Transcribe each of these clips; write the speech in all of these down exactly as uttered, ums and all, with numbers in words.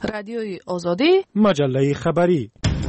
رادیوی آزادی، مجله خبری.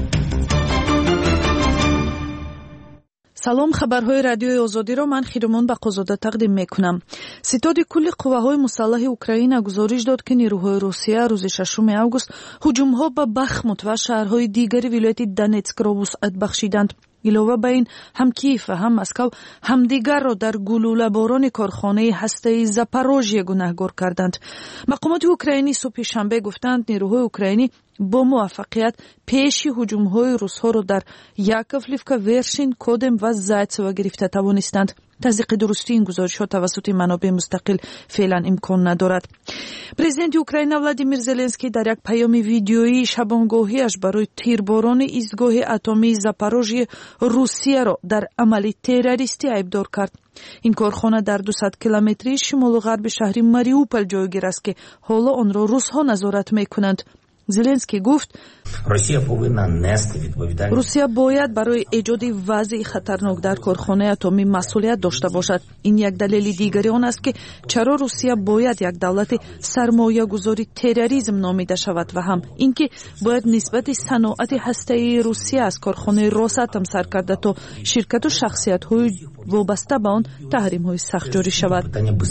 سلام، خبرهای رادیوی آزادی را من خیرمان بقازاده تقدیم میکنم. ستاد کل قواهای مسلح اوکراین گزارش داد که نیروهای روسیه روز ششم اوگوست هجومها به بخموت و شهرهای دیگری ولایت دونتسک را وسعت بخشیدند. علاوه بر این هم کیف و هم مسکو همدیگر را در گلوله باران کارخانه هسته‌ای زاپاروژیه گناهکار کردند. مقامات اوکراینی صبح شنبه گفتند نیروهای اوکراینی با موفقیت پیش هجوم‌های روس‌ها را در یاکوفلیفکا، ورشین، کودم و زایتسو گرفته توانستند. تصدیق درستی این گزارش‌ها توسط منابع مستقل فعلا امکان ندارد. پرزیدنت اوکراین ولادیمیر زلنسکی در یک پیام ویدیویی شبانگاهی‌اش برای تیرباران ایستگاه اتمی زاپاروژیه روسیه را در عمل تروریستی ایبدار کرد. این کارخانه در دویست کیلومتری شمال و غرب شهر ماریوپل جایگیر است که حالا آن را روس‌ها نظارت می‌کنند. زلنسکی گفت روسیه باید برای ایجاد وضع خطرناک در کارخانه اتمی مسئولیت داشته باشد. این یک دلیل دیگری آن است که چرا روسیه باید یک دولت سرمایه گذاری تروریسم نامیده شود و هم اینکه باید نسبت صنعت هسته‌ای روسیه از کارخانه روساتم سر کرده تا شرکت و شخصیت‌های وابسته به آن تحریم‌های سخت جاری شود.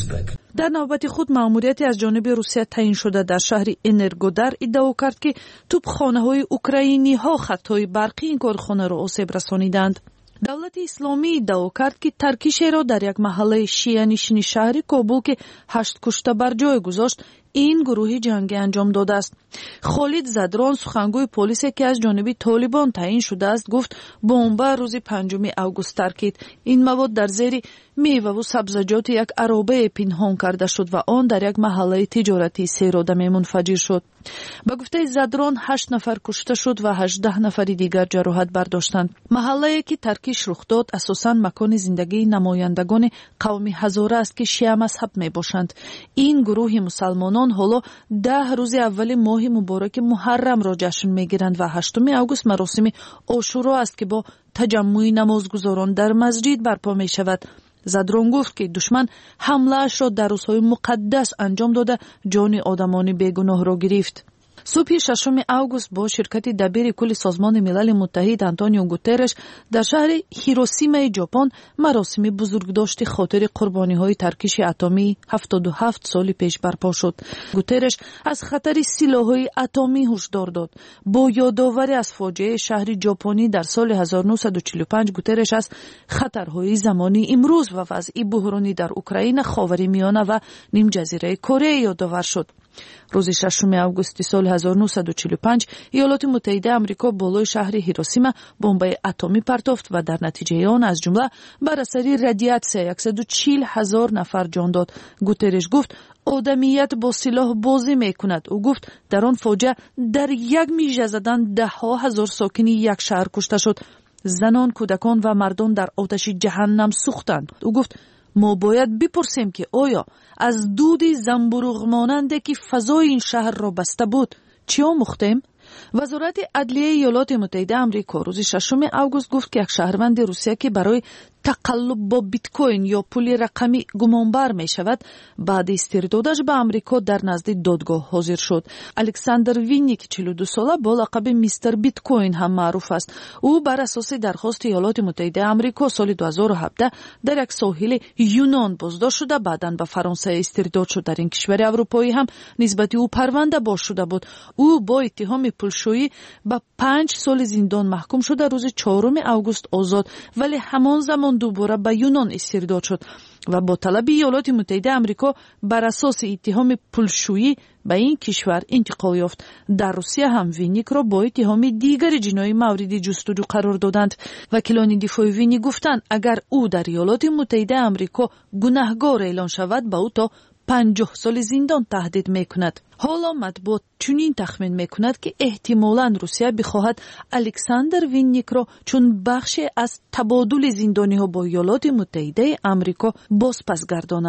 در نوبت خود مأموریتی از جانب روسیه تعیین شده در شهر انرگودار ادعا کرد که توپخانه‌های اوکراینی ها خطای برقی این کارخانه را آسیب رسانیدند. دولت اسلامی ادعا کرد که ترکیش را در یک محله شیعه نشین شهر کابل که هشت کشته بر جای گذاشت این گروه جنگی انجام داده است. خالد زدران سخنگوی پلیس که از جانب طالبان تعیین شده است گفت بمب روز پنجم اوگوست ترکید. این مواد در زیر میوه و سبزیجات یک عربه پنهان کرده شد و آن در یک محله تجارتی سیرآدمی منفجر شد. با گفته زدران هشت نفر کشته شد و هجده نفر دیگر جراحت برداشتند. محله‌ای که ترکیش رخ داد اساساً مکان زندگی نمایندگان قوم هزاره است که شیعه مذهب میباشند. این گروه مسلمانان حالا ده روز اول ماه مبارک محرم را جشن میگیرند و هشتم اوگوست مراسم عاشورا است که با تجمع نمازگزاران در مسجد برپا می شود. زدران گفت که دشمن حمله اش را در روزهای مقدس انجام داده جان آدمان بیگناه را گرفت. صبح ششم اوگوست با شرکت دبیر کل سازمان ملل متحد آنتونیو گوترش در شهر هیروشیما ژاپن مراسم بزرگداشت خاطر قربانی‌های ترکیش اتمی هفتاد و هفت سال پیش برپا شد. گوترش از خطر سلاح‌های اتمی هشدار داد. با یادآوری از فاجعه شهر ژاپنی در سال هزار و نهصد و چهل و پنج گوترش از خطرهای زمانی امروز و وضع بحرانی در اوکراین، خاورمیانه و نیم جزیره کره یادآور شد. روز ششم اوگوست سال هزار و نهصد و چهل و پنج ایالات متحده آمریکا بالای شهر هیروشیما بمب اتمی پرتافت و در نتیجه آن از جمله بر اثر رادیاسیون صد و چهل هزار نفر جان داد. گوترش گفت آدمیت با سلاح بازی میکند. او گفت در آن فاجعه در یک میژه زدن ده ها هزار ساکن یک شهر کشته شد. زنان، کودکان و مردان در آتش جهنم سوختند. او گفت ما باید بپرسیم که آیا از دود زنبورغ ماننده که فضای این شهر را بسته بود چی آموختیم؟ وزارت عدلیه ایالات متحده آمریکا روز ششم اوگوست گفت که یک شهروند روسیه که برای تقلب با بیت کوین یا پول رقمی گمانبر می شود بعد استردادش به آمریکا در نزد دادگاه حاضر شد. الکساندر وینیک چهل و دو ساله با لقب میستر بیت کوین هم معروف است. او بر اساس درخواست ایالات متحده آمریکا سال دو هزار و هفده در یک ساحل یونان بازداشت شده، بعداً به فرانسه استرداد شد. در این کشور اروپایی هم نسبت او پرونده باز شده بود. او با اتهام پولشویی به پنج سال زندان محکوم شده روز چهارم اوگوست آزاد، ولی همان زمان دوباره به یونان استرداد شد و با طلب ایالات متحده آمریکا بر اساس اتهام پولشویی به این کشور انتقال یافت. در روسیه هم وینیک را با اتهام دیگر جنایی مورد جستجو قرار دادند. وکیلان دفاع وینیک گفتند اگر او در ایالات متحده آمریکا گناهکار اعلام شود به او تا پنجاه سال زندان تهدید میکند. حالا مطبوعات چنین تخمین میکند که احتمالاً روسیه بخواهد الکساندر وینیک را چون بخشی از تبادل زندانی ها با ایالات متحده آمریکا باز پس گرداند.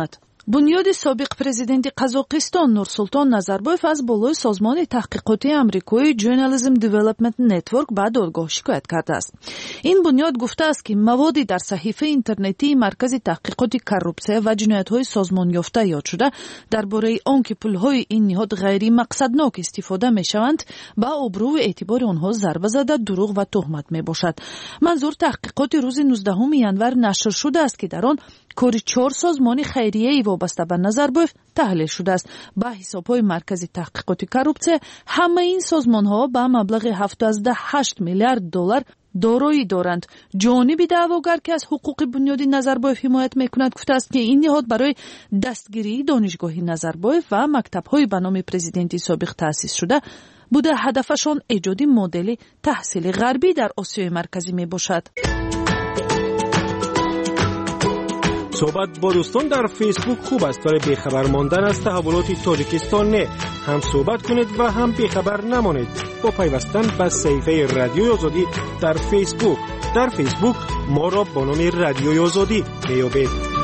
бунёди собиқ президенти Қазоқистон Нурсултон Назарбоев аз болои созмони таҳқиқоти амрикои Journalism Development Network ба додгоҳ шикоят кардааст. ин бунёд гуфтааст ки маводи дар саҳифаи интернетии маркази таҳқиқоти коррупсия ва ҷиноятҳои созмонёфта ёд шуда дар бораи он ки пулҳои ин ниҳод ғайримақсаднок истифода мешаванд ба обрӯву эътибори онҳо зарба зада дурӯғ ва тӯҳмат мебошад. манзур таҳқиқоти рӯзи нуздаҳуми январ нашр шудааст ки дар он кори чор созмони хайрияи вобаста ба Назарбоев таҳлил шудааст. ба ҳисобҳои маркази таҳқиқоти коррупсия ҳамаи ин созмонҳо ба маблағи ҳафтоду ҳашт миллиард доллар дороӣ доранд. ҷониби даъвогар ки аз ҳуқуқи бунёди Назарбоев ҳимоят мекунад гуфтааст ки ин ниҳод барои дастгирии донишгоҳи Назарбоев ва мактабҳои ба номи президенти собиқ таъсис шуда буда ҳадафашон эҷоди модели таҳсили ғарбӣ дар Осиёи марказӣ мебошад. صحبت با دوستان در فیسبوک خوب است برای بیخبر ماندن از تحولات تاجیکستان. نه هم صحبت کنید و هم بیخبر نمانید با پیوستن به صفحه رادیوی آزادی در فیسبوک. در فیسبوک ما را با نام رادیوی آزادی میابید.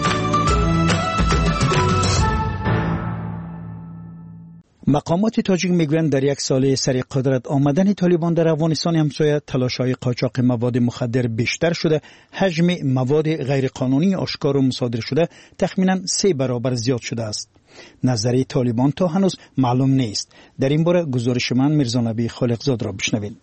مقامات تاجیک میگویند در یک سال سر قدرت آمدن طالبان در افغانستان همسایه تلاش‌های قاچاق مواد مخدر بیشتر شده، حجم مواد غیرقانونی آشکار و مصادره شده تخمیناً سه برابر زیاد شده است. نظریه طالبان تا هنوز معلوم نیست. در این باره گزارش من میرزانبی خالقزاد را بشنوید.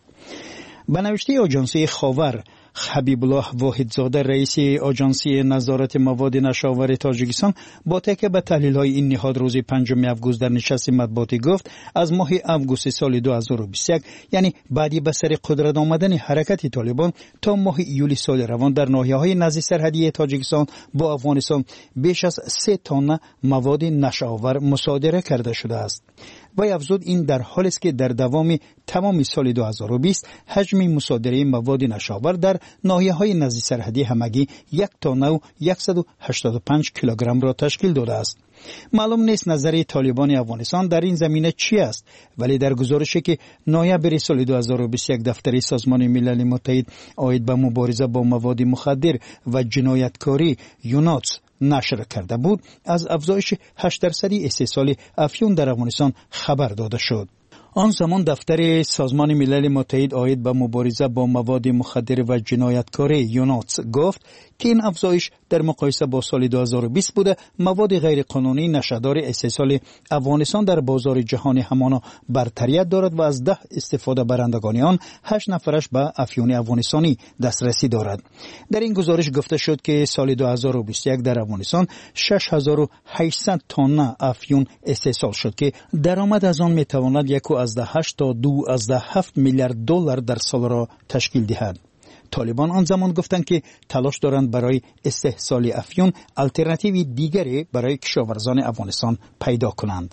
به نوشته آژانسی خاور، حبیب الله واحدزاده رئیس آژانسی نظارت مواد نشاور تاجیکستان با تکیه به تحلیل‌های این نهاد روز پنجم آگوست در نشست مطبوعاتی گفت از ماه آگوست سال دو هزار و بیست و یک یعنی بعدی به سر قدرت آمدن حرکت طالبان تا ماه ایولی سال روان در ناحیه‌های نزدیک سرحدی تاجیکستان با افغانستان بیش از سه تن مواد نشاور مصادره کرده شده است. و افزود این در حالی است که در دوام تمام سال دو هزار و بیست حجم مصادره مواد نشاور در ناحیه‌های نزدیک سرحدی همگی یک تن و صد و هشتاد و پنج کیلوگرم را تشکیل داده است. معلوم نیست نظریه طالبان افغانستان در این زمینه چی است، ولی در گزارشی که نوامبر سال دو هزار و بیست و یک دفتر سازمان ملل متحد عاید به مبارزه با مواد مخدر و جنایتکاری یوناتس نشر کرده بود، از افزایش هشت درصدی استحصال افیون در افغانستان خبر داده شد. آن زمان دفتر سازمان ملل متحد عاید به مبارزه با مواد مخدر و جنایتکاری یوناتس گفت که این افزایش در مقایسه با سال دو هزار و بیست بوده. مواد غیرقانونی نشدار استحصال افغانستان در بازار جهانی همانا برتریت دارد و از ده استفاده برندگان آن هشت نفرش به افیون افغانستانی دسترسی دارد. در این گزارش گفته شد که سال دو هزار و بیست و یک در افغانستان شش هزار و هشتصد تن افیون استحصال شد که درآمد از آن میتواند یک و از ده هشت تا دو از ده هفت میلیارد دلار در سال را تشکیل دهد. طالبان آن زمان گفتند که تلاش دارند برای استحصال افیون الترناتیوی دیگری برای کشاورزان افغانستان پیدا کنند.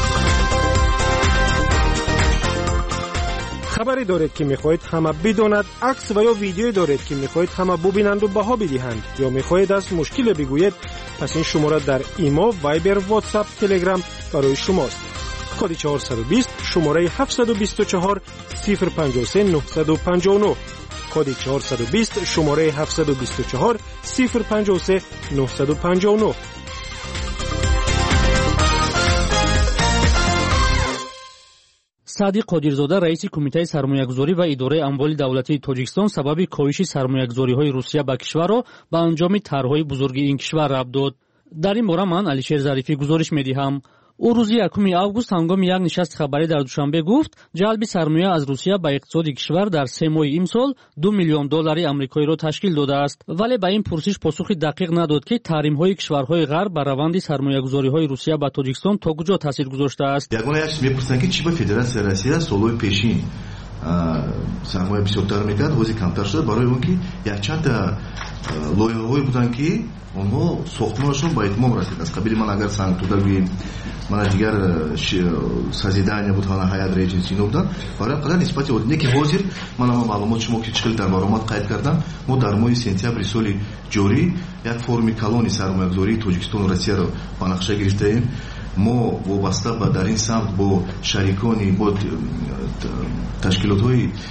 خبری دارید که میخواهید همه بداند، عکس و یا ویدیویی دارید که میخواهید همه ببینند و بها بدهند، یا میخواهید از مشکل بگویید، پس این شماره در ایما، وایبر، واتساپ، تلگرام برای شماست. کد چهارصد و بیست شماره هفتصد و بیست و چهار صفر پنجاه و سه نهصد و پنجاه و نه. کد چهارصد و بیست شماره هفتصد و بیست و چهار صفر پنجاه و سه نهصد و پنجاه و نه. صادق قادرزاده رئیس کمیته سرمایه‌گذاری و اداره اموال دولتی تاجیکستان سبب کاهش سرمایه‌گذاری‌های روسیه به کشور را به انجام طرح‌های بزرگ این کشور ربط داد. در این باره من علیشیر ظریفی گزارش می‌دهم. او روز یکم آگوست هنگام یک نشست خبری در دوشنبه گفت جلب سرمایه از روسیه به اقتصاد کشور در سه ماه امسال دو میلیون دلار آمریکایی را تشکیل داده است، ولی به این پرسش پاسخ دقیق نداد که تحریم‌های کشورهای غرب بر روند سرمایه‌گذاری‌های روسیه به تاجیکستان تا کجا تاثیر گذاشته است. یگانه یک میپرسن که چی به فدراسیون روسیه سالهای پیشین سرمایه بیشتر میکرد حوزه کمتر شد، برای اون که یک چند لایحه‌ای بودن که اونها ساختمانشون با اتمام رسید. از قبیل من اگر سنگ تودگی من دیگر سازیدن بود ها حیات ریجنسی نبودن، برای قدر نسبتی بود که حاضر من هم معلومات شما که چقدر در برآمد قید کردم. ما در ماه سپتامبر سال جاری یک فرم کلانی سرمایه‌گذاری تاجیکستان و روسیه رو با نقشه گرفتیم. ما وابسته به در این سمت با شریکانی با تشکیلات‌های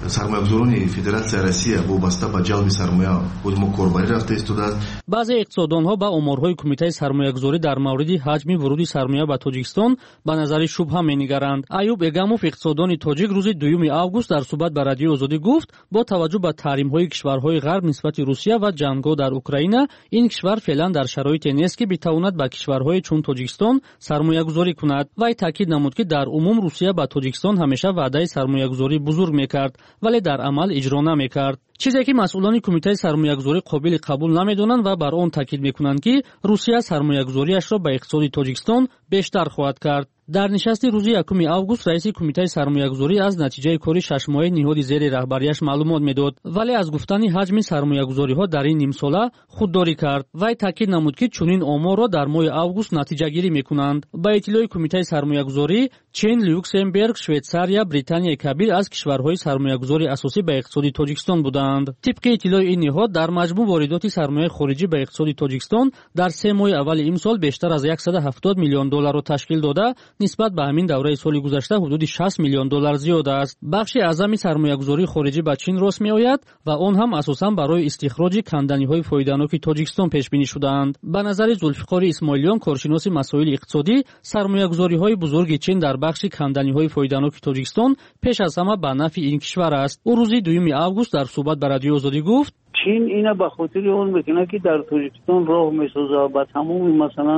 сармоягузорони Федератсияи Россия вобаста ба ҷалби сармоя худи мо корбарӣ рафта истодааст. баъзе иқтисоддонҳо ба оморҳои кумитаи сармоягузорӣ дар мавриди ҳаҷми вуруди сармоя ба Тоҷикистон ба назари шубҳа менигаранд. Аюб Эгамов, иқтисоддони тоҷик, рӯзи дуюми август дар суҳбат ба Радиои Озодӣ гуфт, бо таваҷҷӯҳ ба таҳримҳои кишварҳои ғарб нисбати Русия ва ҷангҳо дар Украина, ин кишвар феълан дар шароите нест, ки битавонад ба кишварҳое чун Тоҷикистон сармоягузорӣ кунад. Вай таъкид намуд, ки дар умум Русия ба Тоҷикистон ҳамеша ваъдаи сармоягузорӣ бузург мекард, вале дар амал иҷро намекард. чизе ки масъулони кумитаи сармоягузорӣ қобили қабул намедонанд ва бар он таъкид мекунанд, ки Русия сармоягузориашро ба иқтисоди Тоҷикистон бештар хоҳад кард. дар нишасти рӯзи якуми август раиси кумитаи сармоягузорӣ аз натиҷаи кори шашмоҳаи ниҳоди зери раҳбарияш маълумот медод, вале аз гуфтани ҳаҷми сармоягузориҳо дар ин нимсола худдорӣ кард. вай таъкид намуд, ки чунин оморро дар моҳи август натиҷагирӣ мекунанд. ба иттилои кумитаи сармоягузорӣ, Чин, Люксембург, Швейтсария, Британияи Кабир аз кишварҳои сармоягузори асосӣ ба иқтисоди Тоҷикистон буданд. тибқи иттилои ин ниҳод, дар маҷмӯъ воридоти сармояи хориҷӣ ба иқтисоди Тоҷикистон дар се моҳи аввали имсол бештар аз сад و هفتاد миллион долларро ташкил дода, нисбат ба ҳамин давраи соли гузашта ҳудуди шаст миллион доллар зиёд аст. бахши аъзами сармоягузории хориҷӣ ба Чин рост меояд ва он ҳам асосан барои истихроҷи канданиҳои фоиданоки Тоҷикистон пешбинӣ шудаанд. ба назари Зулфиқори Исмоилиён, коршиноси масоили иқтисодӣ, сармоягузориҳои бузурги Чин дар бахши канданиҳои фоиданоки Тоҷикистон пеш аз ҳама ба нафъи ин кишвар аст. ӯ рӯзи дуюми август дар суҳбат ба Радиои Озодӣ гуфт: чин ина ба хотири он мекунад, ки дар Тоҷикистон роҳ месозад ба тамоми масалан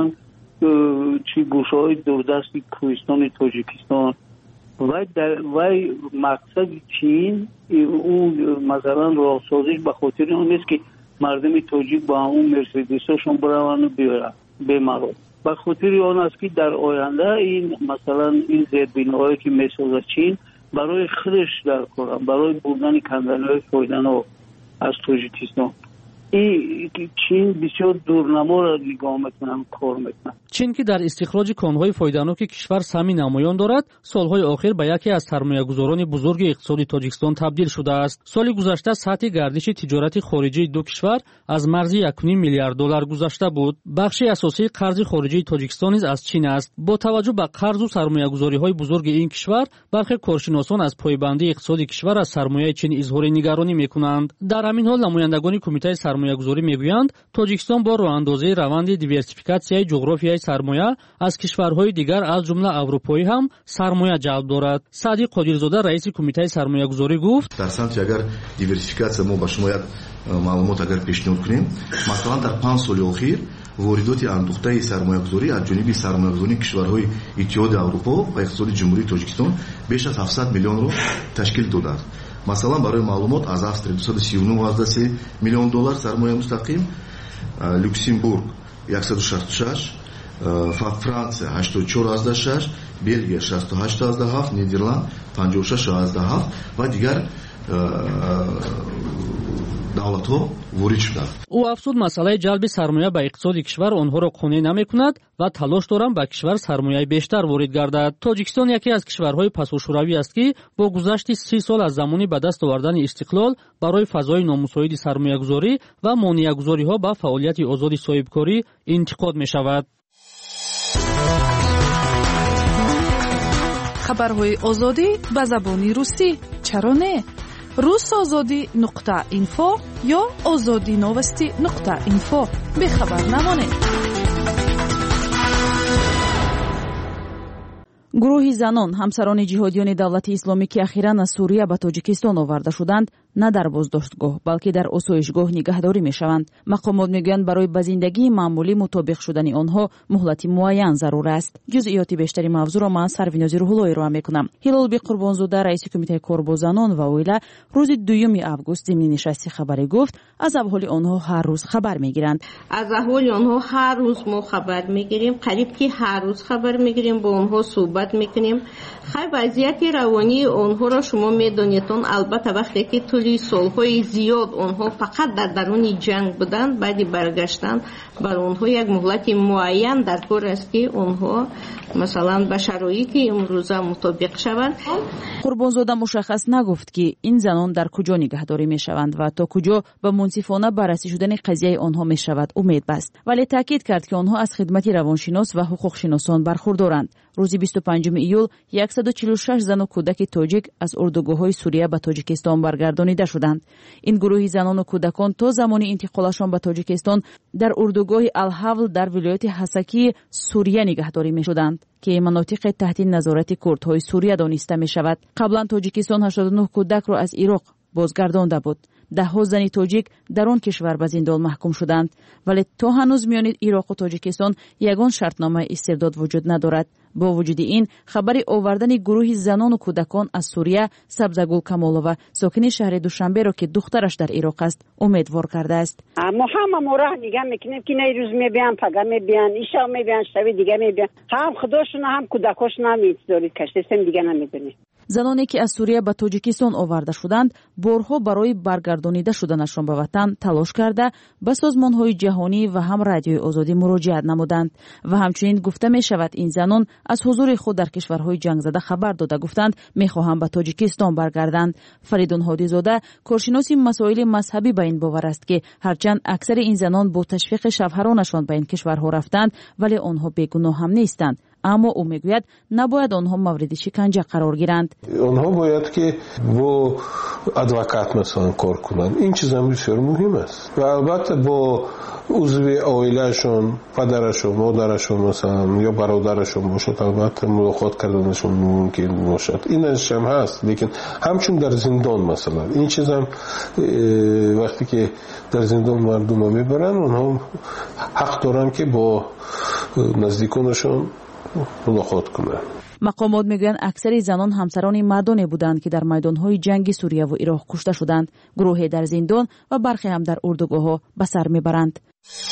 چی گوشه‌های دوردست کوهستان تاجیکستان و و مقصد چین اون مثلا راهسازیش به خاطر اون نیست که مردم تاجیک با اون مرسدس‌هاشون برن و بیارن به مرو به خاطر اون است که در آینده این مثلا این زیربناهایی که میسازه چین برای خودش در کار برای بردن کندن‌های فایده‌ها از تاجیکستان این چین بسیار دورنما را نگاه میکنم کار میکنم. چین که در استخراج کانهای فایده‌ناک کشور سهمی نمایان دارد، سالهای آخر به یکی از سرمایه‌گذاران بزرگ اقتصادی تاجیکستان تبدیل شده است. سال گذشته سطح گردش تجارت خارجی دو کشور از مرز یک و نیم میلیارد دلار گذشته بود. بخش اساسی قرض خارجی تاجیکستان نیز از چین است. با توجه به قرض و سرمایه‌گذاری‌های بزرگ این کشور، برخی کارشناسان از پایبندی اقتصادی کشور از سرمایه چین اظهار نگرانی می‌کنند. در همین حال نمایندگان کمیته سرمایه‌گذاری میگویند تاجیکستان با راه‌اندازی روند دیورسیفیکاسیای جغرافیایی سرمایه از کشورهای دیگر از جمله اروپایی هم سرمایه جلب دارد. سعدی قادرزاده رئیس کمیته سرمایه‌گذاری گفت: در سمت اگر دیورسیفیکاسیا ما با شما یک معلومات اگر پیشنهاد کنیم، مثلا در پنج سال اخیر واردات اندوخته سرمایه‌گذاری از جانب سرمایه‌گذاری کشورهای اتحاد اروپا و اقتصاد جمهوری تاجیکستان بیش از هفتصد میلیون رو تشکیل داده است. مثلا برای معلومات از австрия دویست و سی و نه و سه میلیون دلار سرمایه مستقیم، لوکسембург صد و شصت و شش، فرانسه هشتاد و چهار و شش، بلژیه شصت و هشت و هفت، نیدرلند پنجاه و شش و هفت و دیگر давлатҳо ворид шуданд. ӯ афзуд, масъалаи ҷалби сармоя ба иқтисоди кишвар онҳоро қонеъ намекунад ва талош доранд ба кишвар сармояи бештар ворид гардад. тоҷикистон яке аз кишварҳои пасошӯравӣ аст, ки бо гузашти си сол аз замони ба даст овардани истиқлол барои фазои номусоиди сармоягузорӣ ва монеагузориҳо ба фаъолияти озоди соҳибкорӣ интиқод мешавад. хабарҳои озодӣ ба забони русӣ чаро не? русозодӣ нуқта инфо ё озодиновости нуқта инфо. бехабар намонед. гурӯҳи занон ҳамсарони ҷиҳодиёни давлати исломӣ ки ахиран аз сурия ба тоҷикистон оварда шуданд, на дар боздоштгоҳ, балки дар осоишгоҳ нигаҳдорӣ мешаванд. мақомот мегӯянд барои ба зиндагии маъмулӣ мутобиқ шудани онҳо муҳлати муайян зарур аст. ҷузъиёти бештари мавзӯъро ман сарвинози рӯҳулло ироа мекунам. ҳилолби қурбонзода раиси кумитаи кор бо занон ва оила рӯзи дуюми август зимни нишасти хабарӣ гуфт аз аҳволи онҳо ҳар рӯз хабар мегиранд. аз аҳволи онҳо ҳар рӯз мо хабар мегирем, қариб ки ҳар рӯз хабар мегирем, бо онҳо суҳбат мекунем. хай вазъияти равонии онҳоро шумо медонед. он албатта вақте ки тӯли خاطر سالهای زیاد اونها فقط در درون جنگ بودند، بعد برگشتن بر اونها یک مهلت معین در کار است که اونها مثلا به شرایط امروزه مطابق شوند. قربانزاده مشخص نگفت که این زنان در کجا نگهداری می شوند و تا کجا به منصفانه بررسی شدن قضیه آنها می شود امید بست، ولی تاکید کرد که آنها از خدمت روانشناس و حقوق شناسان برخوردارند. روز بیست و پنجم ایول صد و چهل و شش زن و کودک تاجیک از اردوگاه‌های سوریه به تاجیکستان برگردانیده شدند. این گروه زنان و کودکان تا زمان انتقالشان به تاجیکستان در اردوگاه الحول در ولایت حسکی سوریه نگهداری می شدند که مناطق تحت نظارت کردهای سوریه دانسته می شود. قبلا تاجیکستان هشتاد و نه کودک را از عراق بازگردانده بود. ده ها زن تاجیک در آن کشور به زندان محکوم شدند، ولی تا هنوز میان عراق و تاجیکستان یگان شرطنامه استرداد وجود ندارد. با وجود این، خبری آوردن گروه زنان و کودکان از سوریه سبزگل کمالووا ساکن شهر دوشنبه را که دخترش در عراق است امیدوار کرده است. ما هم مورا نگاه میکنیم که نه روز میبیان، پگاه میبیان، ایشا میبیان، شب دیگه میبیان، هم خودشون هم کودکاشون هم ایتداری کشتیم دیگه نمیدونیم. زنانی که از سوریه به تاجیکستان آورده شدند بارها برای برگردانیده شدنشان به وطن تلاش کرده به سازمان‌های جهانی و هم رادیوی آزادی مراجعت نمودند و همچنین گفته می شود این زنان از حضور خود در کشورهای جنگ زده خبر داده گفتند می‌خواهند به تاجیکستان برگردند. فریدون هادی زاده کارشناس مسائل مذهبی به این باور است که هرچند اکثر این زنان با تشویق شوهرانشان به این کشورها رفتند ولی آنها بیگناه هم نیستند، اما او میگوید نباید آنها مورد شکنجه قرار گیرند. آنها باید که با ادوکات مثلا کار کنند. این چیز هم بسیار مهم است و البته با عضو عائلهشون، پدرشون، مادرشون مثلا یا برادرشون باشد البته ملاقات کردنشون ممکن باشد. اینش هم هست، لیکن همچون در زندان مثلا این چیز هم وقتی که در زندان مردم میبرن اونها حق دارن که با نزدیکانشون ملاقات کنند. مقامات میگویند اکثر زنان همسران مردانی بودند که در میدانهای جنگ سوریه و عراق کشته شدند. گروهی در زندان و برخی هم در اردوگاه‌ها به سر میبرند.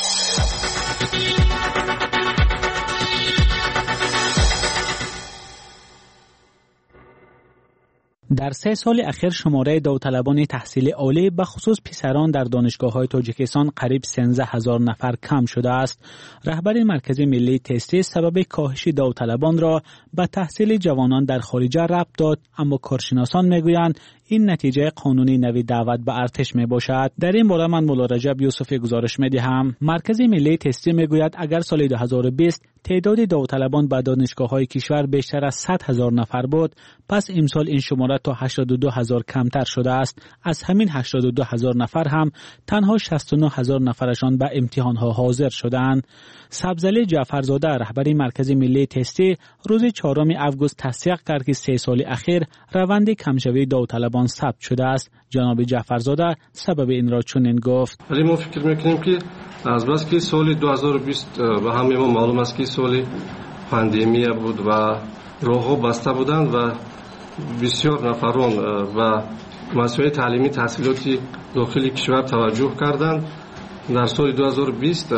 در سه سال اخیر شماره داوطلبان تحصیل عالی به خصوص پسران در دانشگاه‌های تاجیکستان قریب سیزده هزار نفر کم شده است. رهبر مرکز ملی تستی سبب کاهش داوطلبان را به تحصیل جوانان در خارج ربط داد، اما کارشناسان میگویند این نتیجه قانونی نوی دعوت به ارتش می باشد. در این باره من مولا رجب یوسفی گزارش می دهم. مرکز ملی تستی می گوید اگر سال دو هزار و بیست تعداد داوطلبان به دانشگاه‌های کشور بیشتر از صد هزار نفر بود، پس امسال این شماره تا هشتاد و دو هزار کمتر شده است. از همین هشتاد و دو هزار نفر هم تنها شصت و نه هزار نفرشان به امتحان‌ها حاضر شدند. سبزعلی جعفرزاده رهبر مرکز ملی تستی روز چهارم آگوست تصدیق کرد که سه سال اخیر روند کمشوی داوطلبان ثبت شده است. جناب جعفرزاده سبب این را چنین گفت: ولی ما فکر میکنیم که از بس که سال دو هزار و بیست به همه ما معلوم است که سال پاندمی بود و راه‌ها بسته بودند و بسیار نفران و مسائل تعلیمی تحصیلاتی داخل کشور توجه کردند. در سال دو هزار و بیست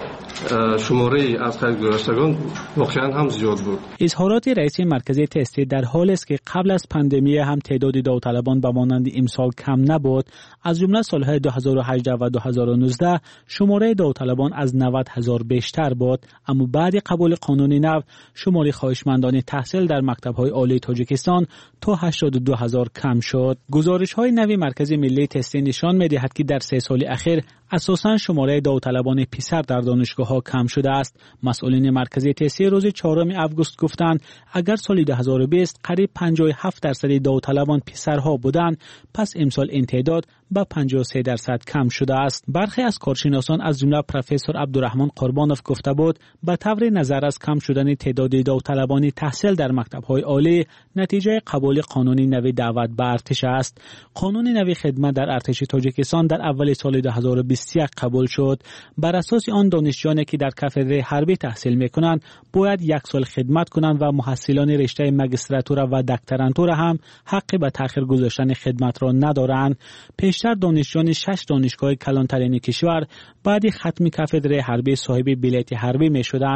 شماره از خرید گذشتگان واقعا هم زیاد بود. اظهارات رئیس مرکز تستی در حالی است که قبل از پاندمی هم تعداد داوطلبان به مانند امسال کم نبود. از جمله سالهای دو هزار و هجده و دو هزار و نوزده شماره داوطلبان از نود هزار بیشتر بود، اما بعد قبول قانون نو شماره خواهشمندان تحصیل در مکتب‌های عالی تاجیکستان تا هشتاد و دو هزار کم شد. گزارش‌های نوی مرکز ملی تستی نشان می‌دهد که در سه سال اخیر اساساً شماره داوطلبان پسر در دانشگاه‌ها کم شده است. مسئولین مرکز تستی روز چهارم آگوست گفتند اگر سال دو هزار و بیست قریب پنجاه و هفت درصد داوطلبان پسرها بودند، پس امسال این تعداد به پنجاه و سه درصد کم شده است. برخی از کارشناسان از جمله پروفسور عبدالرحمن قربانوف گفته بود به طور نظر از کم شدن تعداد داوطلبان تحصیل در مکتب‌های عالی نتیجه قبول قانونی نوی دعوت به ارتش است. قانون نوی خدمت در ارتش تاجیکستان در اول سال دو هزار و بیست و یک قبول شد. بر اساس آن دانشجویانی که در کاتدر حربی تحصیل می‌کنند باید یک سال خدمت کنند و محصلان رشته ماجستراتور و دکترانتور هم حق به تأخیر گذاشتن خدمت را ندارند. پیشتر دانشجویان شش دانشگاه کلانترین کشور بعد ختم کاتدر حربی صاحب بلیت حربی می‌شدند.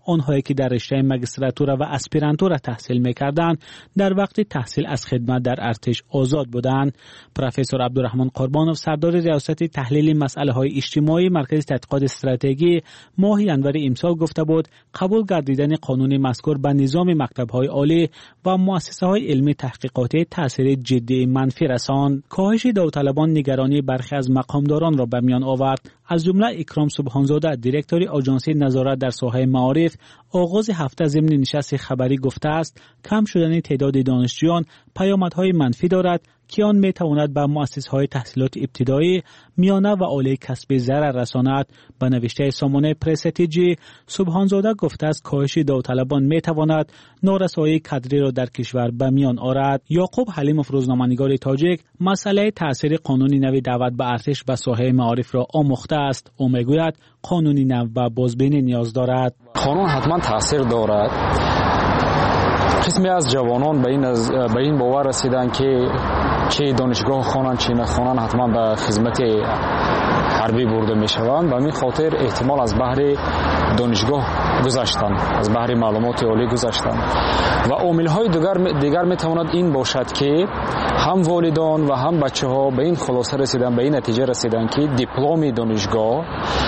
آنهایی که در رشته ماجستراتور و اسپیرانتور تحصیل می‌کردند در وقت تحصیل از خدمت در ارتش آزاد بودند. پروفسور عبدالرحمن قربانوف سردار ریاست تحلیل مسائل اجتماعی مرکز تحقیقات استراتژی ماه ژانویه امسال گفته بود قبول گردیدن قانون مذکور به نظام مکتب‌های عالی و مؤسسه‌های علمی تحقیقاتی تاثیر جدی منفی رساند. کاهش داوطلبان نگرانی برخی از مقامداران را به میان آورد. از جمله اکرام سبحانزاده دیرکتور آژانس نظارت در ساحه معارف آغاز هفته ضمن نشست خبری گفته است کم شدن تعداد دانشجویان پیامدهای منفی دارد که آن میتواند به مؤسسه‌های تحصیلات ابتدایی، میانه و عالی کسب ضرر رساند. به نوشته سامانه پرستیجی سبحانزاده گفته است کاهش داوطلبان میتواند نارسایی کادری را در کشور به میان آورد. یعقوب حلیموف روزنامه‌نگار تاجیک مسئله تاثیر قانون نو دعوت به ارتش به ساحه معارف را آموخته است. او میگوید قانون نو به بازبینی نیاز دارد. قانون حتما تاثیر دارد. قسمی از جوانان به این از به این باور رسیدن که چه دانشگاه خوانند چه نخوانند حتما به خدمت حربی برده میشوند. به همین خاطر احتمال از بحر دانشگاه گذشتن، از بحر معلومات عالی گذشتن و عامل‌های دیگر دیگر میتواند این باشد که هم والدان و هم بچه‌ها به این خلاصه رسیدن، به این نتیجه رسیدن که دیپلم دانشگاه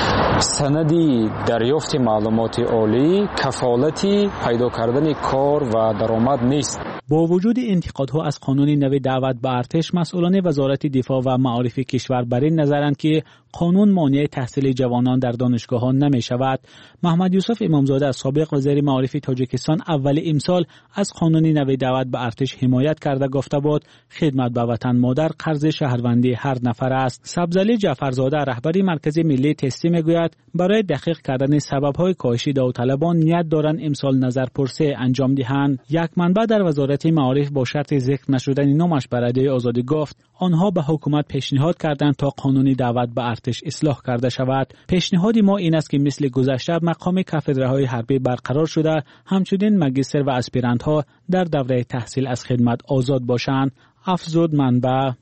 سندی دریافت معلومات عالی کفالتی پیدا کردن کار و درآمد نیست. با وجود انتقادها از قانون نو دعوت به ارتش، مسئولان وزارت دفاع و معارف کشور بر این نظرند که قانون مانع تحصیل جوانان در دانشگاه‌ها نمی‌شود. محمد یوسف امامزاده سابق وزیر معارف تاجیکستان اول امسال از قانون نو دعوت به ارتش حمایت کرده گفته بود خدمت به وطن مادر قرض شهروندی هر نفر است. سبزعلی جعفرزاده رهبر مرکز ملی تستی میگوید برای دقیق کردن سبب‌های کاهش داوطلبان نیت دارند امسال نظرپرسی انجام دهند. یک منبع در وزارت معارف با شرط ذکر نشدن نامش بر ادعای آزادی گفت آنها به حکومت پیشنهاد کردند تا قانون دعوت به ارتش اصلاح کرده شود. پیشنهاد ما این است که مثل گذشته مقام کافدرهای حربی برقرار شده، همچنین ماجستر و اسپیرانت ها در دوره تحصیل از خدمت آزاد باشند. افزود منبع.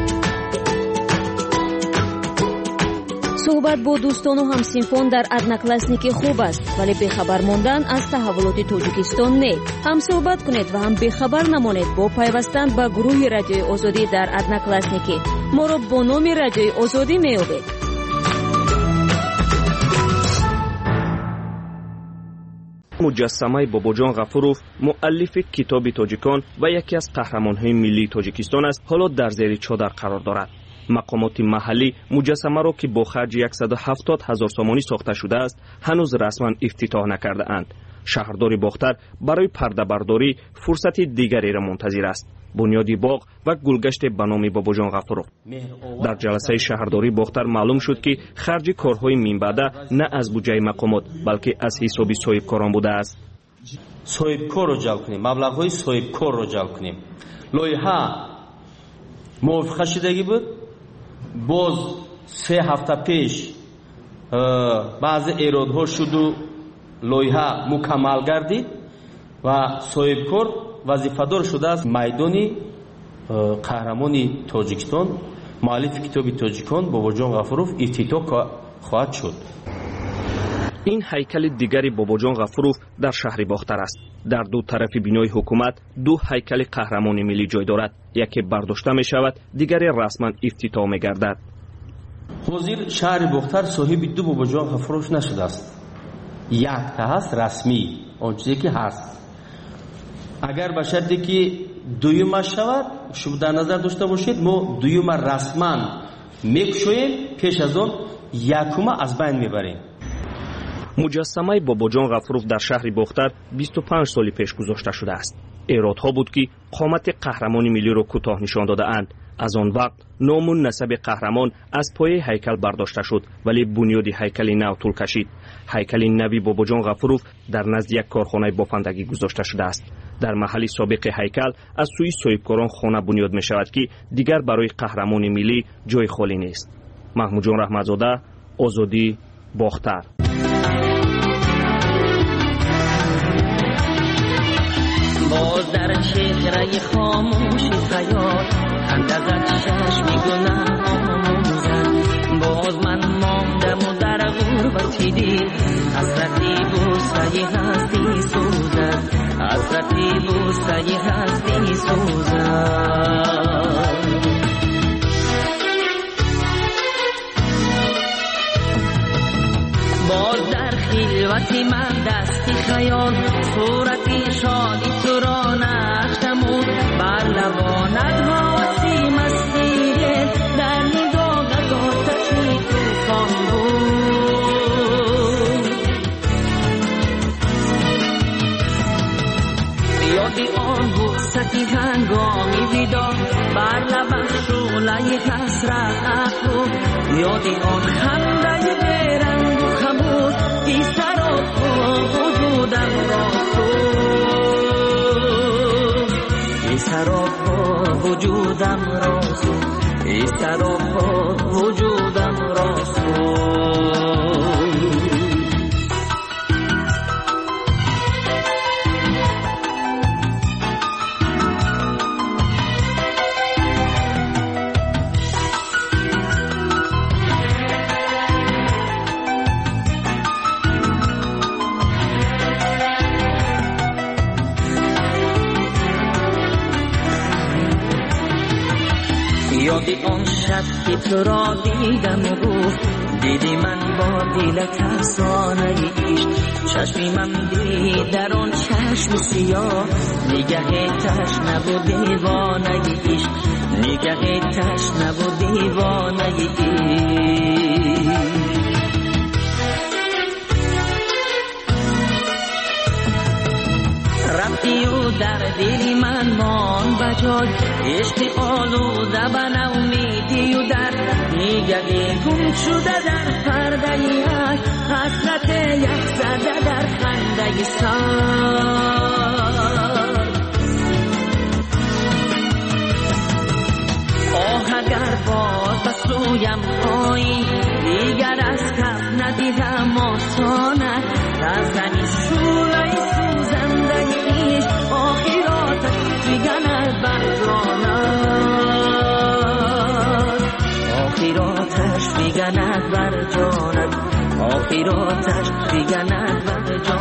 صحبت با دوستان و همسینفان در ادناکلاسنیکی خوب است، ولی بخبر ماندن از تحولات تاجیکستان نه. هم صحبت کنید و هم بخبر نمانید با پیوستن به گروه رادیوی آزادی در ادناکلاسنیکی. ما را با نام رادیوی آزادی میابید. مجسمه باباجان غفوروف مؤلف کتاب تاجیکان و یکی از قهرمان‌های ملی تاجیکستان است، حالا در زیر چادر قرار دارد. مقامات محلی مجسمه را که با خرج صد و هفتاد هزار سامانی ساخته شده است هنوز رسما افتتاح نکرده اند. شهردار باختر برای پرده برداری فرصت دیگری را منتظر است، بنیادی باغ و گلگشت به نام باباجان غفوروف. در جلسه شهرداری باختر معلوم شد که خرج کارهای منبعده نه از بودجه مقامات بلکه از حساب صاحبکاران بوده است. صاحبکار را جلب کنیم، مبلغ‌های صاحبکار را جلب کنیم. لایحه موافقه شدگی بود، باز سه هفته پیش بعضی ایرادها شد و لایحه مکمل گردید و صاحبکار وظیفه‌دار شده است میدان قهرمانی تاجیکستان مؤلف کتاب تاجیکان باباجان غفوروف افتتاح خواهد شد. این هیکل دیگری باباجان غفوروف در شهر باختر است. در دو طرف بینای حکومت دو هیکل قهرمان ملی جای دارد، یکی برداشته می شود، دیگری رسما افتتاح می گردد. حاضر شهر باختر صاحب دو باباجان غفوروف نشده است. یک تا هست رسمی، آن چیزی که هست. اگر به شرطی که دویم شود شما در نظر داشته باشید ما دویم رسما میکشویم، پیش از آن یکم از بین میبریم. مجسمه باباجان غفوروف در شهر باختر بیست و پنج سال پیش گذاشته شده است. ایرادها بود که قامت قهرمان ملی را کوتاه نشان داده اند. از آن وقت نام و نسب قهرمان از پای هیکل برداشته شد، ولی بنیاد هیکل نو طول کشید. هیکل نوی باباجان غفوروف در نزد یک کارخانه بافندگی گذاشته شده است. در محل سابق هیکل از سوی صاحبکاران خانه بنیاد می شود که دیگر برای قهرمان ملی جای خالی نیست. محمود جان رحمتزاده، آزادی، باختر. باز در چهره خاموشی خیال اندازت شش میگنم آموزن، باز من ماندم و در غربتی دیدی حسرتی بوسه هستی سوزد حسرتی بوسه هستی سوزد باز در خلوتی من دستی خیال صورتی شادی تو را نقش نمود بر لبانت حواسی مستی در نگاهت آتشی توفان بود یادی آن بوستی هنگامی ویدا بر لبت شعله حسرت افروخت یادی آن خنده بیرنگ و خموش ای سراپا وجودم را سوخت ای سراپا وجودم را سوخت ای سراپا وجودم را سوخت یادی آن شب که تو را دیدم و گفت دیدی من با دل ترسانه عشق چشمی من دید در آن چشم سیاه نگه تشنه و دیوانه عشق نگه تشنه و دیوانه عشق رفتی و در دل من مان بجای عشق آلوده به نومیدی و در نگهی گم شده در پرده عشق حسرت یک زده در خنده سر آه اگر باز به سویم آیی دیگر از کف ندیدم آسانه در زنی شوله سوزنده عشق آخراتش میگند بر جانت آخراتش میگند بر جانت آخراتش میگند بر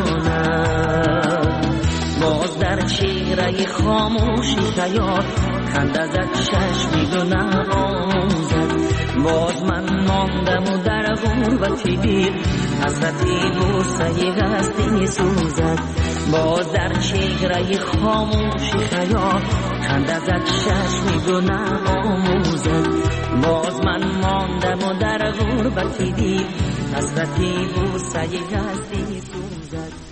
جانت باز در چهره خاموشی خیال خنده زد چشمی گناه آموزد باز من ماندم و در غربتی دیر حسرتی بوسه هستی سوزد باز در چهره خاموشی خیال خنده زد چشمی گناه آموزد باز من ماندم و در غربتی دیر حسرتی بوسه هستی سوزد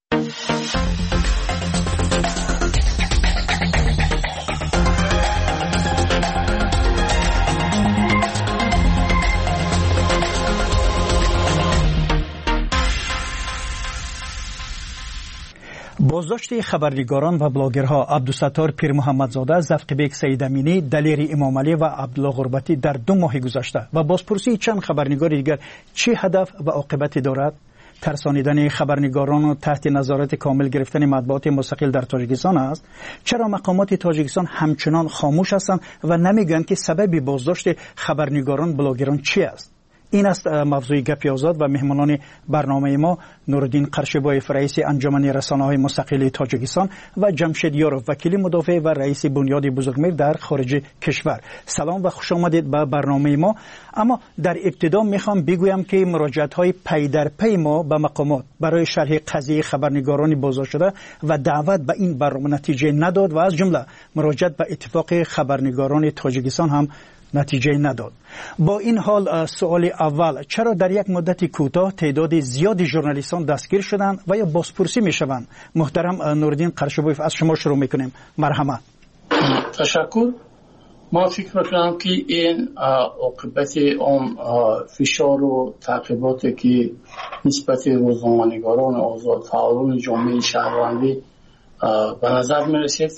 بازداشت خبرنگاران و بلاگرها عبدالستار پیر محمدزاده، زفقبیک سید امینی، دلیر امام علی و عبدالله غربتی در دو ماه گذشته و بازپرسی چند خبرنگار دیگر چه هدف و عاقبتی دارد؟ ترسانیدن خبرنگاران و تحت نظارت کامل گرفتن مطبوعات مستقل در تاجیکستان است. چرا مقامات تاجیکستان همچنان خاموش هستند و نمیگویند که سبب بازداشت خبرنگاران بلاگران چی است؟ این است موضوع گپی آزاد و مهمانان برنامه ما نورالدین قرشبایف رئیس انجمن رسانه‌های مستقل تاجیکستان و جمشید یاروف وکیل مدافع و رئیس بنیاد بزرگمیر در خارج کشور. سلام و خوش آمدید به برنامه ما. اما در ابتدا میخوام بگویم که مراجعت‌های پی در پی ما به مقامات برای شرح قضیه خبرنگاران بازداشت شده و دعوت به این برنامه نتیجه نداد و از جمله مراجعت به اتفاق خبرنگاران تاجیکستان هم نتیجه نداد. با این حال سوال اول، چرا در یک مدت کوتاه تعداد زیادی ژورنالیستان دستگیر شدند و یا بازپرسی میشوند؟ محترم نورالدین قرشبایف از شما شروع میکنیم. مرحمت. تشکر. ما فکر میکنم که این عاقبت اون فشار و تعقیباتی که نسبت روزنامه‌نگاران آزاد فعالان جامعه شهروندی به نظر میرسید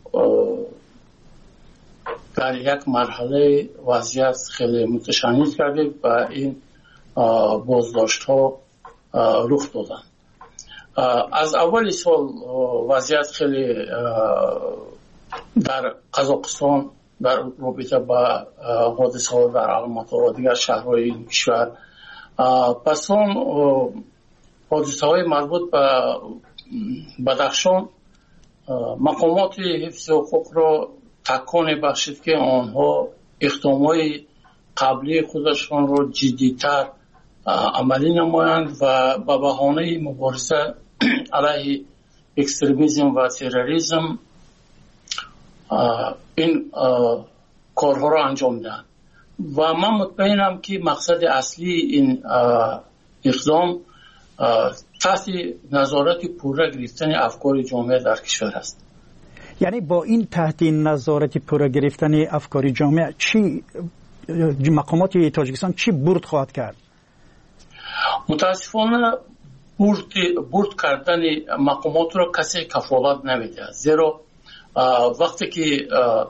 در یک مرحله وضعیت خیلی متشنج کرده و این بازداشت ها رخ دادن. از اول سال وضعیت خیلی در قزاقستان در رابطه با حادثه ها در الماتا و دیگر شهرهای این کشور پس اون حادثه های مربوط به بدخشان مقامات حفظ حقوق را تکان بخشید که آنها اقدامات قبلی خودشان را جدیتر عملی نمایند و به بهانه مبارزه علیه اکستریمیسم و تروریسم این کارها را انجام دهند. و من مطمئنم که مقصد اصلی این اقدام تحت نظارت پوره گرفتن افکار جامعه در کشور است. یعنی با این تحت نظارت پوره گرفتن افکار جامعه چی مقامات تاجیکستان چی برد خواهد کرد؟ متاسفانه برد برد کردن مقامات را کسی کفالت نمیده، زیرا وقتی که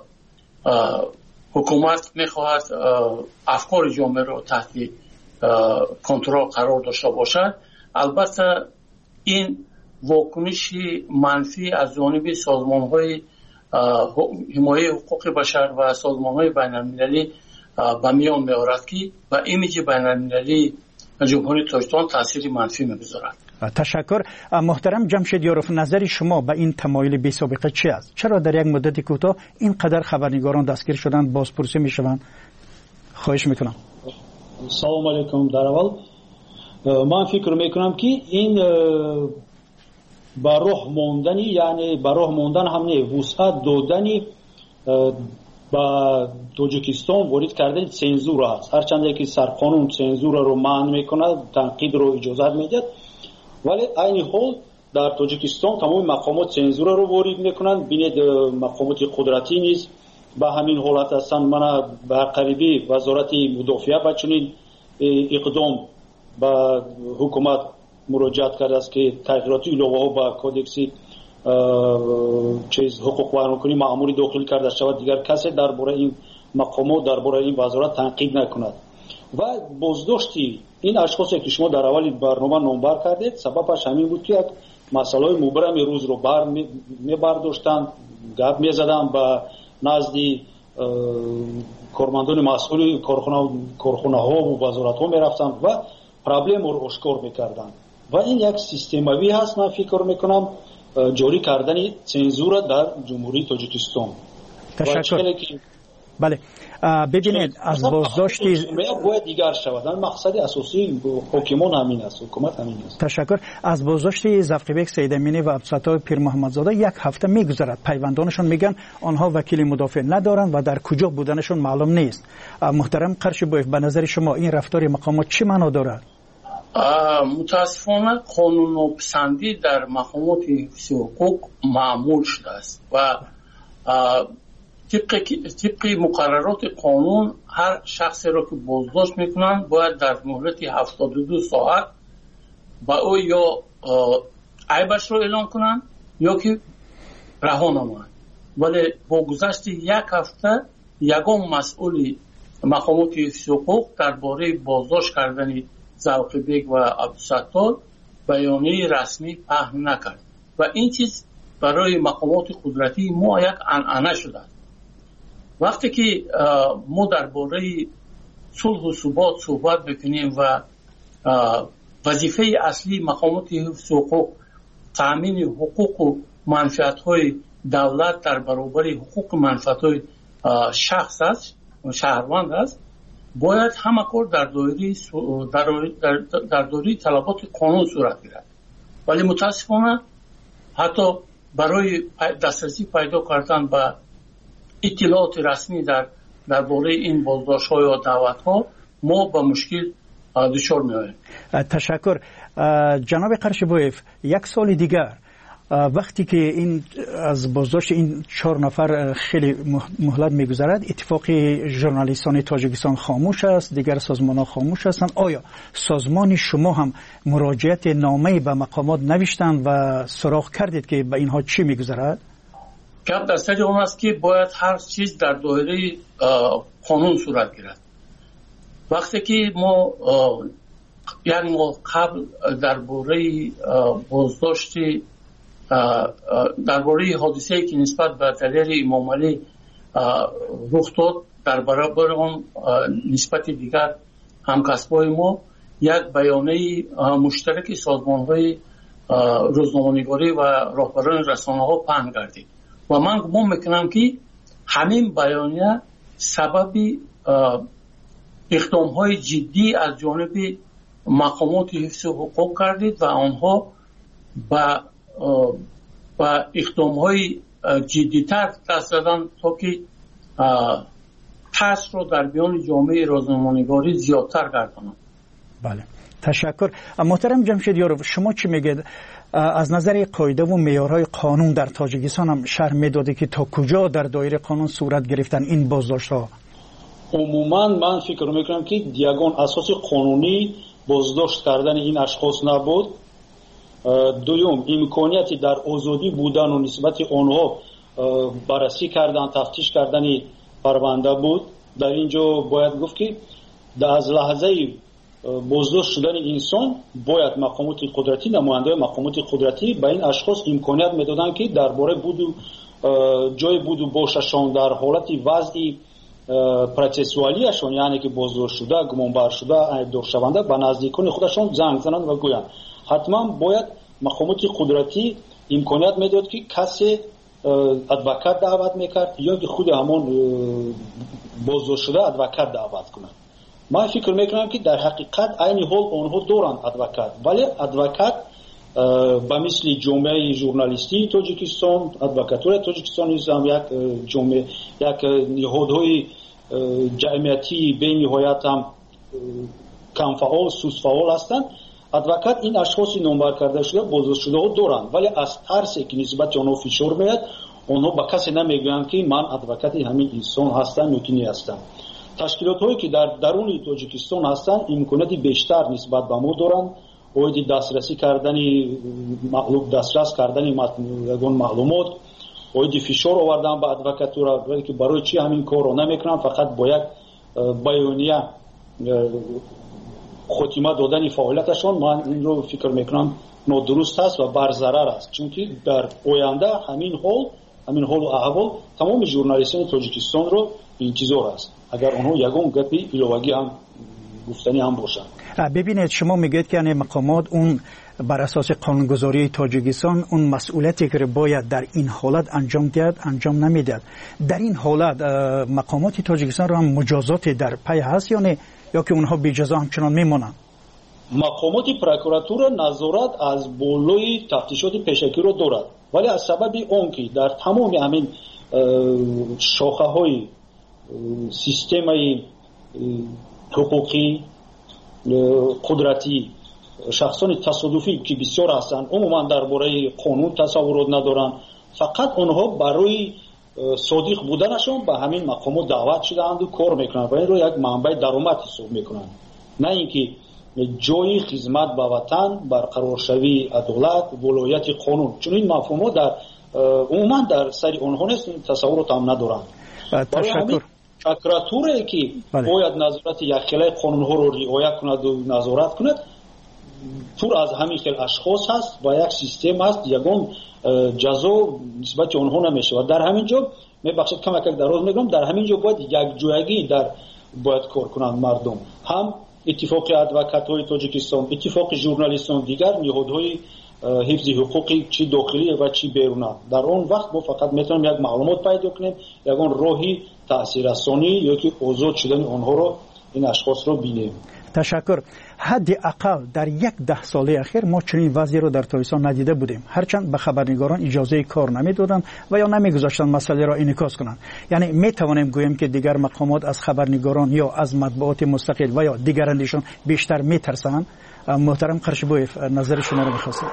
حکومت میخواهد افکار جامعه را تحت کنترل قرار داشته باشد، البته این واکنش منفی از جانب سازمان‌های حمایت حقوق بشر و سازمان‌های بین‌المللی به میان می‌آورد که به ایمیج بین‌المللی جمهوری تاجیکستان تاثیر منفی می‌گذارد. تشکر. محترم جمشید یاروف، نظر شما به این تمایل بی سابقه چی است؟ چرا در یک مدت کوتاه اینقدر خبرنگاران دستگیر شدند، بازپرسی می‌شوند؟ خواهش می‌کنم. سلام علیکم. در اول من فکر میکنم که این با راه موندنی، یعنی با راه موندن هم نه، وسعت دادنی با تاجیکستان وارد کردن سنزور است. هرچند که سرقانون سنزور رو منع میکنه، تنقید رو اجازه میده، ولی این حال در تاجیکستان تمام مقامات سنزور رو وارد میکنن. بینید مقامات قدرتی نیست به همین حالت هستن. من به قریبی وزارت مدافعه با چنین اقدام با حکومت مراجعت کرده است که تغییرات علاوه ها با کودکس چیز حقوق بیانکنی مأموری داخل کرده شود، دیگر کسی درباره این مقامات درباره این وزارت تنقید نکند. و بازداشتی این اشخاصی که شما در اول برنامه نامبر کردید سببش همین بود که یک مسئله مبرم روز رو بر می برداشتند، گپ می زدند با نزدی کارمندان مسئول کارخانه ها و وزارت ها می رفتند و پرابلم رو اشکار میکردن. و این یک سیستماوی هست. من فکر میکنم جاری کردن سنزور در جمهوری تاجیکستان. تشکر. بله ببینید از بازداشتی باید دیگر شود. مقصد اساسی حکومت همین است، حکومت همین است. تشکر. از بازداشتی زفقیبک سیدامینی و عبدالستار پیر محمدزاده یک هفته میگذرد. پیوندانشون میگن آنها وکیل مدافع ندارند و در کجا بودنشون معلوم نیست. محترم قرشبویف، به نظر شما این رفتار مقامات چی معنا دارد؟ متاسفانه قانون‌پسندی در مقامات حفظ حقوق معمول شده است و طبق طبق مقررات قانون هر شخصی را که بازداشت میکنن باید در مهلت هفتاد و دو ساعت با او یا عیبش رو اعلام کنن یا که رها نمایند. ولی با گذشت یک هفته یگان مسئول مقامات حفظ حقوق درباره بازداشت کردن زفقیبک و عبدالستار بیانیه رسمی پهن نکرد و این چیز برای مقامات قدرتی ما یک عنعنه شده. وقتی که ما درباره صلح و ثبات صحبت بکنیم و وظیفه اصلی مقامات حفظ حقوق تامین حقوق و منفعت‌های دولت در برابر حقوق و منفعت‌های شخص است، شهروند است، باید همه کار در دایره در, در دایره طلبات قانون صورت گیرد. ولی متاسفانه حتی برای دسترسی پیدا کردن به اطلاعات رسمی در درباره این بازداشت‌ها یا دعوت‌ها ما با مشکل دچار می‌آییم. تشکر. جناب قرشبویف، یک سال دیگر وقتی که این از بازداشت این چهار نفر خیلی مهلت میگذرد، اتفاق ژورنالیستان تاجیکستان خاموش است، دیگر سازمان‌ها خاموش هستند. آیا سازمان شما هم مراجعت نامه‌ای به مقامات نوشتند و سراغ کردید که به اینها چی میگذرد؟ گپ در سر آن است که باید هر چیز در دایره قانون صورت گیرد. وقتی که ما یعنی ما قبل درباره بازداشت درباره حادثه‌ای که نسبت به دلیر امام علی رخ داد در برابر آن نسبت دیگر همکسبای ما یک بیانیه مشترک سازمان‌های روزنامه‌نگاری و راهبران رسانه‌ها پهن گردید و من گمان میکنم که همین بیانیه سبب اقدام‌های جدی از جانب مقامات حفظ حقوق گردید و آنها با با اقدام‌های جدی‌تر دست زدن تا که ترس رو در بیان جامعه روزنامه‌نگاری زیادتر گردانند. بله، تشکر. محترم جمشید یاروف، شما چی میگید از نظر قاعده و معیارهای قانون در تاجیکستان هم شرح میداده که تا کجا در دایره قانون صورت گرفتن این بازداشت‌ها؟ عموما من فکر میکنم که یگان اساس قانونی بازداشت کردن این اشخاص نبود. دوم، امکانیتی در آزادی بودن و نسبت آنها بررسی کردن، تفتیش کردن پرونده بود. در اینجا باید گفت که از لحظه بازداشت شدن انسان باید مقامات قدرتی، نماینده مقامات قدرتی به این اشخاص امکانیت میدادن که درباره بود و جای بود و باششان در حالت وضع پروسسوالیشون، یعنی که بازداشت شده، گمانبر شده، ایبدار شونده، به نزدیکان خودشون زنگ زنند و گویند. حتما باید مقامات قدرتی امکانیت میداد که کسی ادوکات دعوت میکرد یا که خود همون بازداشت شده ادوکات دعوت کنند. من فکر میکنم که در حقیقت این حال آنها دارند ادوکات، ولی ادوکات به مثل جامعه ژورنالیستی تاجیکستان، ادوکاتور تاجیکستان هم یک جامعه، یک نهادهای جمعیتی به نهایت هم کم فعال، سوس فعال هستند. ادوکات این اشخاص نامبر کرده شده بازداشت شده ها دارند، ولی از ترسی که نسبت آنها فشار میاد آنها به کسی نمیگویند که من ادوکات همین انسان هستم یا که نی هستم. تشکیلات هایی که در درون تاجیکستان هستند امکاناتی بیشتر نسبت به ما دارند. اوید دسترسی کردن معلوم دسترس کردن یگان معلومات، اوید فشار آوردن به ادوکاتورا، ولی که برای چی همین کار رو نمیکنن، فقط با یک بیانیه خاتمه دادن فعالیتشون. من این رو فکر میکنم نادرست است و بر ضرر است، چون که در آینده همین حال همین حال و احوال تمام ژورنالیستان تاجیکستان رو انتظار است اگر اونها یگان گپی ایلواگی هم گفتنی هم باشن. ببینید، شما میگید که یعنی مقامات اون بر اساس قانونگذاری تاجیکستان اون مسئولیتی که باید در این حالت انجام دهد انجام نمیدهد. در این حالت مقامات تاجیکستان رو هم مجازاتی در پی هست یا نه، یا که اونها بی جزا همچنان میمونن؟ مقامات پروکراتور نظارت از بالای تفتیشات پیشکی رو دارد، ولی از سبب اون که در تمام همین شاخه های سیستم حقوقی قدرتی شخصان تصادفی که بسیار هستند عموما درباره قانون تصورات ندارند، فقط آنها برای صادق بودنشون به همین مقامات دعوت شدند و کار میکنند و این رو یک منبع درآمد حساب میکنند، نه اینکه جای خدمت به وطن، برقرار شوی عدالت، ولایت قانون. چون این مفهومات در عموما در سر آنها نیست، تصورات هم ندارند. تشکر. پروکراتوری که باید نظارت یک خیلی قانون ها رو رعایت کند و نظارت کند پر از همین خیلی اشخاص هست و یک سیستم هست، یگان جزا نسبت آنها نمیشه. و در همین جا میبخشید کم کم دراز میگم، در همین جا باید یک جایگی در باید کار کنند مردم، هم اتفاق ادوکات‌های تاجیکستان، اتفاق ژورنالیستان، دیگر نهادهای حفظ حقوقی چی داخلی و چی بیرونی. در اون وقت ما فقط میتونیم یک معلومات پیدا کنیم، یگان راهی تاثیررسانی یا که آزاد شدن آنها رو این اشخاص رو بینیم. تشکر. حداقل در یک ده ساله اخیر ما چنین وضعی رو در تاجیکستان ندیده بودیم، هرچند به خبرنگاران اجازه کار نمیدادند و یا نمیگذاشتن مسئله را انعکاس کنند. یعنی میتوانیم گوییم که دیگر مقامات از خبرنگاران یا از مطبوعات مستقل و یا دیگرانشون بیشتر میترسند. محترم قرشبویف، نظر شما رو میخواستم.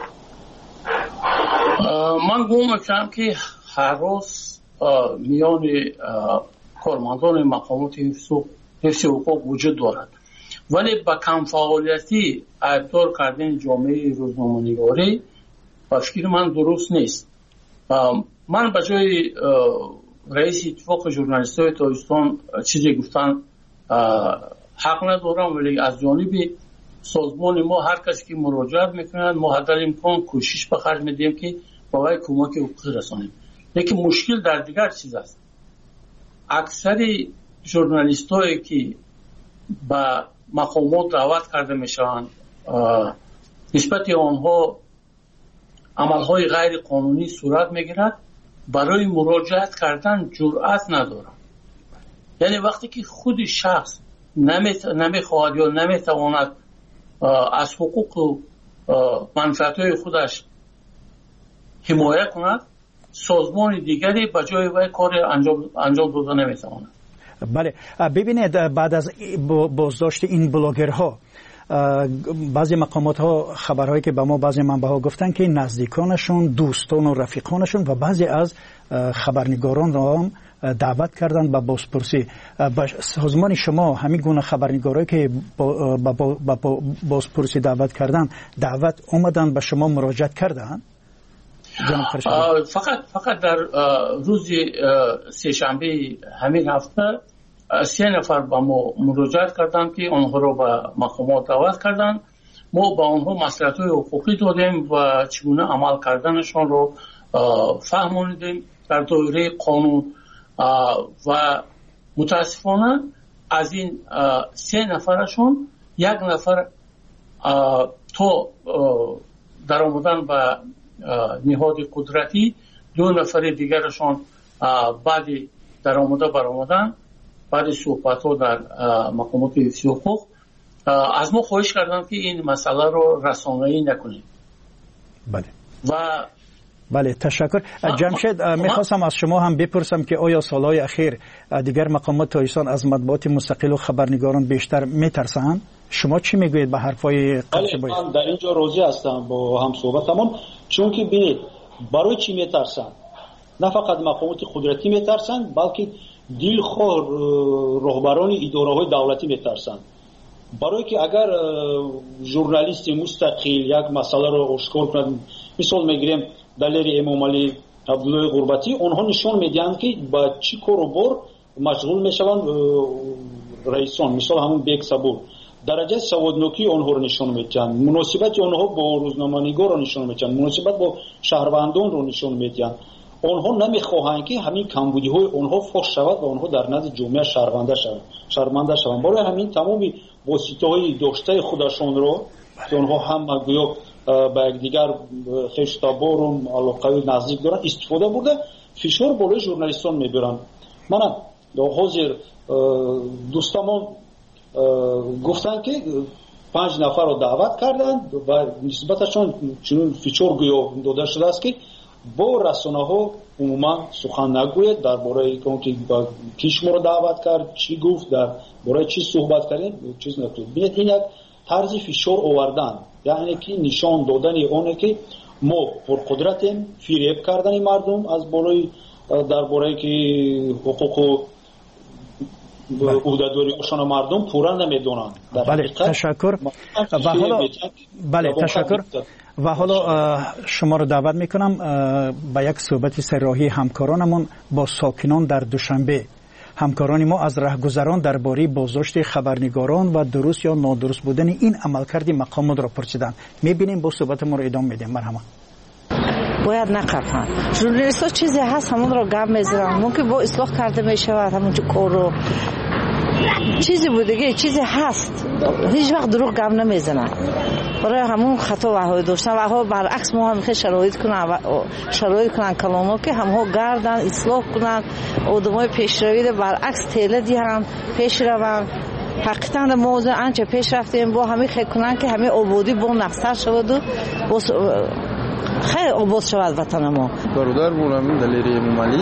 من گمان میکنم که هر روز میان کارمندان مقامات حفظ حقوق وجود دارد، ولی با کم فعالیتی ایبدار کردن جامعه روزنامه‌نگاری با فکر من درست نیست. من به جای رئیس اتفاق ژورنالیست‌های تاجیکستان چیزی گفتن حق ندارم، ولی از جانب سازمان ما هر کسی که مراجعه میکنند ما حد امکان کوشش به خرج میدیم که برای کمک حقوقی رسانیم. لیکن مشکل در دیگر چیز است. اکثر ژورنالیست‌هایی که با مقامات دعوت کرده میشن، نسبت آنها عملهای غیر قانونی صورت میگیرد، برای مراجعت کردن جرأت ندارن. یعنی وقتی که خود شخص نمیخواهد یا نمیتواند از حقوق و منفعت‌های خودش حمایت کند، سازمان دیگری به جای وی کار انجام انجام داده نمیتواند. بله، ببینید بعد از بازداشت این بلاگرها بعضی مقامات ها خبرهایی که به ما بعضی منبع ها گفتن که نزدیکانشون، دوستان و رفیقانشون و بعضی از خبرنگاران را هم دعوت کردن به بازپرسی. با سازمان شما همین گونه خبرنگارایی که با بازپرسی دعوت کردن، دعوت اومدن به شما مراجعت کردن؟ فقط فقط در روز سه شنبه همین هفته سه نفر با ما مراجعت کردن که آنها رو به مقامات دعوت کردن. ما با آنها مصلحت‌های حقوقی دادیم و چگونه عمل کردنشان رو فهموندیم در دایره قانون و متاسفانه از این سه نفرشون یک نفر تو در آمدن به نهاد قدرتی، دو نفر دیگرشان بعد در آمده بر آمدن بعد صحبت ها در مقامات حفظی حقوق از ما خواهش کردن که این مسئله رو رسانه‌ای نکنیم. بله. و بله، تشکر. جمشید، میخواستم از شما هم بپرسم که آیا سالهای اخیر دیگر مقامات تاجیکستان از مطبوعات مستقل و خبرنگاران بیشتر میترسند؟ شما چی میگویید به حرفای قرچبایی؟ من در اینجا راضی هستم با هم صحبتمون، چون که ببینید برای چی میترسن؟ نه فقط مقامات قدرتی میترسن، بلکه دلخواه رهبران اداره‌های دولتی میترسن. برای که اگر ژورنالیست مستقل یک مسئله رو آشکار کنند، مثال میگیریم دلیل امام علی عبدالله غربتی، اونها نشون میدن که با چی کار و بار مشغول میشوند رئیسان، مثال همون بیگ صبور درجه سوادنوکی اونها رو نشون میدن، مناسبت اونها با روزنامه‌نگار رو نشون میدن، مناسبت با شهروندان رو نشون میدن. اونها نمیخواهند که همین کمبودی های اونها فاش شود و اونها در نزد جامعه شرمنده شوند شرمنده شوند برای همین تمامی واسطه های داشته خودشون رو که اونها هم گویا به یکدیگر خشتابار و علاقه نزدیک دارن استفاده برده فشار بالای ژورنالیستان میبرن. من حاضر دوستامون گفتن که پنج نفر رو دعوت کردن و نسبتشون چنون فشار گویا داده شده است که با رسانه ها عموما سخن نگوید درباره اینکه کی شما رو دعوت کرد، چی گفت، درباره چی صحبت کردین، چیز نکنید. ببینید این یک طرز فشار آوردن، یعنی که نشان دادن اونه که ما پرقدرتیم، فریب کردن مردم از بالای درباره که حقوق و عهده‌داری‌هاشون مردم پورا نمیدونن. بله، تشکر. و حالا بله تشکر. و حالا شما رو دعوت میکنم به یک صحبت سرراهی همکارانمون با ساکنان در دوشنبه. همکاران ما از رهگذران درباره بازداشت خبرنگاران و درست یا نادرست بودن این عملکرد مقامات را پرسیدن. میبینیم با صحبت ما رو ادامه میدیم. مرحبا. باید نقفن. ژورنالیست ها چیزی هست همون رو گم میزنن، ممکن با اصلاح کرده میشود همونجا کار رو چیزی بودگی چیزی هست، هیچ وقت دروغ گم نمیزنن. برای همون خطا وحای داشتن و ها برعکس ما هم شرایط کنن شرایط کنن کلانو که هم ها گردن اصلاح کنن آدمای پیشروی برعکس تیله دیرن پیش روان. حقیقتا موضوع انچه پیش رفتیم با همه خیلی کنن که همه آبادی با نفسر شود و خیلی آباد شود وطن ما. برادر بولم دلیری امام علی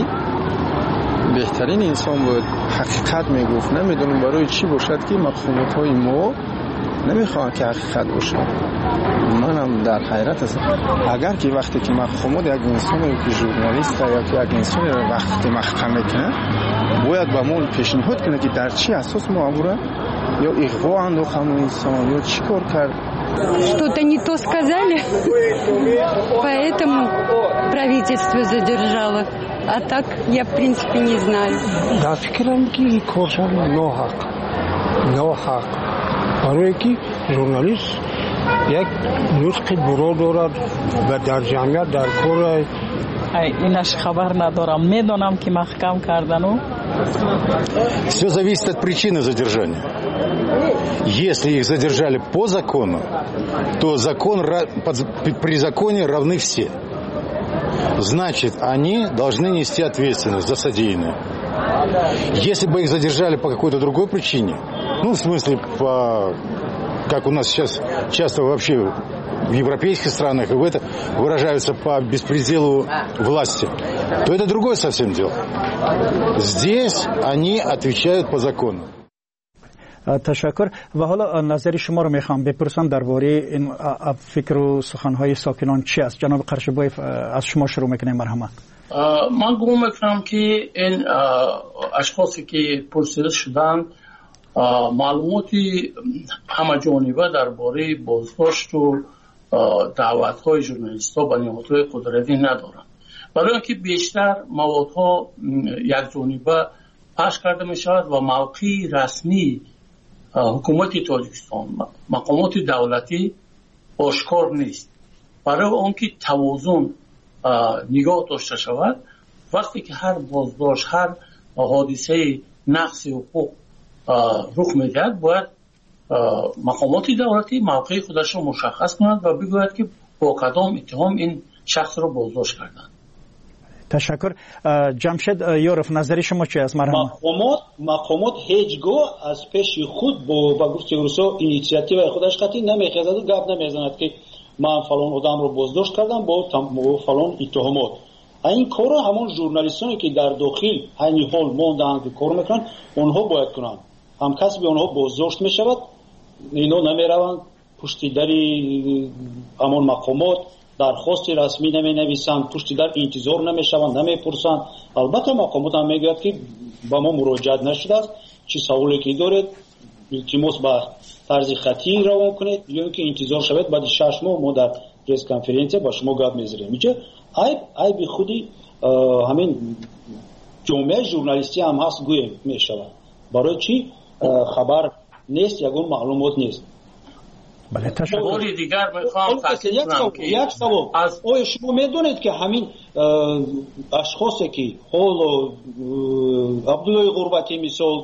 بهترین انسان بود، حقیقت میگفت. نمیدونم برای چی باشد که مقامات های ما نمیخوان که حقیقت باشه. منم در حیرت هستم. اگر که وقتی که مقامات یک انسان که ژورنالیست یا که یک انسان رو وقتی محکمه کنه باید با ما پیشنهاد کنه که در چی اساس معامله یا اغوا انداخت همون انسان یا چی کار کرد. Что-то не то сказали, поэтому правительство задержало. А так я в принципе не знаю. Да, фикрам ки коршан ноҳақ. ноҳақ. барое ки журналист як нутқи буро дорад ва дар ҷамъият дар кор اینش خبر ندارم. میدونم که محکم کردن و Все зависит от причины задержания. Если их задержали по закону, то закон, при законе равны все. Значит, они должны нести ответственность за содеянное. Если бы их задержали по какой-то другой причине, ну, в смысле, по, как у нас сейчас часто вообще в европейских странах, и в это выражаются по беспределу власти, то это другое совсем дело. Здесь они отвечают по закону. تشکر و حالا نظر شما رو میخوام بپرسم درباره این فکر و سخنهای ساکنان چی است؟ جناب قرشبایف از شما شروع میکنیم. مرحمت. من گمان میکنم که این اشخاصی که پرسیده شدن معلوماتی همه جانبه درباره بازداشت و دعوت‌های ژورنالیست‌ها به نهادهای قدرتی ندارند، برای اینکه بیشتر موادها یک جانبه پخش کرده میشود و موقعی رسمی حکومت تاجیکستان، مقامات دولتی آشکار نیست. برای آنکه توازن نگاه داشته شود، وقتی که هر بازداشت، هر حادثه نقض حقوق رخ میدهد، باید مقامات دولتی موقع خودش را مشخص کنند و بگوید که با کدام اتهام این شخص را بازداشت کردند. تشکر. جمشید یورف، نظر شما چی است؟ مرحبا. مقامات مقامات هیچگاه از پیش خود با با گفته روسا اینیشیاتیو خودش قطعی نمیخواهد و گپ نمیزند که من فلان آدم رو بازداشت کردم با فلان اتهامات. این کار همون ژورنالیستانی که در داخل همین حال موندن که کار میکنن اونها باید کنند. هم کسی به اونها بازداشت میشود، اینا نمیروند پشت در همون مقامات درخواست رسمی نمی نویسند، پشت در انتظار نمیشوند، نمیپرسند. البته مقامات هم میگوید که با ما مراجعت نشده است، چی سوالی که دارید التماس به طرز خطی روان کنید یا اینکه انتظار شود بعد شش ماه ما در پرس کنفرانس با شما گپ میذاریم. اینجا عیب عیب خودی همین جامعه ژورنالیستی هم هست گویم میشود. برای چی خبر نیست، یگون معلومات نیست. بله تشکر. باری دیگر میخوام تاکید کنم که یک سوال از آیا شما میدونید که همین اشخاصی که حال عبدالله غربتی مثال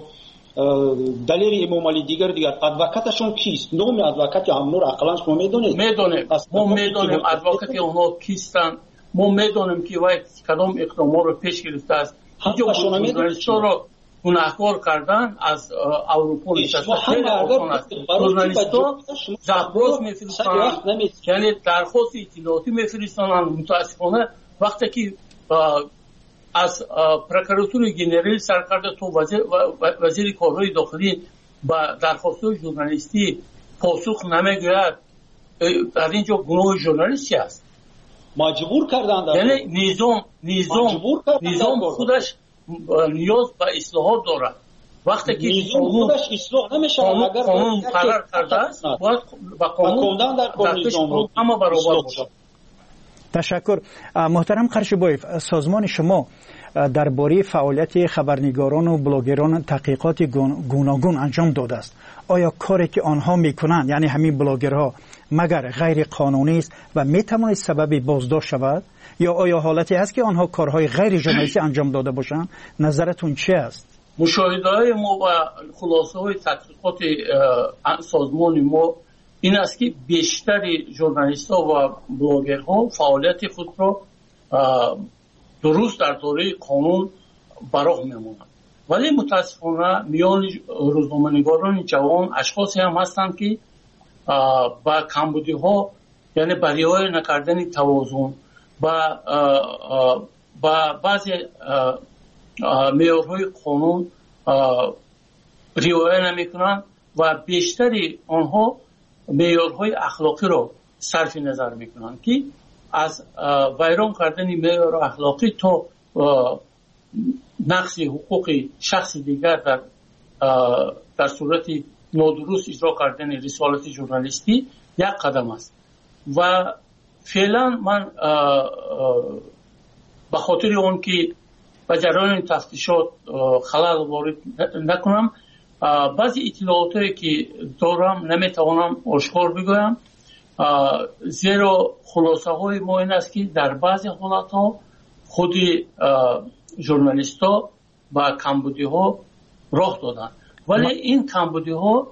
دلیل امام علی دیگر دیگر ادوکاتشون کیست؟ نام ادوکات همون رو اقلا شما میدونید؟ میدونیم. ما میدونیم ادوکات اونها کیستن. ما میدونیم که وای کدام اقدامات رو پیش گرفته است. اینجا ژورنالیست‌ها رو گناهکار کردن از اروپا نشسته. ژورنالیست‌ها زبراز میفرستند، یعنی درخواست اطلاعاتی میفرستند. متاسفانه وقتی که از پروکراتور جنرال سرکرده تو وزیر, وزیر کارهای داخلی با درخواست‌های ژورنالیستی پاسخ نمیگوید، در اینجا گناه ژورنالیستی است. مجبور کردند، یعنی نظام نظام نظام خودش نیاز به اصلاحات دارد. وقتی که نظام خودش اصلاح نمیشه اگر قانون قرار کرده است باید با قانون در پیش اما برابر باشد. تشکر. محترم قرشبایف، سازمان شما درباره فعالیت خبرنگاران و بلاگران تحقیقات گوناگون انجام داده است. آیا کاری که آنها میکنند، یعنی همین بلاگرها، مگر غیر قانونی است و میتواند سبب بازداشت شود، یا آیا حالتی است که آنها کارهای غیر ژورنالیستی انجام داده باشند؟ نظرتون چه است؟ مشاهده‌های ما و خلاصه‌های تحقیقات سازمان ما این است که بیشتر ژورنالیست‌ها و بلاگرها فعالیت خود را درست در دایره قانون براه می‌مانند. ولی متاسفانه میان روزنامه‌نگاران جوان اشخاصی هم هستند که با کمبودی‌ها، یعنی با رعایت نکردن توازن با با بعضی معیارهای قانون رعایت نمی‌کنند و بیشتری آنها معیارهای اخلاقی را صرف نظر می‌کنند که از ویران کردن معیار اخلاقی تا نقض حقوق شخص دیگر در در صورت نادرست اجرا کردن رسالت ژورنالیستی یک قدم است. و فعلا من به خاطر اون که به جریان تفتیشات خلل وارد نکنم، بعضی اطلاعاتی که دارم نمیتوانم آشکار بگویم، زیرا خلاصه های ما این است که در بعضی حالت ها خود ژورنالیست ها با کمبودی ها راه دادن. ولی این کمبودی ها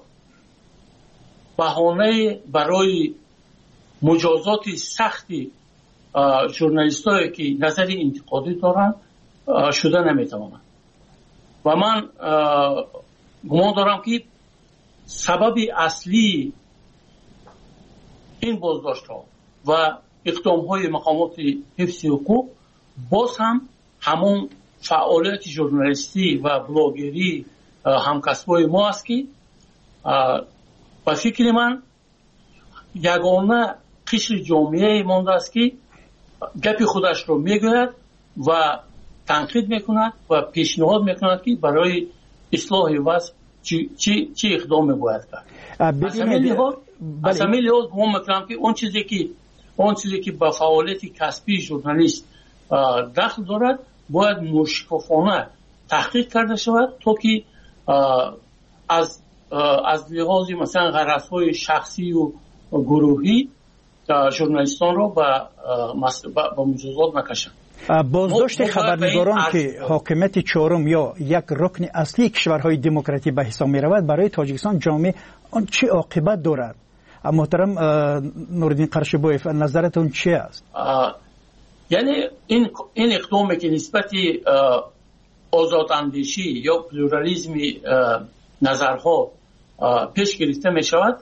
بهانه برای مجازات سختی ژورنالیست هایی که نظر انتقادی دارن شده نمیتوانند. و من گمان دارم که سبب اصلی این بازداشت ها و اقدام های مقامات حفظ حقوق باز هم همون فعالیت ژورنالیستی و بلاگری همکسبای ما است که با فکر من یگانه قشر جامعه مانده است که گپ خودش رو میگوید و تنقید میکند و پیشنهاد میکند که برای اصلاح وضع چی چی چی اقدام باید کرد. از همین لحاظ از همین لحاظ گمان میکنم که اون چیزی که اون چیزی که با فعالیت کسبی ژورنالیست دخل دارد باید مشکفانه تحقیق کرده شود تا که از از لحاظ مثلا غرض‌های شخصی و گروهی ژورنالیستان رو با با مجازات نکشند. بازداشت خبرنگاران که حاکمیت چهارم یا یک رکن اصلی کشورهای دموکراتی به حساب می رود برای تاجیکستان جامعه آن چه عاقبت دارد؟ محترم نورالدین قرشبویف نظرتون چی است؟ یعنی این این اقدامی که نسبت آزاداندیشی یا پلورالیسم نظرها پیش گرفته می شود،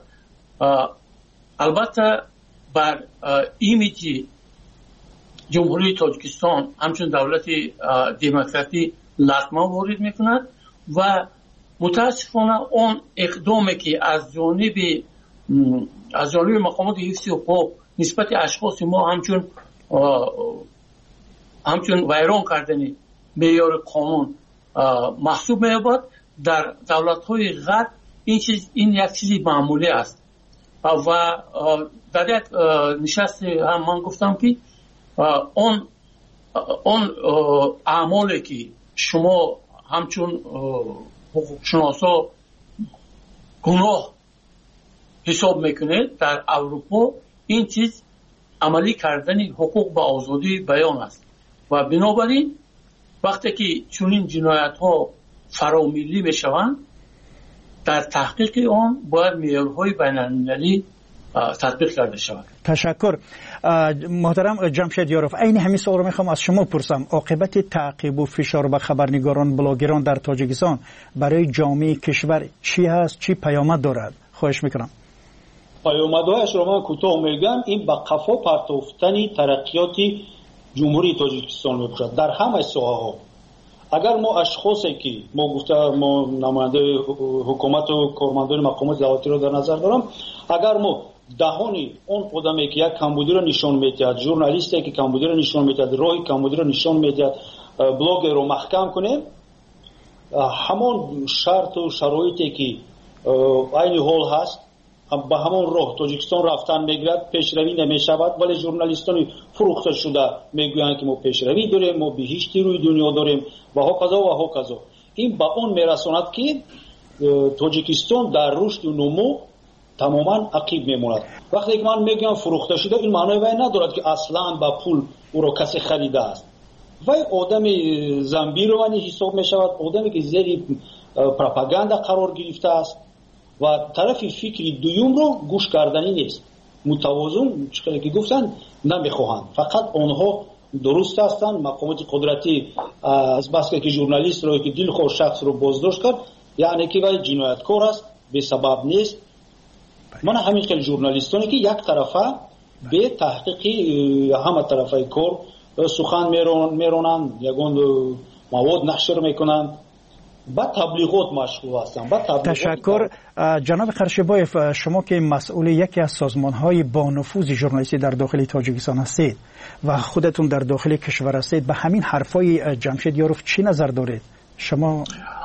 البته بر ایمیجی جمهوری تاجیکستان همچون دولت دموکراتی لطمه وارد می کند و متاسفانه اون اقدامی که از جانب از جانب مقامات حفظ حقوق نسبت اشخاص ما همچون همچون ویران کردن معیار قانون محسوب می‌یابد، در دولت‌های غرب این چیز این یک چیزی معمولی است. و در یک نشست هم من گفتم که اون اون اعمالی که شما همچون حقوقشناسا گناه حساب میکنید در اروپا، این چیز عملی کردن حقوق به آزادی بیان است و بنابراین وقتی که چنین جنایت ها فراملی میشوند در تحقیق آن باید معیارهای بین‌المللی تطبیق کرده شود. تشکر. محترم جمشید یاروف، این همین سوال رو میخوام از شما پرسم. عاقبت تعقیب و فشار به خبرنگاران بلاگران در تاجیکستان برای جامعه کشور چی هست؟ چی پیامد دارد؟ خواهش میکنم. پیامدهایش رو من کوتاه میگم. این به قفا پرتافتن ترقیات جمهوری تاجیکستان میباشد در همه ساحه‌ها. اگر ما اشخاصی که ما گفته ما نماینده حکومت و کارمندان مقامات دولتی رو در نظر دارم، اگر ما دهانی اون آدمی که یک کمبودی رو نشان میدهد، ژورنالیستی که کمبودی رو نشان میدهد، راه کمبودی رو نشان میدهد، بلاگر رو محکم کنیم، همون شرط و شرایطی که عین حال هست به همون راه تاجیکستان رفتن میگرد، پیشروی نمیشود. ولی ژورنالیستان فروخته شده میگویند که ما پیشروی داریم، ما بهشتی روی دنیا داریم و هاکذا و هاکذا. این به اون میرساند که تاجیکستان در رشد و نمو تماما عقیب میماند. وقتی که من میگم فروخته شده، این معنی وای ندارد که اصلا با پول او را کسی خریده است. وای آدم زنبیروانی حساب میشود، آدمی که زیر پروپاگاندا قرار گرفته است و طرف فکری دوم رو گوش کردنی نیست. متوازن چیزی که گفتن نمیخواهند، فقط آنها درست هستند. مقامات قدرتی از بس که ژورنالیست رو که دلخواه شخص رو بازداشت کرد، یعنی که ولی جنایتکار است، به سبب نیست. من همین خیلی ژورنالیستانی که یک طرفه به تحقیقی همه طرفه کار سخن میرونند، یگان مواد نشر میکنند، با تبلیغات مشغول هستند. تشکر. جناب قرشبویف، شما که مسئول یکی از سازمان‌های با نفوذ ژورنالیستی در داخل تاجیکستان هستید و خودتون در داخل کشور هستید، به همین حرفای جمشید یاروف چی نظر دارید شما؟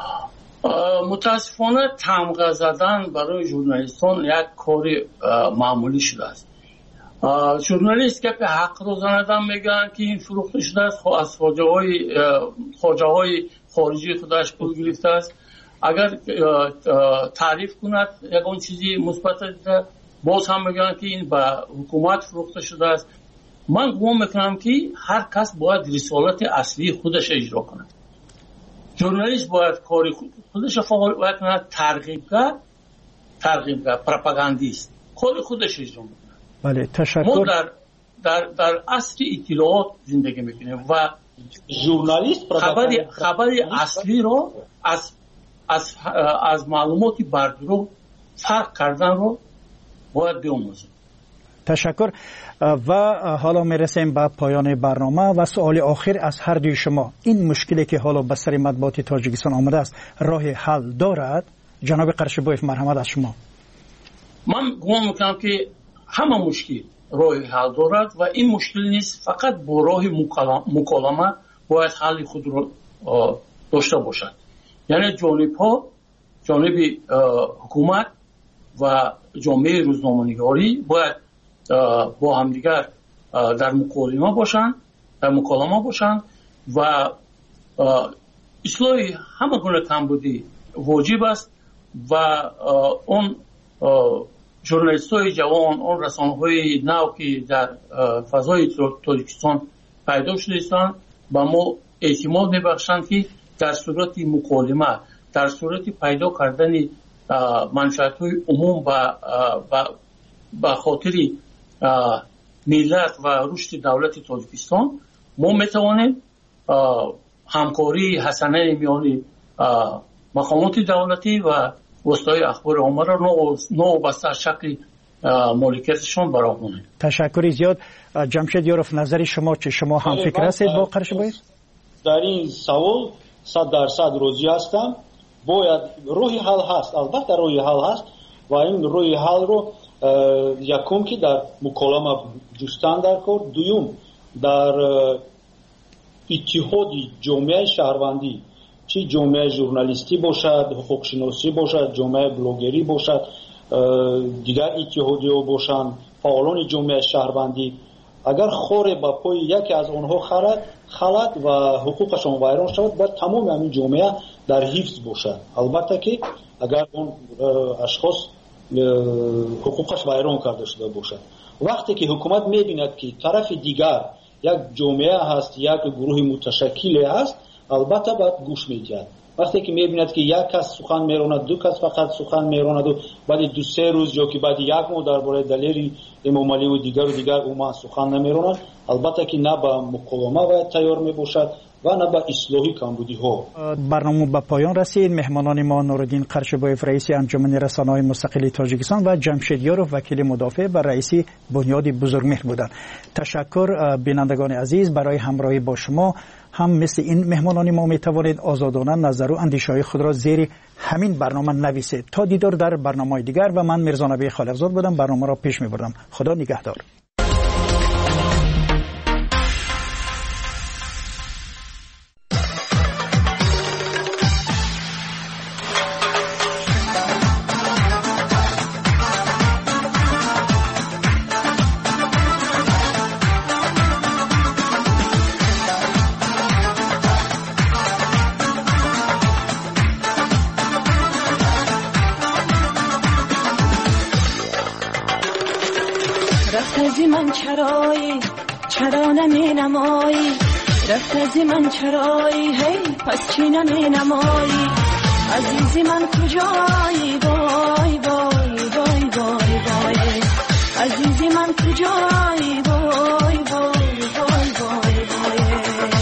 متاسفانه تمغه زدن برای ژورنالیستان یک کار معمولی شده است. ژورنالیست که به حق رو زندن میگن که این فروخته شده است، از خواجه‌های خواجه‌های خارجی خودش پول گرفته است. اگر تعریف کند یگان چیزی مثبت باز هم میگن که این به حکومت فروخته شده است. من گمان میکنم که هر کس باید رسالت اصلی خودش اجرا کند ژورنالیست باید کاری خودش باید کنه، ترغیبگر ترغیبگر پروپاگاندیست کاری خودش اجرا میکنه. بله تشکر. ما در در در عصر اطلاعات زندگی میکنیم و ژورنالیست خبری خبری اصلی رو از از از معلوماتی بردرو فرق کردن رو باید بیاموزیم. تشکر. و حالا میرسیم به پایان برنامه و سوال آخر از هر دوی شما، این مشکلی که حالا به سر مطبوعات تاجیکستان آمده است راه حل دارد؟ جناب قرشبویف مرحمت از شما. من گمان میکنم که همه مشکل راه حل دارد و این مشکل نیست، فقط با راه مکالمه باید حل خود رو داشته باشد. یعنی جانب ها، جانب حکومت و جامعه روزنامه‌نگاری باید با همدیگر در مکالمه باشند، در مکالمه باشند و اصلاح همه گونه کمبودی واجب است و اون ژورنالیست های جوان، اون رسانه های نو که در فضای تاجیکستان پیدا شده هستند به ما اعتماد میبخشند که در صورت مکالمه، در صورت پیدا کردن منفعت های عموم و به خاطر ملت و رشد دولت تاجیکستان ما میتوانیم همکاری حسنه میان مقامات دولتی و وسایل اخبار عامه را نو بسته از شکل مالکیتشون برآورده. تشکر زیاد. جمشید یاروف، نظر شما چه؟ شما هم فکر هستید با قرشبویف؟ در این سوال صد درصد راضی هستم. باید روی حل هست، البته روی حل هست و این روی حل رو یکم که در مکالمه جستن در کار، دوم در اتحادی جامعه شهروندی، چه جامعه ژورنالیستی باشد، حقوق شناسی باشد، جامعه بلاگری باشد، دیگر اتحادی ها باشند، فعالان جامعه شهروندی، اگر خور با پای یکی از آنها خرد خلط و حقوقشان ویران شود، باید تمام همین جامعه در حفظ باشد. البته که اگر اون اشخاص حقوقش ویران کرده شده باشد، وقتی که حکومت میبیند که طرف دیگر یک جامعه هست، یک گروه متشکل هست، البته باید گوش میدهد. وقتی که میبیند که یک کس سخن میراند، دو کس فقط سخن میراند و بعد دو سه روز یا که بعد یک ماه درباره دلیل امام علی و دیگر و دیگر اوما سخن نمیراند، البته که نه به مکالمه باید تیار میباشد و نه به اصلاحی کمبودی ها. برنامه به پایان رسید. مهمانان ما نورالدین قرشبویف رئیس انجمن رسانه‌های مستقل تاجیکستان و جمشید یاروف وکیل مدافع و رئیس بنیاد بزرگمهر بودند. تشکر بینندگان عزیز برای همراهی با شما. هم مثل این مهمانان ما می توانید آزادانه نظر و اندیشه‌های خود را زیر همین برنامه نویسید. تا دیدار در برنامه‌های دیگر و من میرزا نبی خالقزاد بودم، برنامه را پیش می‌بردم. خدا نگهدار. من چرایی چرا نمی نمایی، رفت از من چرایی هی پس چی نمی نمایی، عزیزی من کجایی وای وای وای وای وای، عزیزی من کجایی وای وای وای وای وای.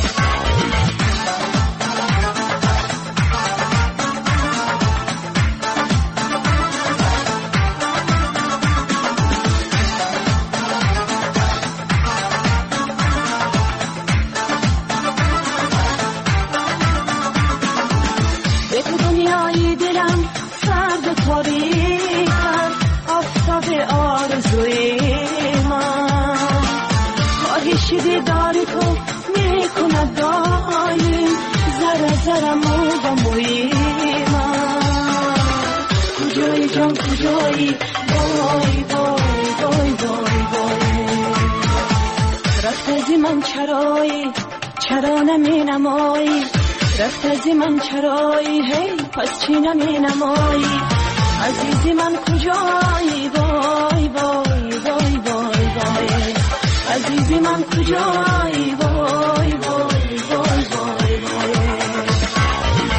دیداری تو میکند دایم زره زره مو و موی من، کجایی جان کجایی وای وای وای وای وای، رفت از من چرایی چرا نمی نمایی، رفت از من چرایی هی پس چی نمی نمایی، عزیزی من کجایی وای وای وای وای وای، عزیزی من کجایی وای وای وای وای وای.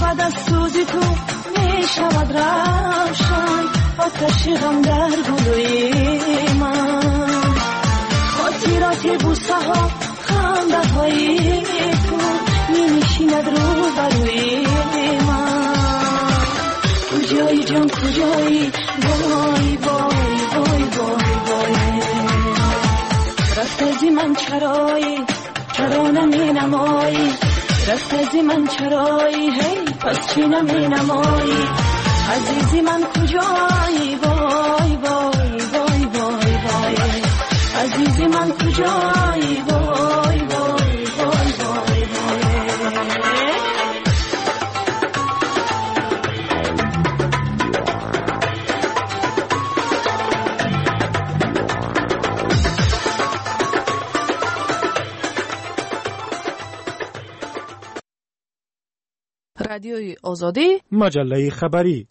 بعد از سوز تو می شود روشن آتش غم در گلوی من خاطرات بوسه ها خنده های تو می نشیند رو بروی من کجایی جان کجایی وای وای وای وای وای رفت از من چرایی چرا نمی نمایی رفت از من چرایی هی پس چی نمی نمایی عزیزی من کجایی وای وای وای وای وای عزیزی من کجایی وای وای وای وای وای رادیوی آزادی مجله خبری.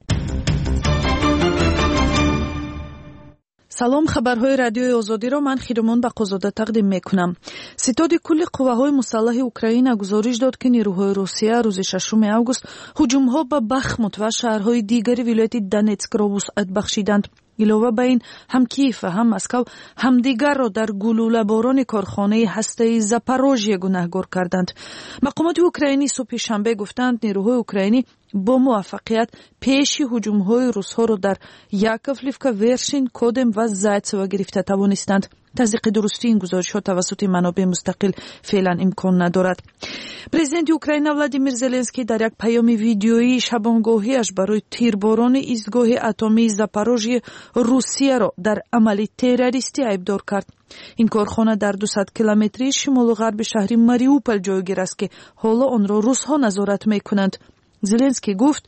салом, хабарҳои радиои озодиро ман хиромон бақозода тақдим мекунам. ситоди кулли қувваҳои мусаллаҳи Украина гузориш дод ки нирӯҳои Русия рӯзи шашуми август ҳуҷумҳо ба Бахмут ва шаҳрҳои дигари вилояти Донецкро вусъат бахшиданд. илова ба ин ҳам Киев ва ҳам Москав ҳамдигарро дар гулӯлаборони корхонаи ҳастаи Запорожье гунаҳгор карданд. мақомоти украинӣ субҳи шанбе гуфтанд нирӯҳои украинӣ бо муваффақият пеши ҳуҷумҳои русҳоро дар Яковлевка, Вершин, Кодем ва Зайцево гирифта тавонистанд. таздиқи дурустии ин гузоришҳо тавассути манобеъ мустақил феълан имкон надорад. президенти Украина Владимир Зеленский дар як паёми видеоии шабонгоҳиаш барои тирборони изгоҳи атомии Запорожье Русияро дар амали террористӣ айбдор кард. ин корхона дар дусад километрии шимолу ғарби шаҳри Мариупол ҷойгир аст ки ҳоло онро русҳо назорат мекунанд. Зеленский гуфт: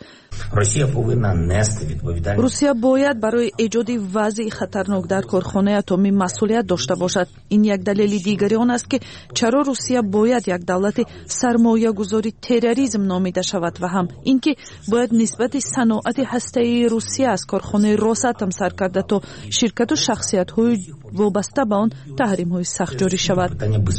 Русия бояд барои эҷоди вазъи хатарнок дар корхонаи атомӣ масъулият дошта бошад. ин як далели дигари он аст ки чаро Русия бояд як давлати сармоягузори терроризм номида шавад ва ҳам ин ки бояд нисбати саноати ҳастаии Русия аз корхонаи Росатом сар карда то ширкату шахсиятҳои вобаста ба он таҳримҳои сахт ҷорӣ шавад.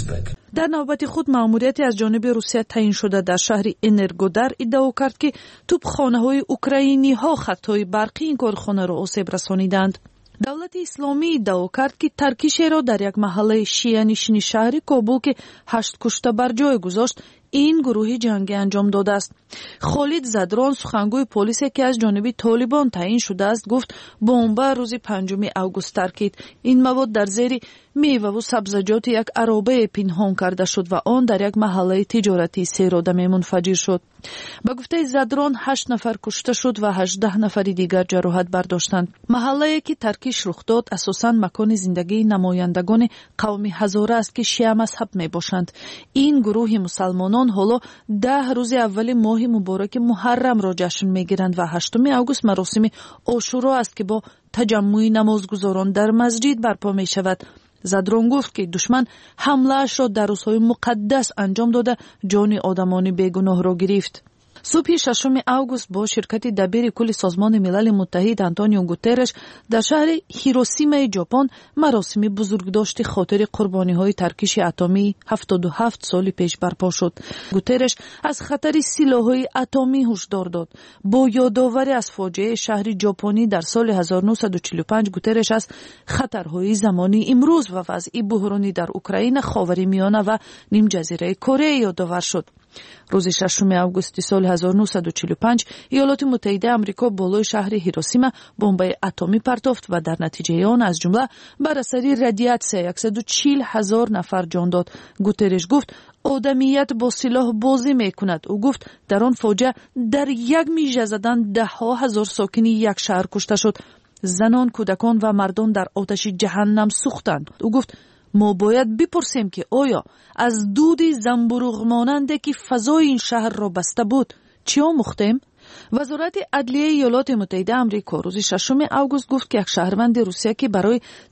дар навбати худ маъмурияте аз ҷониби Русия таъин шуда дар шаҳри Энергодар иддао кард ки тӯбхонаҳои украиниҳо хаттҳои барқи ин корхонаро осеб расониданд. давлати исломӣ иддао кард ки таркишеро дар як маҳаллаи шиянишини шаҳри Кобул ки ҳашт кушта бар ҷой гузошт, ин гурӯҳи ҷангӣ анҷом додааст. Холид Задрон, сухангӯи полисе ки аз ҷониби Толибон таъин шудааст, гуфт бомба рӯзи панҷуми август таркид. ин мавод дар зери меваву сабзаҷоти як аробае пинҳон карда шуд ва он дар як маҳаллаи тиҷоратии серодаме мунфаҷир шуд. ба гуфтаи Задрон ҳашт нафар кушта шуд ва ҳаждаҳ нафари дигар ҷароҳат бардоштанд. маҳаллае ки таркиш рух дод асосан макони зиндагии намояндагони қавми ҳазора аст ки шиа мазҳаб мебошанд. ин гурӯҳи мусалмонон ҳоло даҳ рӯзи аввали моҳи мубораки муҳаррамро ҷашн мегиранд ва ҳаштуми август маросими ошуро аст ки бо таҷаммуи намозгузорон дар масҷид барпо мешавад. Задрон гуфт ки душман ҳамлаашро дар рӯзҳои муқаддас анҷом дода ҷони одамони бегуноҳро гирифт. субҳи шашуми август бо ширкати дабири кулли созмони милали муттаҳид Антонио Гутерреш дар шаҳри Хиросимаи Ҷопон маросими бузургдошти хотири қурбониҳои таркиши атомии ҳафтоду ҳафт соли пеш барпо шуд. Гутерреш аз хатари силоҳҳои атомӣ ҳушдор дод. бо ёдоварӣ аз фоҷиаи шаҳри ҷопонӣ дар соли ҳазору нуҳсаду чилу панҷ Гутерреш аз хатарҳои замони имрӯз ва вазъи буҳронӣ дар Украина, Ховари Миёна ва Нимҷазираи Корея ёдовар шуд. рӯзи шашуми августи соли ҳазору нуҳсаду чилу панҷ Иёлоти Муттаҳидаи Амрико болои шаҳри Хиросима бомбаи атомӣ партофт ва дар натиҷаи он аз ҷумла бар асари радиатсия яксаду чил ҳазор нафар ҷон дод. Гутерреш гуфт одамият бо силоҳ бозӣ мекунад. ӯ гуфт дар он фоҷиа дар як мижа задан даҳҳо ҳазор сокини як шаҳр кушта шуд. занон, кӯдакон ва мардон дар оташи ҷаҳаннам сӯхтанд. ӯ гуфт мо бояд бипурсем ки оё аз дуди замбуруғмонанде ки фазои ин шаҳрро баста буд чӣ омӯхтем? вазорати адлияи Иёлоти Муттаҳидаи Амрико рӯзи шашуми август гуфт ки як шаҳрванди Русия ки барои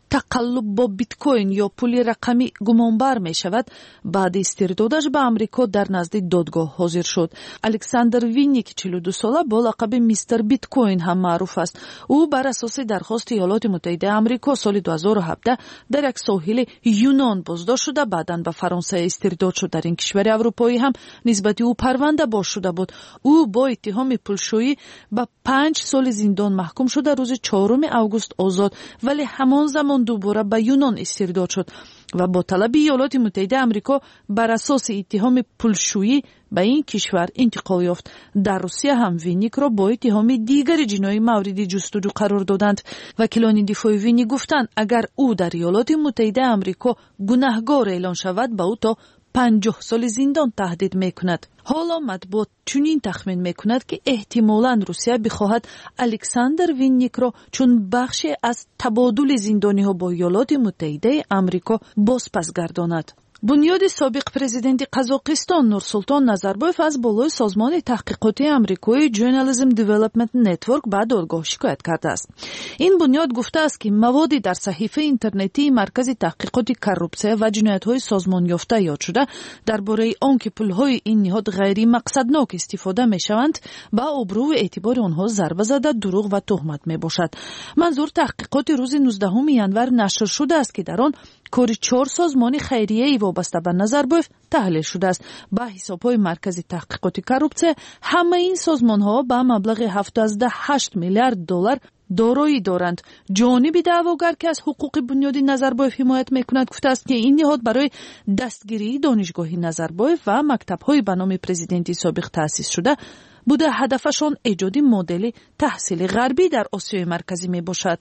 тақаллуб бо биткоин ё пули рақамӣ гумонбар мешавад, баъди истирдодаш ба амрико дар назди додгоҳ ҳозир шуд. александр винник чилу ду сола бо лақаби мистер биткоин ҳам маъруф аст. ӯ бар асоси дархости иёлоти муттаҳидаи амрико соли дуҳазору ҳабдаҳ дар як соҳили юнон боздошт шуда, баъдан ба фаронсая истирдод шуд. дар ин кишвари аврупоӣ ҳам нисбати ӯ парванда боз шуда буд. ӯ бо иттиҳоми пулшӯӣ ба панҷ соли зиндон маҳкум шуда рӯзи чоруми август озод, вале ҳамон замон дубора ба юнон истирдод шуд ва бо талаби иёлоти муттаҳидаи амрико бар асоси иттиҳоми пулшӯӣ ба ин кишвар интиқол ёфт. дар русия ҳам винникро бо иттиҳоми дигари ҷиноӣ мавриди ҷустуҷӯ қарор доданд. вакилони дифои винник гуфтанд, агар ӯ дар иёлоти муттаҳидаи амрико гунаҳгор эълон шавад, ба ӯ то панҷоҳ соли зиндон таҳдид мекунад. ҳоло матбуот чунин тахмин мекунад, ки эҳтимолан русия бихоҳад александр винникро чун бахше аз табодули зиндониҳо бо иёлоти муттаҳидаи амрико бозпас гардонад. бунёди собиқ президенти қазоқистон Нурсултон Назарбоев аз болои созмони таҳқиқотии амрикои Journalism Development Network ба додгоҳ шикоят кардааст. ин бунёд гуфтааст, ки маводи дар саҳифаи интернетии маркази таҳқиқоти коррупсия ва ҷиноятҳои созмонёфта ёд шуда дар бораи он ки пулҳои ин ниҳод ғайримақсаднок истифода мешаванд, ба обрӯву эътибори онҳо зарба зада дурӯғ ва тӯҳмат мебошад. манзур таҳқиқоти рӯзи нуздаҳуми январ нашр шудааст, ки дар он кори чор созмони хайрияи вобаста ба Назарбоев таҳлил шудааст. ба ҳисобҳои маркази таҳқиқоти коррупсия, ҳамаи ин созмонҳо ба маблағи ҳафтода ҳашт миллиард доллар дороӣ доранд. ҷониби даъвогар, ки аз ҳуқуқи бунёди Назарбоев ҳимоят мекунад, гуфтааст, ки ин ниҳод барои дастгирии донишгоҳи Назарбоев ва мактабҳои ба номи президенти собиқ таъсис шуда буда ҳадафашон эҷоди модели таҳсили ғарбӣ дар Осиёи марказӣ мебошад.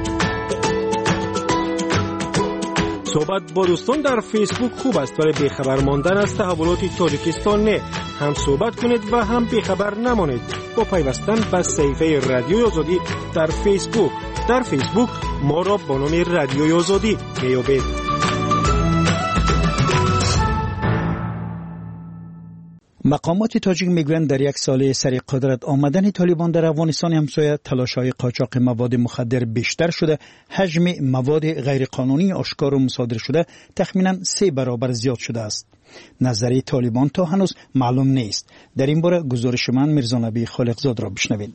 صحبت با دوستان در فیسبوک خوب است، ولی بیخبر ماندن از تحولات تاجیکستان نه. هم صحبت کنید و هم بیخبر نمانید با پیوستن به صفحه رادیوی آزادی در فیسبوک. در فیسبوک ما را با نام رادیوی آزادی میابید. مقامات تاجیک میگویند در یک سال سر قدرت آمدن طالبان در افغانستان همسایه تلاش‌های قاچاق مواد مخدر بیشتر شده، حجم مواد غیرقانونی آشکار و مصادره شده تخمینا سه برابر زیاد شده است. نظریه طالبان تا هنوز معلوم نیست. در این باره گزارش من میرزانبی خالقزاد را بشنوید.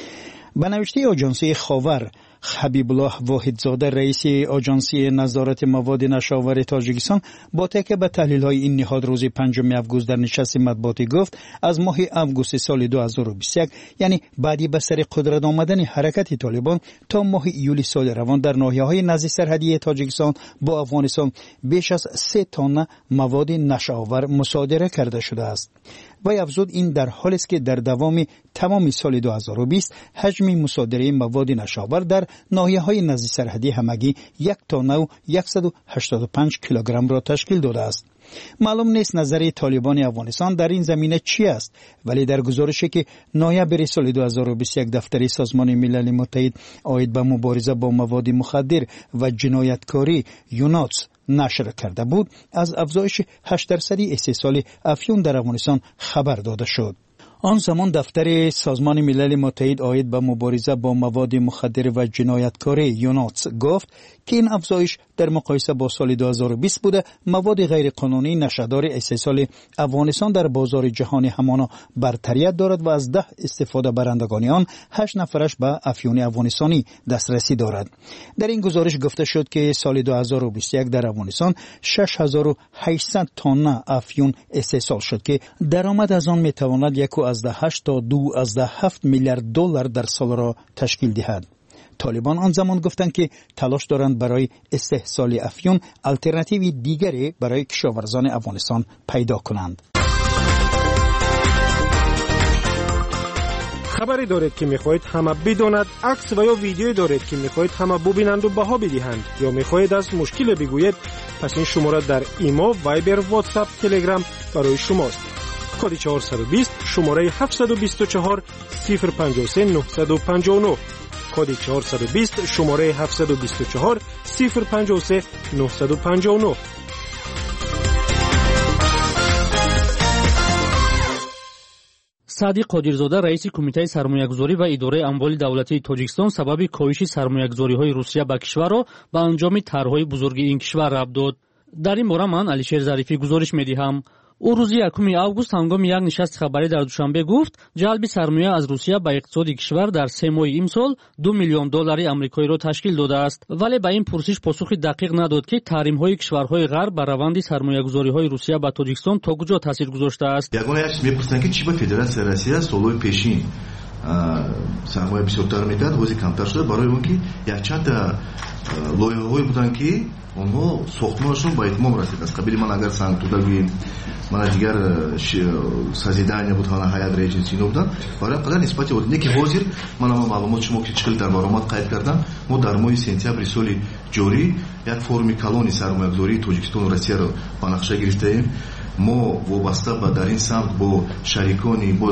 به نوشته آژانسی خاور، حبیب الله واحدزاده رئیس آژانسی نظارت مواد نشاور تاجیکستان با تکیه به تحلیل‌های این نهاد روز پنجم اوگوست در نشست مطبوعاتی گفت از ماه اوگوست سال دو هزار و بیست و یک، یعنی بعدی به سر قدرت آمدن حرکت طالبان تا ماه ایول سال روان، در ناحیه‌های نزدیک سرحدی تاجیکستان با افغانستان بیش از سه تن مواد نشاور مصادره کرده شده است. وی افزود این در حالی است که در دوام تمام سال دو هزار و بیست حجم مصادره مواد نشاور در ناحیه‌های نزدیک سرحدی همگی یک تن و صد و هشتاد و پنج کیلوگرم را تشکیل داده است. معلوم نیست نظر طالبان افغانستان در این زمینه چی است، ولی در گزارشی که نوامبر سال دو هزار و بیست و یک دفتر سازمان ملل متحد عاید به مبارزه با مواد مخدر و جنایتکاری یوناتس نشر کرده بود، از افزایش هشت درصدی استحصال افیون در افغانستان خبر داده شد. آن زمان دفتر سازمان ملل متحد عاید به مبارزه با مواد مخدر و جنایتکاری یوناتس گفت که این افزایش در مقایسه با سال دو هزار و بیست بوده. مواد غیرقانونی نشدار استحصال افغانستان در بازار جهانی همانا برتریت دارد و از ده استفاده برندگان آن هشت نفرش به افیون افغانستانی دسترسی دارد. در این گزارش گفته شد که سال دو هزار و بیست و یک در افغانستان شش هزار و هشتصد تن افیون استحصال شد که درآمد از آن میتواند یک و از هشت تا دو از هفت میلیارد دلار در سال را تشکیل دهد. طالبان آن زمان گفتند که تلاش دارند برای استحصال افیون الترناتیوی دیگری برای کشاورزان افغانستان پیدا کنند. خبری دارید که میخواهید همه بداند، عکس و یا ویدیویی دارید که میخواهید همه ببینند و بها بدهند، یا میخواهید از مشکل بگویید، پس این شماره در ایمو، وایبر، واتساپ، تلگرام برای شماست. کد چهارصد و بیست شماره هفتصد و بیست و چهار صفر پنجاه و سه نهصد و پنجاه و نه. کد چهارصد و بیست شماره هفتصد و بیست و چهار صفر پنجاه و سه نهصد و پنجاه و نه. саъди қодирзода раиси кумитаи сармоягузорӣ ва идораи амволи давлатии тоҷикистон сабаби коҳиши сармоягузориҳои русия ба кишварро ба анҷоми тарҳҳои бузурги ин кишвар рабт дод. дар ин бора ман алишер зарифӣ гузориш медиҳам. ӯ рӯзи якуми август ҳангоми як нишасти хабарӣ дар душанбе гуфт ҷалби сармоя аз русия ба иқтисоди кишвар дар се моҳи имсол ду миллион доллари амрикоиро ташкил додааст, вале ба ин пурсиш посухи дақиқ надод ки таҳримҳои кишварҳои ғарб ба раванди сармоягузориҳои русия ба тоҷикистон то куҷо таъсир гузоштааст. ягона як чиз мепурсанд ки чӣ ба федератсияи россия солҳои пешин сармоя бисёртар медиҳад, ҳозир камтар шуда, барои он ки якчанда лоиҳаҳое буданд ки онҳо сохтмонашон ба итмом расид. Аз қабили ман агар сангтудагӣ мана дигар созидания буд, ҳана ҳаят рейҷинси ино буданд, барои қадар нисбати оддӣ ки ҳозир ман ҳама маълумот шумо ки чӣ хел дар баромад қайд кардам, мо дар моҳи сентябри соли ҷорӣ як форуми калони сармоягузории тоҷикистону россияро ба нақша гирифтаем. мо вобаста ба дар ин самт бо шарикони бо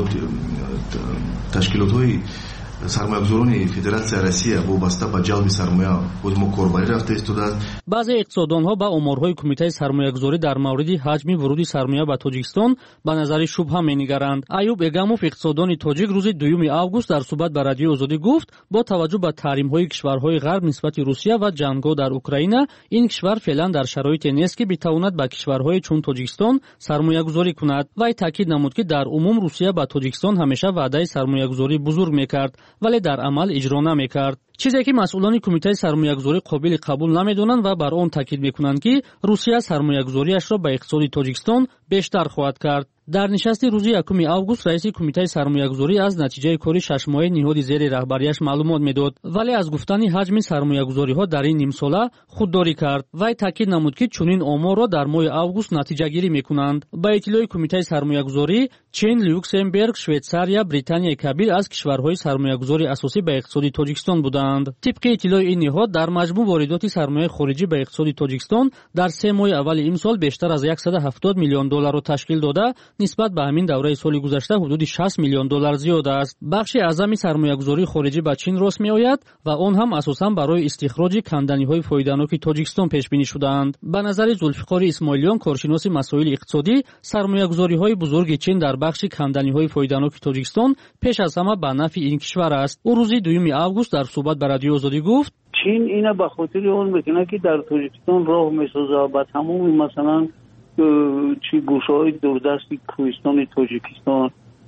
ташкилотҳои сармоягузорони федератсияи россия вобаста ба ҷалби сармоя боз мо корбарӣ рафта истодааст. баъзе иқтисоддонҳо ба оморҳои кумитаи сармоягузорӣ дар мавриди ҳаҷми вуруди сармоя ба тоҷикистон ба назари шубҳа менигаранд. Аюб Эгамов, иқтисоддони тоҷик, рӯзи дуюми август дар суҳбат ба радиои Озодӣ гуфт, бо таваҷҷӯҳ ба таҳримҳои кишварҳои ғарб нисбати Русия ва ҷангҳо дар Украина, ин кишвар феълан дар шароите нест ки битавонад ба кишварҳое чун Тоҷикистон сармоягузорӣ кунад. Вай таъкид намуд ки дар умум Русия ба Тоҷикистон ҳамеша ваъдаи сармоягузорӣ бузург мекард, вале дар амал иҷро намекард. чизе ки масъулони кумитаи сармоягузорӣ қобили қабул намедонанд ва бар он таъкид мекунанд ки Русия сармоягузориашро ба иқтисоди Тоҷикистон бештар хоҳад кард. дар нишасти рӯзи якуми август раиси кумитаи сармоягузорӣ аз натиҷаи кори шашмоҳаи ниҳоди зери раҳбарияш маълумот медод, вале аз гуфтани ҳаҷми сармоягузориҳо дар ин нимсола худдорӣ кард. вай таъкид намуд ки чунин оморро дар моҳи август натиҷагирӣ мекунанд. ба иттилои кумитаи сармоягузорӣ, чин, Люксембург, Швейтсария, Британияи Кабир аз кишварҳои сармоягузори асосӣ ба иқтисоди Тоҷикистон буданд. тибқи иттилои ин ниҳод, дар маҷмӯъ воридоти сармояи хориҷӣ ба иқтисоди Тоҷикистон дар се моҳи аввали имсол бештар аз яксад ҳафтод миллион долларро ташкил дода, нисбат ба ҳамин давраи соли гузашта ҳудуди шаст миллион доллар зиёд аст. бахши аъзами сармоягузории хориҷӣ ба чин рост меояд ва он ҳам асосан барои истихроҷи канданиҳои фоиданоки Тоҷикистон пешбинӣ шудаанд. ба назари Зулфиқори Исмоилиён, коршиноси масоили иқтисодӣ, сармоягузориҳои бузурги чин дар бахши канданиҳои фоиданоки Тоҷикистон пеш аз ҳама ба нафъи ин кишвар аст. ӯ рӯзи дуюми август дар суҳбат ба радиои Озодӣ гуфт: чин ина ба хотири он мекунад ки дар Тоҷикистон роҳ месозад ба тамоми масалан چی گوشه‌های دوردست کوهستان تاجیکستان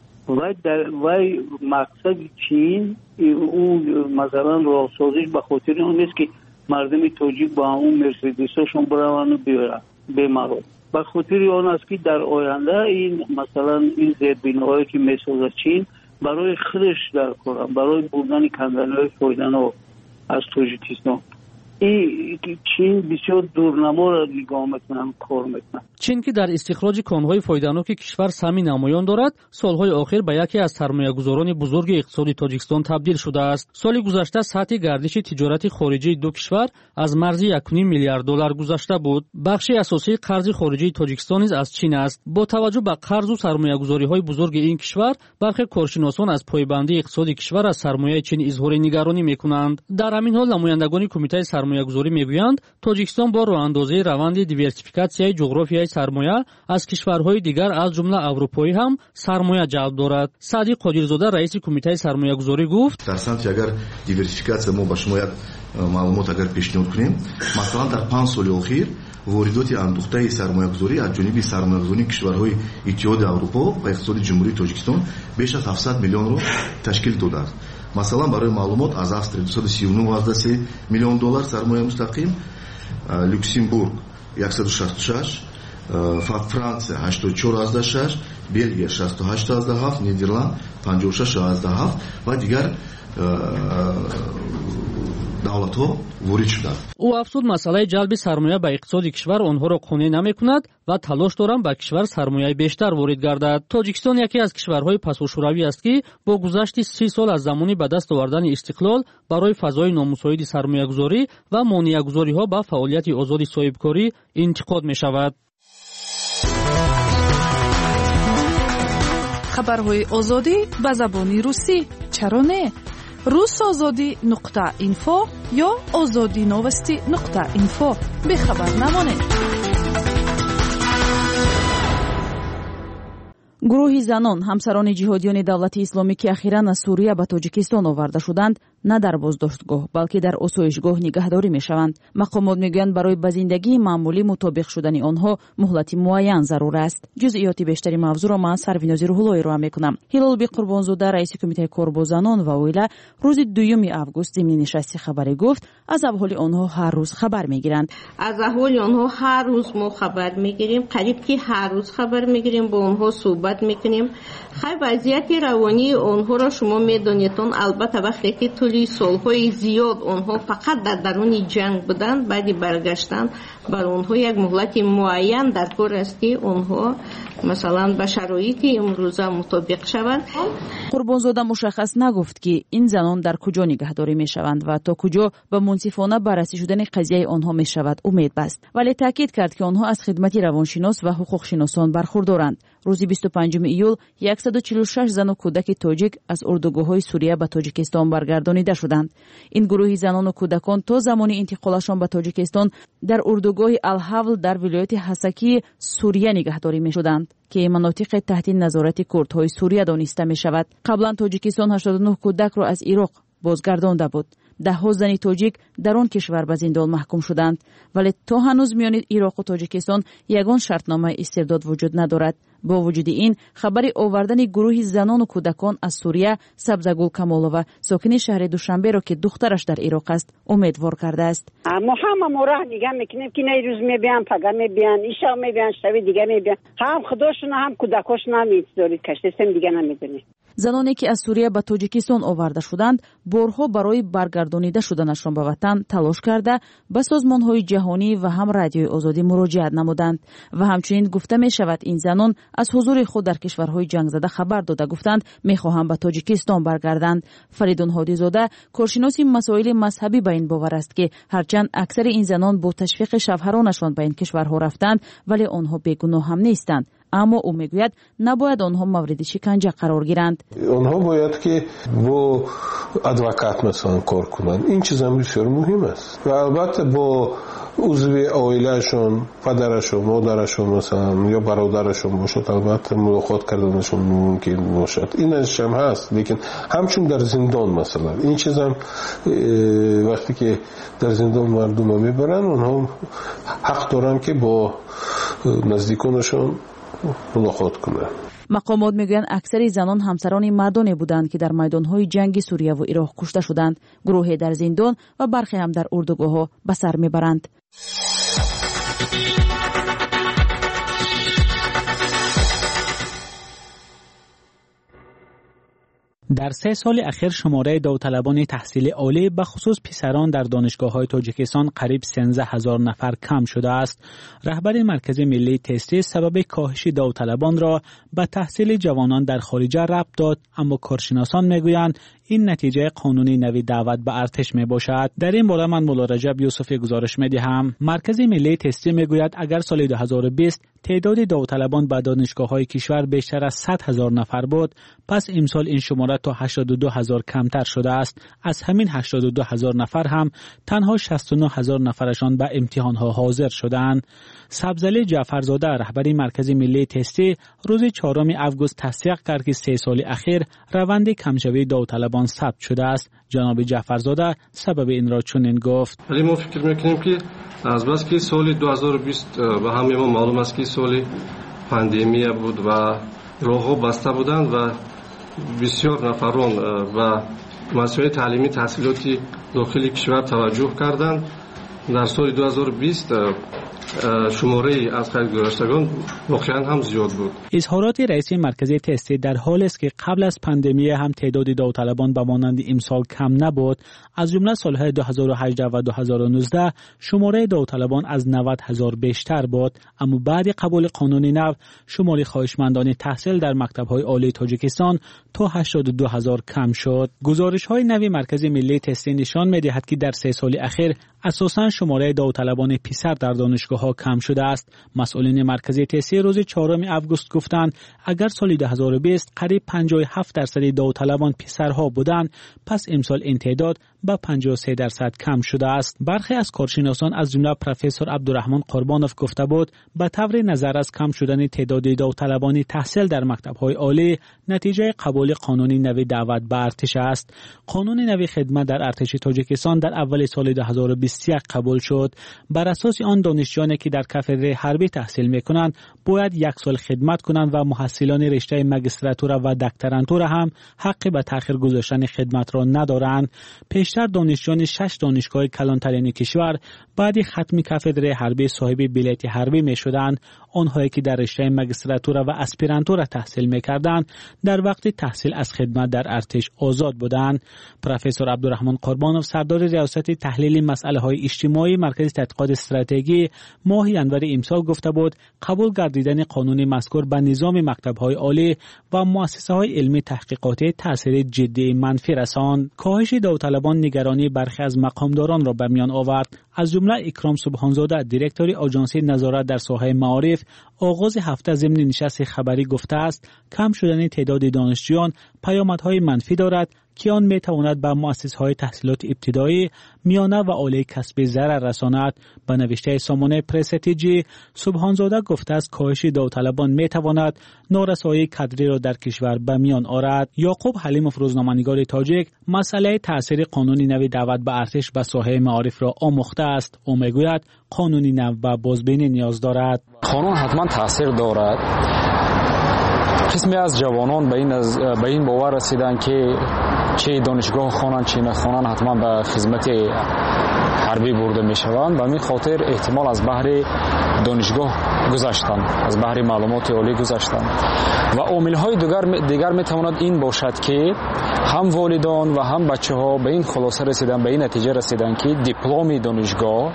وای مقصد چین اون مثلا راهسازیش به خاطر اون نیست که مردم تاجیک با اون مرسدساشون برن و بیارن به مرو به خاطر اون است که در آینده این مثلا این زیربناهایی که میسازه چین برای خودش در کنن برای بردن کندنهای فایده‌ها از تاجیکستان. چین بسیار دورنما را نگاه میکنن کار میکنن. چین که در استخراج کانهای فایده‌ناک کشور سهمی نمایان دارد، سالهای آخر به یکی از سرمایه‌گذاران بزرگ اقتصادی تاجیکستان تبدیل شده است. سال گذشته سطح گردش تجارت خارجی دو کشور از مرز یک و نیم میلیارد دلار گذشته بود. بخش اساسی قرض خارجی تاجیکستان نیز از چین است. با توجه به قرض و سرمایه‌گذاری‌های بزرگ این کشور، برخی کارشناسان از پایبندی اقتصادی کشور از سرمایه چین اظهار نگرانی میکنند. در همین حال نمایندگان کمیته سرمایه‌گذاری میگویند تاجیکستان با راهاندازی روند دیورسیفیکاسیای جغرافیایی سرمایه از کشورهای دیگر از جمله اروپایی هم سرمایه جلب دارد. صادق قادرزاده رئیس کمیته سرمایه‌گذاری گفت: در سمت اگر دیورسیفیکاسیا ما با شما یک معلومات اگر پیشنهاد کنیم، مثلا در پنج سال اخیر واردات اندوخته سرمایه‌گذاری از جانب سرمایه‌گذاران کشورهای اتحاد اروپا و اقتصاد جمهوری تاجیکستان بیش از هفتصد میلیون رو تشکیل داده است. مثلا برای معلومات از австрия دویست و سی و نه و سه میلیون دلار سرمایه مستقیم، لوکسембург صد و شصت و شش، فرانسه هشتاد و چهار و شش، بلژیک شصت و هشت و هفت، نیدرلند پنجاه و شش و هفت و دیگر давлатҳо ворид шуданд. ӯ афзуд, масъалаи ҷалби сармоя ба иқтисоди кишвар онҳоро қонеъ намекунад ва талош доранд ба кишвар сармояи бештар ворид гардад. тоҷикистон яке аз кишварҳои пасошӯравӣ аст ки бо гузашти си сол аз замони ба даст овардани истиқлол барои фазои номусоиди сармоягузорӣ ва монеагузориҳо ба фаъолияти озоди соҳибкорӣ интиқод мешавад. хабарҳои озодӣ ба забони русӣ чаро не? русозодӣ нуқта инфо ё озодиновости нуқта инфо. бехабар намонед. گروه زنان همسران جهادیان دولت اسلامی که اخیراً از سوریه به تاجیکستان آورده شدند نه در بازداشتگاه بلکه در آسایشگاه نگهداری میشوند. مقامات میگویند برای به زندگی معمولی مطابق شدن آنها مهلت معین ضرور است. جزئیات بیشتری موضوع را من سرویناز روح‌اللهی را میکنم. هلال قربانزاده رئیس کمیته کار با زنان و اویلا روز دوم آگوست ضمن نشست خبری گفت از احوال آنها هر روز خبر میگیرند. از احوال آنها هر روز ما خبر میگیریم، قریب که هر روز خبر میگیریم، با آنها صحبت میکنیم. خیلی وضعیت روانی آنها را شما میدانید. البته وقتی که طولی سالهای زیاد آنها فقط در درون جنگ بودند، بعدی برگشتن بر آنها یک مهلت معین در کار است که آنها مثلا به شرایط امروزه مطابق شوند. قربانزاده مشخص نگفت که این زنان در کجا نگهداری می شوند و تا کجا به منصفانه بررسی شدن قضیه آنها می شود امید بست، ولی تاکید کرد که آنها از خدمت روانشناس و حقوق شناسان برخوردارند. روز بیست و پنجم ایول صد و چهل و شش زن و کودک تاجیک از اردوگاه‌های سوریه به تاجیکستان برگردانیده شدند. این گروه زنان و کودکان تا زمان انتقالشان به تاجیکستان در اردوگاه الحول در ولایت حسکی سوریه نگهداری می شدند که مناطق تحت نظارت کردهای سوریه دانسته می شود. قبلا تاجیکستان هشتاد و نه کودک را از عراق بازگردانده بود. ده ها زن تاجیک در آن کشور به زندان محکوم شدند، ولی تا هنوز میان عراق و تاجیکستان یگان شرطنامه استرداد وجود ندارد. با وجود این خبر آوردن گروه زنان و کودکان از سوریه سبزگل کمالووا ساکن شهر دوشنبه را که دخترش در عراق است امیدوار کرده است. ما هم ما راه نگاه میکنیم که نه روز میبیان پگا میبیان ایشا میبیان شوی دیگه میبیان هم خودشون هم کودکاشون هم ایتداری کشتیم دیگه نمیدونیم. زنانی که از سوریه به تاجیکستان آورده شدند بارها برای برگردانیده شدنشان به وطن تلاش کرده به سازمان‌های جهانی و هم رادیوی آزادی مراجعت نمودند و همچنین گفته می شود این زنان از حضور خود در کشورهای جنگ زده خبر داده گفتند می‌خواهند به تاجیکستان برگردند. فریدون هادی زاده کارشناس مسائل مذهبی به این باور است که هرچند اکثر این زنان با تشویق شوهرانشان به این کشورها رفتند ولی آنها بیگناه هم نیستند، اما او میگوید نباید آنها مورد شکنجه قرار گیرند. آنها باید که با ادوکات مثلا کار کنند. این چیز هم بسیار مهم است و البته با عضو عائلهشون، پدرشون، مادرشون مثلا یا برادرشون باشد البته ملاقات کردنشون ممکن باشد. این هم هست، لیکن همچون در زندان مثلا این چیز هم وقتی که در زندان مردم میبرن اونها حق دارن که با نزدیکانشون ملاقات کنند. مقامات میگویند اکثر زنان همسران مردانی بودند که در میدانهای جنگ سوریه و عراق کشته شدند. گروهی در زندان و برخی هم در اردوگاه‌ها به سر میبرند. در سه سال اخیر شماره داوطلبان تحصیل عالی به خصوص پسران در دانشگاه‌های تاجیکستان قریب سیزده هزار نفر کم شده است. رهبر مرکز ملی تستی سبب کاهش داوطلبان را به تحصیل جوانان در خارج ربط داد، اما کارشناسان میگویند این نتیجه قانونی نوی دعوت به ارتش می باشد. در این باره من مولا رجب یوسفی گزارش می دهم. مرکز ملی تستی می گوید اگر سال دو هزار و بیست تعداد داوطلبان به دانشگاه‌های کشور بیشتر از صد هزار نفر بود، پس امسال این شماره تا هشتاد و دو هزار کمتر شده است. از همین هشتاد و دو هزار نفر هم تنها شصت و نه هزار نفرشان به امتحان‌ها حاضر شدند. سبزعلی جعفرزاده رهبر مرکز ملی تستی روز چهارم آگوست تصدیق کرد که سه سال اخیر روند کمشوی داوطلبان ثبت شده است. جناب جعفرزاده سبب این را چنین گفت: ولی ما فکر می‌کنیم که از بس که سال دو هزار و بیست به همه ما معلوم است که سال پاندمی بود و راه‌ها بسته بودند و بسیار نفران و مسائل تعلیمی تحصیلاتی داخل کشور توجه کردند. در سال دو هزار و بیست شماره از خرید گذشتگان واقعا هم زیاد بود. اظهارات رئیس مرکز تستی در حالی است که قبل از پاندمی هم تعداد داوطلبان به مانند امسال کم نبود. از جمله سالهای دو هزار و هجده و دو هزار و نوزده شماره داوطلبان از نود هزار بیشتر بود، اما بعد قبول قانون نو شماره خواهشمندان تحصیل در مکتب‌های عالی تاجیکستان تا هشتاد و دو هزار کم شد. گزارش‌های نوی مرکز ملی تستی نشان می‌دهد که در سه سال اخیر اساساً شماره داوطلبان پسر در دانشگاه‌ها کم شده است. مسئولین مرکز تستی روز چهارم آگوست گفتند اگر سال دو هزار و بیست قریب پنجاه و هفت درصد داوطلبان پسرها بودند، پس امسال این تعداد به پنجاه و سه درصد کم شده است. برخی از کارشناسان از جمله پروفسور عبدالرحمن قربانوف گفته بود به طور نظر از کم شدن تعداد داوطلبان تحصیل در مکتب‌های عالی نتیجه قبول قانون نوی دعوت به ارتش است. قانون نوی خدمت در ارتش تاجیکستان در اول سال دو هزار و بیست و یک قبول شد. بر اساس آن دانشجویانی که در کاتدر حربی تحصیل می‌کنند باید یک سال خدمت کنند و محصلان رشته ماجستراتور و دکترانتور هم حق به تأخیر گذاشتن خدمت را ندارند. پیشتر دانشجویان شش دانشگاه کلانترین کشور بعد ختم کاتدر حربی صاحب بلیت حربی می‌شدند. آنهایی که در رشته ماجستراتور و اسپیرانتور تحصیل می‌کردند در وقت تحصیل از خدمت در ارتش آزاد بودند. پروفسور عبدالرحمن قربانوف سردار ریاست تحلیل مسائل‌های اجتماعی مرکز تحقیقات استراتژی ماه ژانویه امسال گفته بود قبول گردیدن قانون مذکور به نظام مکتب‌های عالی و مؤسسه‌های علمی تحقیقاتی تاثیر جدی منفی رساند. کاهش داوطلبان نگرانی برخی از مقامداران را به میان آورد. از جمله اکرام سبحانزاده دیرکتور آژانس نظارت در ساحه معارف آغاز هفته ضمن نشست خبری گفته است کم شدن تعداد دانشجویان پیامدهای منفی دارد که آن میتواند به مؤسسه‌های تحصیلات ابتدایی، میانه و عالی کسبی ضرر رساند. به نوشته سامانه پرستیجی سبحانزاده گفته است کاهش داوطلبان میتواند نارسایی کادری را در کشور به میان آورد. یعقوب حلیموف روزنامه‌نگار تاجیک مسئله تاثیر قانون نوی دعوت به ارتش به ساحه معارف را آموخته است. او میگوید قانون نو به بازبینی نیاز دارد. قانون حتما تاثیر دارد. قسمی از جوانان به این از به این باور رسیدند که چه دانشگاه خوانند چه نخوانند حتما به خدمت حربی برده میشوند. به این خاطر احتمال از بحر دانشگاه گذشتند، از بحر معلومات عالی گذشتند و عامل‌های دیگر دیگر میتواند این باشد که هم والدان و هم بچه‌ها به این خلاصه رسیدن، به این نتیجه رسیدن که دیپلم دانشگاه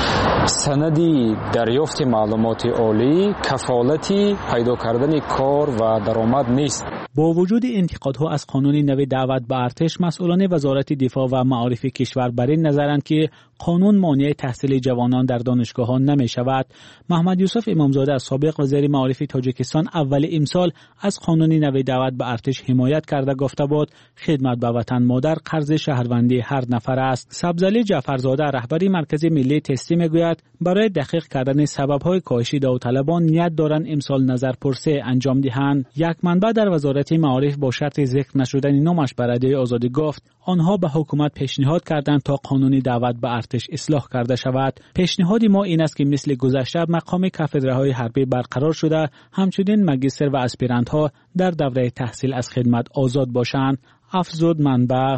سندی دریافت معلومات عالی کفالتی پیدا کردن کار و درآمد نیست. با وجود انتقادها از قانون نوی دعوت به ارتش، مسئولان وزارت دفاع و معارف کشور بر این نظرند که قانون مانع تحصیل جوانان در دانشگاه‌ها نمی‌شود. محمد یوسف امامزاده از سابق وزیر معارف تاجیکستان اول امسال از قانون نوی دعوت به ارتش حمایت کرده گفته بود خدمت به وطن مادر قرض شهروندی هر نفر است. سبزعلی جعفرزاده رهبری مرکز ملی تستی میگوید برای دقیق کردن سبب‌های کاهش داوطلبان نیت دارند امسال نظرپرسی انجام دهند. یک منبع در وزارت معارف با شرط ذکر نشدن نامش بر رادیو آزادی گفت آنها به حکومت پیشنهاد کردند تا قانون دعوت به ارتش اصلاح کرده شود. پیشنهاد ما این است که مثل گذشته مقام کاتدرهای حربی برقرار شده، همچنین ماجستر و اسپیرانت ها در دوره تحصیل از خدمت آزاد باشند. افزود منبع.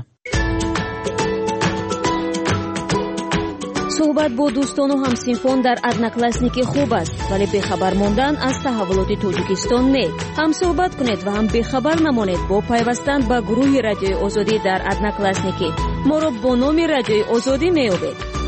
صحبت با دوستان و همسینفان در ادناکلاسنیکی خوب است، ولی بخبر ماندن از تحولات تاجیکستان نه. هم صحبت کنید و هم بخبر نمانید با پیوستن به گروه رادیوی آزادی در ادناکلاسنیکی. ما را با نام رادیوی آزادی میابید.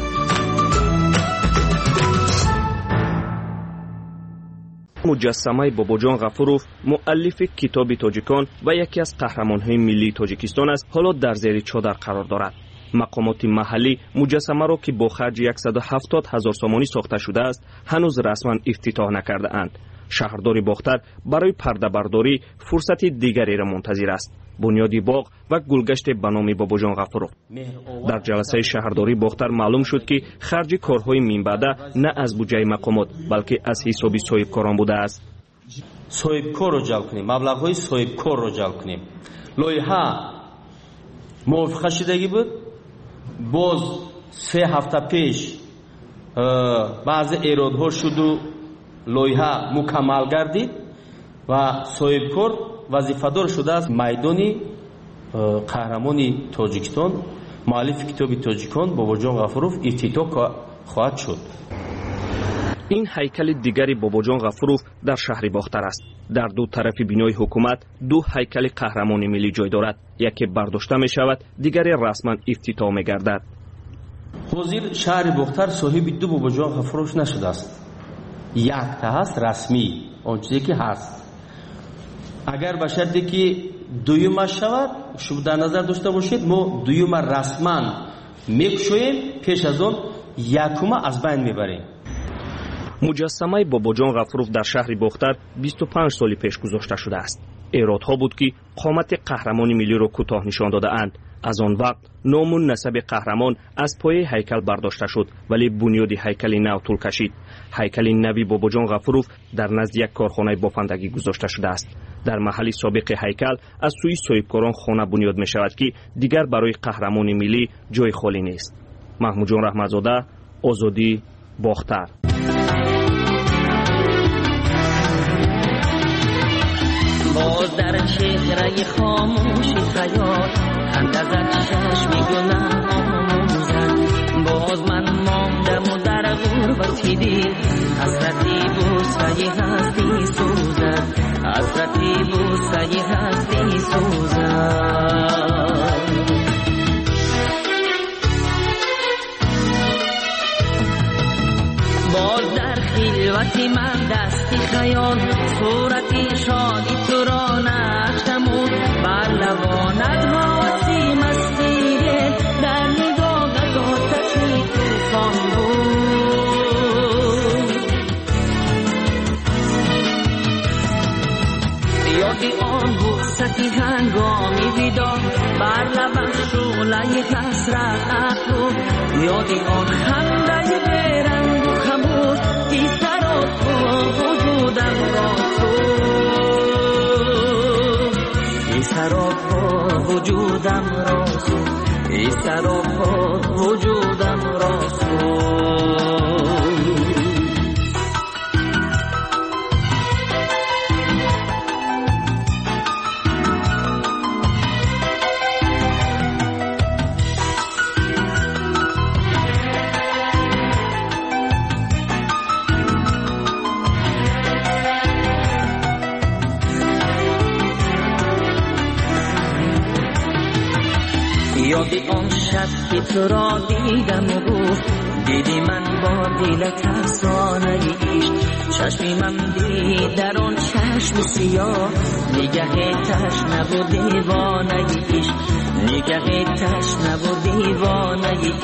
مجسمه باباجان غفوروف مؤلف کتاب تاجیکان و یکی از قهرمان‌های ملی تاجیکستان است، حالا در زیر چادر قرار دارد. مقامات محلی مجسمه را که با خرج صد و هفتاد هزار سامانی ساخته شده است هنوز رسما افتتاح نکرده اند. شهرداری باختر برای پرده برداری فرصت دیگری را منتظر است، بنیادی باغ و گلگشت به نام باباجان غفوروف. در جلسه شهرداری باختر معلوم شد که خرج کارهای منبعده نه از بودجه مقامات بلکه از حساب صاحبکاران بوده است. صاحبکار را جلب کنیم، مبلغ‌های صاحبکار را جلب کنیم. لایحه موافقه شدگی بود، باز سه هفته پیش بعضی ایرادها شد و لایحه مکمل گردید و صاحبکار وظیفه‌دار شده است میدانی قهرمانی تاجیکستان مؤلف کتاب تاجیکان باباجان غفوروف افتتاح خواهد شد. این هیکل دیگری باباجان غفوروف در شهر باختر است. در دو طرف بینای حکومت دو هیکل قهرمان ملی جای دارد، یکی برداشته می شود، دیگری رسما افتتاح می گردد. حاضر شهر باختر صاحب دو باباجان غفوروف نشده است. یک تا هست رسمی، آن چیزی که هست. اگر به شرطی که دویم شود، شما در نظر داشته باشید ما دویم رسما میکشویم، پیش از آن یکم از بین میبریم. مجسمه باباجان غفوروف در شهر باختر بیست و پنج سال پیش گذاشته شده است. ایرادها بود که قامت قهرمان ملی را کوتاه نشان داده اند. از آن وقت نام و نسب قهرمان از پای هیکل برداشته شد، ولی بنیاد هیکل نو طول کشید. هیکل نوی باباجان غفورов در نزد یک کارخانه بافندگی گذاشته شده است. در محل سابق هیکل از سوی صاحبکاران خانه بنیاد می شود که دیگر برای قهرمان ملی جای خالی نیست. محمود جان رحمتزاده، آزادی، باختر. باز در چهره خاموشی خیال خنده زد چشم گناه آموزد. باز من ماندم و در غربتی دید حسرتی بوسه هستی سوزد. حسرتی بوسه هستی سوزد. باز در خلوتی من دستی خیال صورتی شادی تو را نشتمون بر لبانت حواسی مستیره در نگاهت آتشی توفان بود. یادی آن بوستی هنگامی ویدا بر لبم شعله حسرت بود. یادی آن خنده برنگ و خموش ای سراپا وجودم را سوز. ای سراپا وجودم را سوز. ای سراپا وجودم را سوز. یادی آن شب که تو را دیدم و گفت دیدی من با دل ترسانه عشق. چشمی من دید در آن چشم سیاه نگه تشنه و دیوانه عشق. نگه تشنه و دیوانه عشق.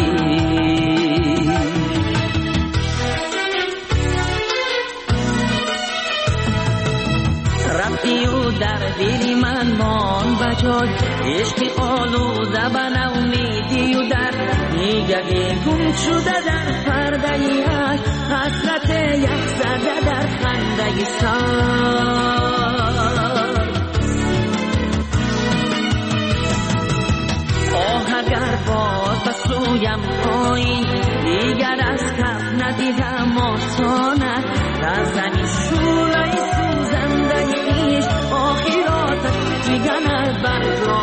رفتی و در دل من مان بجای عشقی آلوده به نومیدی و در نگه گم شده در پرده عشق. حسرت یک زده در خنده سر. آه اگر باز به سویم پایی دیگر از کف ندیدم آسانه در زمین شوله سوزنده ایش آخراتش میگند بر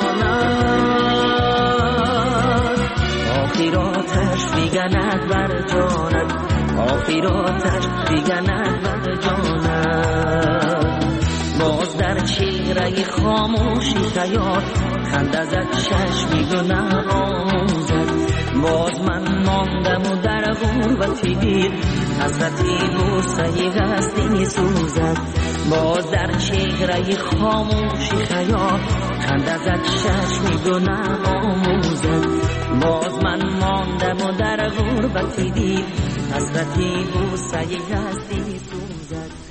جانت. آخراتش میگند بر جانت. آخراتش میگند بر جانت. باز در چهره خاموشی خیال خنده زد چشمی گناه آموزد. باز من ماندم و در غربتی دید حسرتی بوسه هستی سوزد. باز در چهره خاموشی خیال خنده زد چشمی گناه آموزد. باز من ماندم و در غربتی دید حسرتی بوسه هستی سوزد.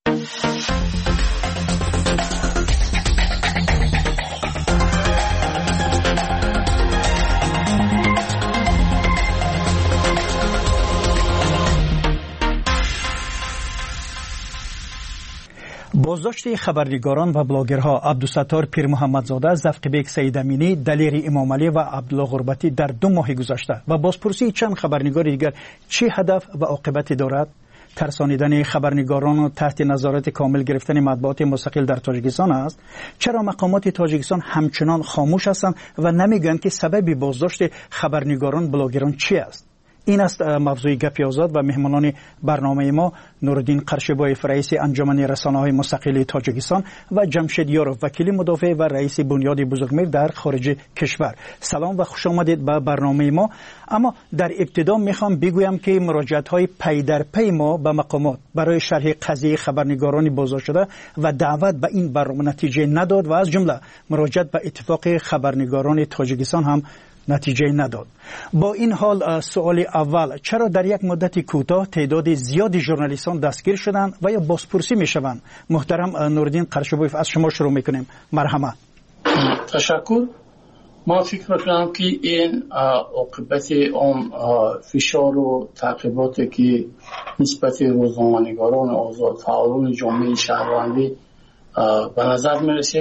بازداشت خبرنگاران و بلاگرها عبدالستار پیر محمدزاده، زفقبیک سید امینی، دلیر امام علی و عبدالله غربتی در دو ماه گذشته و بازپرسی چند خبرنگار دیگر چه هدف و عاقبتی دارد؟ ترسانیدن خبرنگاران و تحت نظارت کامل گرفتن مطبوعات مستقل در تاجیکستان است. چرا مقامات تاجیکستان همچنان خاموش هستند و نمیگویند که سبب بازداشت خبرنگاران بلاگران چی است؟ این است موضوع گپی آزاد و مهمانان برنامه ما نورالدین قرشبایف رئیس انجمن رسانه‌های مستقل تاجیکستان و جمشید یاروف وکیل مدافع و رئیس بنیاد بزرگمیر در خارج کشور. سلام و خوش آمدید به برنامه ما. اما در ابتدا میخوام بگویم که مراجعت‌های پی در پی ما به مقامات برای شرح قضیه خبرنگاران بازداشت شده و دعوت به این برنامه نتیجه نداد و از جمله مراجعت به اتفاق خبرنگاران تاجیکستان هم نتیجه نداد. با این حال سوال اول، چرا در یک مدت کوتاه تعداد زیادی ژورنالیستان دستگیر شدند و یا بازپرسی میشوند؟ محترم نوردین قرشبویف، از شما شروع میکنیم. مرحمت. تشکر. ما فکر میکنم که این عاقبت اون فشار و تعقیباتی که نسبت روزنامه‌نگاران آزاد، فعالان جامعه شهروندی به نظر میرسید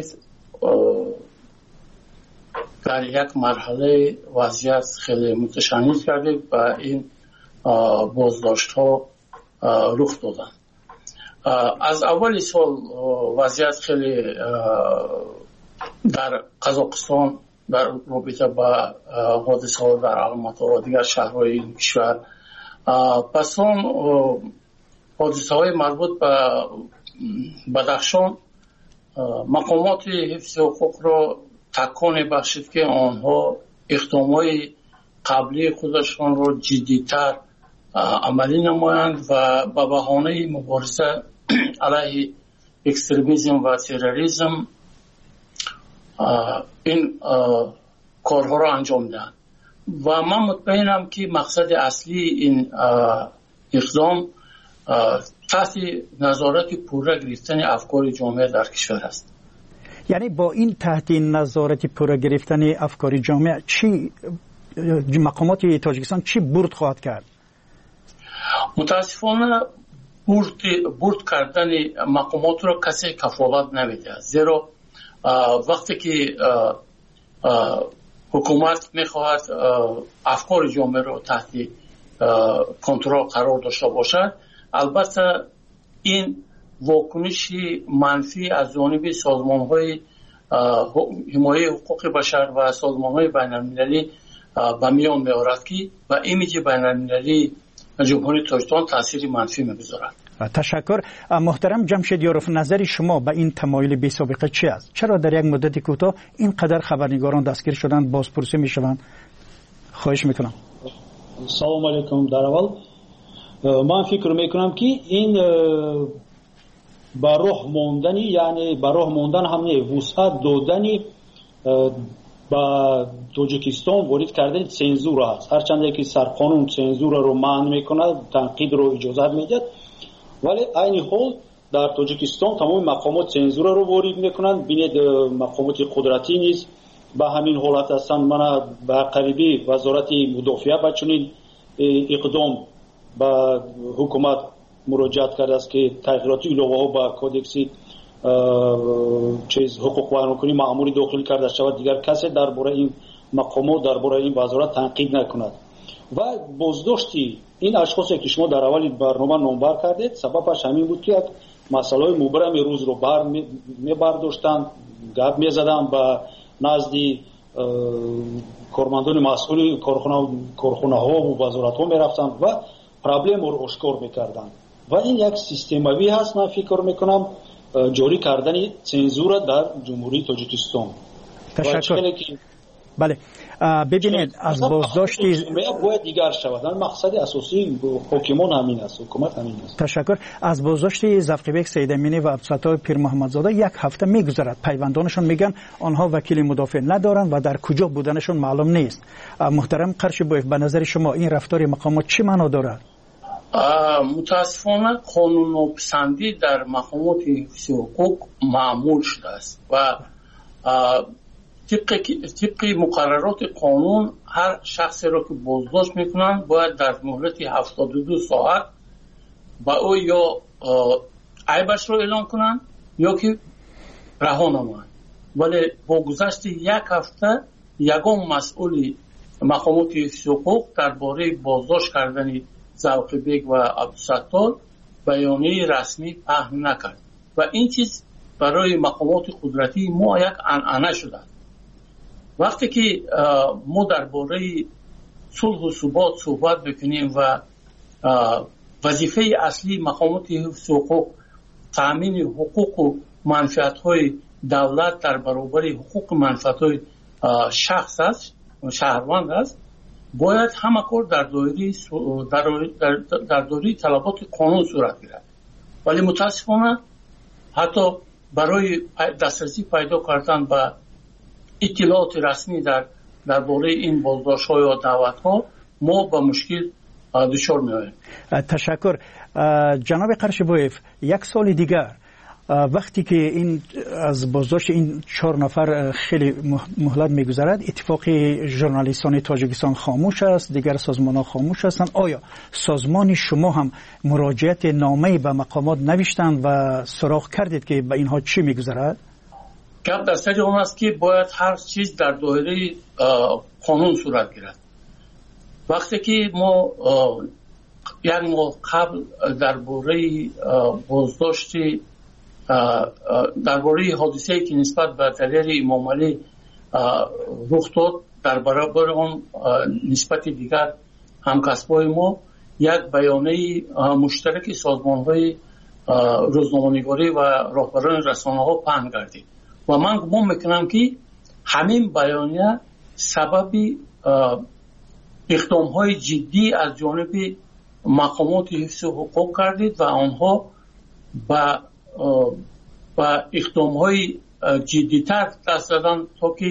در یک مرحله وضعیت خیلی متشنج کرده و این بازداشت ها رخ دادن. از اول سال وضعیت خیلی در قزاقستان در رابطه با حادثه ها در الماتا و دیگر شهرهای این کشور، پس اون حادثه های مربوط به بدخشان مقامات حفظ حقوق را تکان بخشید که آنها اقدامات قبلی خودشان را جدیتر عملی نمایند و به بهانه مبارزه علیه اکستریمیسم و تروریسم این کارها را انجام دهند. و من مطمئنم که مقصد اصلی این اقدام تحت نظارت پوره گرفتن افکار جامعه در کشور است. یعنی با این تحت نظارت پوره گرفتن افکار جامعه چی مقامات تاجیکستان چی برد خواهد کرد؟ متاسفانه برد برد کردن مقامات را کسی کفالت نمیده، زیرا وقتی که حکومت میخواهد افکار جامعه را تحت کنترل قرار داشته باشد، البته این واکنش منفی از جانب سازمان‌های حمایت حقوق بشر و سازمان‌های بین‌المللی به میان می‌آورد که و ایمیج بین‌المللی جمهوری تاجیکستان تاثیر منفی می‌گذارد. تشکر. محترم جمشید یاروف، نظر شما به این تمایل بی سابقه چی است؟ چرا در یک مدت کوتاه اینقدر خبرنگاران دستگیر شدند، بازپرسی می‌شوند؟ خواهش می‌کنم. سلام علیکم. در اول من فکر می‌کنم که این با راه موندنی، یعنی با راه موندن همه وسعت دادنی با تاجیکستان وارد کردن سنزور است. هرچند که سرقانون سنزور رو منع میکنه، تنقید رو اجازه میده، ولی عین حال در تاجیکستان تمام مقامات سنزور رو وارد میکنن. ببینید مقامات قدرتی نیز به همین حالت هستند. من به قریبی وزارت مدافعه با چنین اقدام با حکومت مراجعت کرده است که تغییرات ایلاوه ها با کودکس چیز حقوق بیانکنی مأموری داخل کرده شود، دیگر کسی درباره این مقامات درباره این وزارت تنقید نکند. و بازداشتی این اشخاصی که شما در اول برنامه نامبر کردید سببش همین بود که مسائل مبرم روز رو بر می برداشتند، گپ می زدند و نزد کارمندان مسئول کارخانه ها و وزارت ها می رفتند و پرابلم رو آشکار میکردند. و این یک سیستموی هست. من فکر میکنم جاری کردن سنزور در جمهوری تاجیکستان. تشکر. بله ببینید از بازداشتی باید دیگر شود. مقصد اساسی حکومت همین است، حکومت همین است. تشکر. از بازداشتی ظفربک سیدامینی و عبدالستار پیر محمدزاده یک هفته میگذرد. پیوندانشون میگن آنها وکیل مدافع ندارند و در کجا بودنشون معلوم نیست. محترم قرشبویف، به نظر شما این رفتار مقامات چی معنا دارد؟ متاسفانه قانون پسندی در مقامات حفظ حقوق معمول شده است و طبق طبق مقررات قانون هر شخصی را که بازداشت میکنند باید در مهلت هفتاد و دو ساعت با او یا عیبش را اعلام کنند یا که رها نمایند. ولی با گذشت یک هفته یگان مسئول مقامات حفظ حقوق درباره بازداشت کردن ظفربک و عبدالستار بیانیه رسمی پهن نکرد و این چیز برای مقامات قدرتی ما یک عنعنه شده. وقتی که ما درباره صلح و ثبات صحبت بکنیم و وظیفه اصلی مقامات حفظ حقوق تامین حقوق و منفعت‌های دولت در برابر حقوق منفعت‌های شخص است، شهروند است، باید همه کار در دایره در در دایره طلبات قانون صورت گیرد. ولی متاسفانه حتی برای دسترسی پیدا کردن به اطلاعات رسمی در درباره این بازداشت‌ها یا دعوت‌ها ما به مشکل دچار می‌آییم. تشکر جناب قرشبویف. یک سال دیگر وقتی که این از بازداشت این چهار نفر خیلی مهلت میگذرد، اتفاق ژورنالیستان تاجیکستان خاموش است، دیگر سازمان‌ها خاموش هستند. آیا سازمان شما هم مراجعت نامه‌ای به مقامات نوشتند و سراغ کردید که به اینها چی میگذرد؟ گپ در سر اون است که باید هر چیز در دایره قانون صورت گیرد. وقتی که ما یعنی ما قبل درباره بازداشت درباره حادثه‌ای که نسبت به دلیل امام علی رخ داد، در برابر آن نسبت دیگر همکسبای ما یک بیانیه مشترک سازمان‌های روزنامه‌نگاری و راهبران رسانه‌ها پهن گردید و من گمان میکنم که همین بیانیه سبب اقدام‌های جدی از جانب مقامات حفظ حقوق گردید و آنها با با اقدام‌های جدی‌تر دست دادن تا که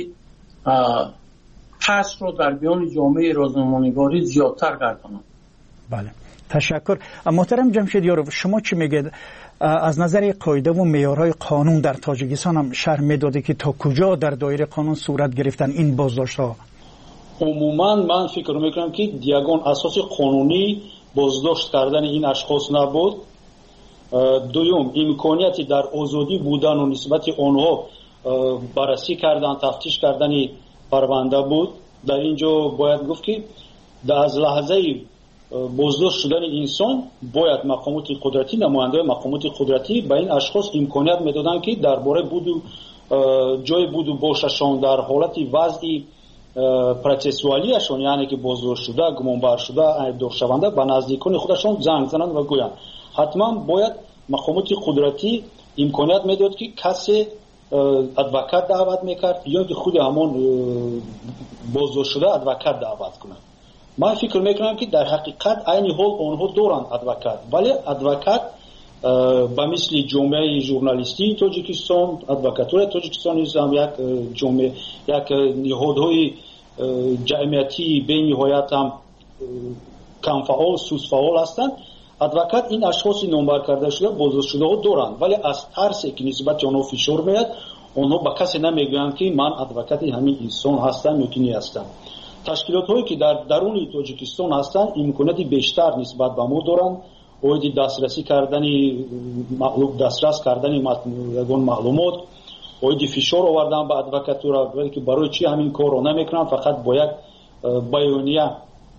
ترس رو در میان جامعه روزنامه‌نگاری زیادتر گردانند. بله، تشکر. محترم جمشیدیارov، شما چی میگید؟ از نظر قاعده و معیارهای قانون در تاجیکستان هم شرح میداده که تا کجا در دایره قانون صورت گرفتن این بازداشت‌ها؟ عموما من فکر میکنم که یگان اساس قانونی بازداشت کردن این اشخاص نبود. دوم، امکانیتی در آزادی بودن و نسبت آنها بررسی کردن، تفتیش کردن پرونده بود. در اینجا باید گفت که از لحظه بازداشت شدن انسان باید مقامات قدرتی، نماینده مقامات قدرتی به این اشخاص امکانیت میدادن که درباره بود و جای بود و باششان در حالت وضعی پروسسوالیشون، یعنی که بازداشت شده، گمانبر شده، عیبدار شونده، به نزدیکان خودشون زنگ زنند و گویند. حتما باید مقامات قدرتی امکانیت میداد که کسی ادوکات دعوت میکرد یا که خود همون بازداشت شده ادوکات دعوت کنند. من فکر میکنم که در حقیقت عین حال آنها دارند ادوکات، ولی ادوکات به مثل جامعه ژورنالیستی تاجیکستان، ادوکاتور تاجیکستان هم یک جامعه، یک نهادهای جمعیتی به نهایت هم کم فعال، سوس فعال هستند. ادوکات این اشخاص نامبر کرده شده بازداشت شده ها دارند، ولی از ترسی که نسبت آنها فشار میاد، آنها به کسی نمیگویند که من ادوکات همین انسان هستم یا کی هستم. تشکیلات هایی که در درون تاجیکستان هستند امکاناتی بیشتر نسبت به ما دارند. اوید دسترسی کردن معلوم دسترس کردن یگان معلومات، اوید فشار آوردن به ادوکاتورا، ولی که برای چی همین کار رو نمیکنن، فقط باید بیانیه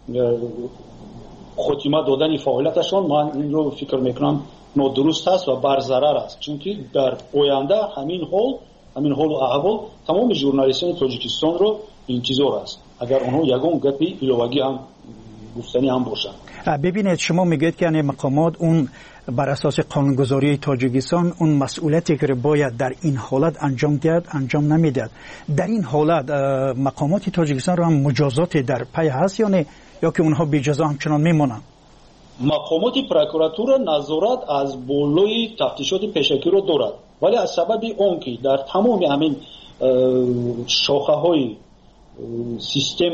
خاتمه دادن فعالیتشون. من این رو فکر میکنم نادرست است و بر ضرر است، چون که در آینده همین حال همین حال و احوال تمام ژورنالیستان تاجیکستان رو انتظار است اگر اونها یگان گپی ایلوگی هم گفتنی هم باشن. ببینید، شما میگید که یعنی مقامات اون بر اساس قانونگذاری تاجیکستان اون مسئولیتی که باید در این حالت انجام دهد انجام نمیدهد. در این حالت مقامات تاجیکستان رو هم مجازات در پی هست یا نه، یا که اونها بی جزا همچنان میمونن؟ مقامات پروکراتور نظارت از بالای تفتیشات پیشکی رو دارد، ولی از سبب اون که در تمام همین شاخه های سیستم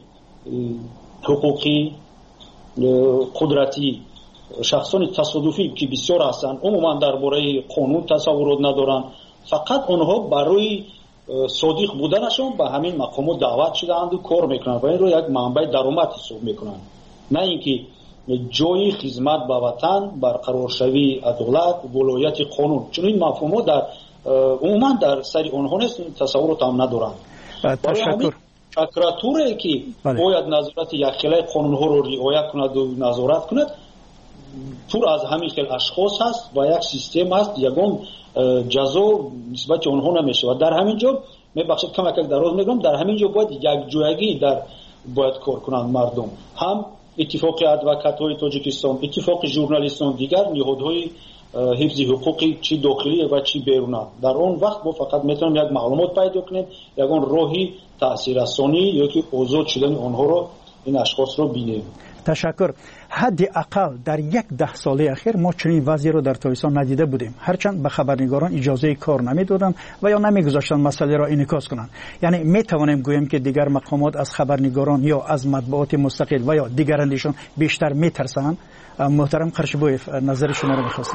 حقوقی قدرتی شخصان تصادفی که بسیار هستند عموما درباره قانون تصورات ندارند، فقط آنها برای صادق بودنشون به همین مقامات دعوت شدند و کار میکنند و این رو یک منبع درآمد حساب میکنند، نه اینکه جای خدمت به وطن، برقرار شوی عدالت، ولایت قانون. چون این مفهومات در عموما در سر آنها نیست، تصورات هم ندارند. تشکر. پروکراتوری که باید نظارت یک خیلی قانون ها رو رعایت کند و نظارت کند پر از همین خیلی اشخاص هست و یک سیستم هست، یگان جزا نسبت آنها نمیشه. و در همین جا میبخشید کم یک دراز میگم، در همین جا باید یک جایگی در باید کار کنند مردم، هم اتفاق ادوکات‌های تاجیکستان، اتفاق ژورنالیستان، دیگر نهادهای حفظ حقوقی چی داخلی و چی بیرونی. در اون وقت ما فقط میتونیم یک معلومات پیدا کنیم، یگان راهی تاثیررسانی یا که آزاد شدن آنها رو این اشخاص رو بینیم. تشکر. حداقل در یک ده ساله اخیر ما چنین وضعی رو در تاجیکستان ندیده بودیم. هرچند به خبرنگاران اجازه کار نمیدادند و یا نمیگذاشتن مسئله را انعکاس کنند. یعنی می توانیم گوییم که دیگر مقامات از خبرنگاران یا از مطبوعات مستقل و یا دیگر اندیشان بیشتر میترسند. محترم قرشبویف، نظر شما رو میخواستم.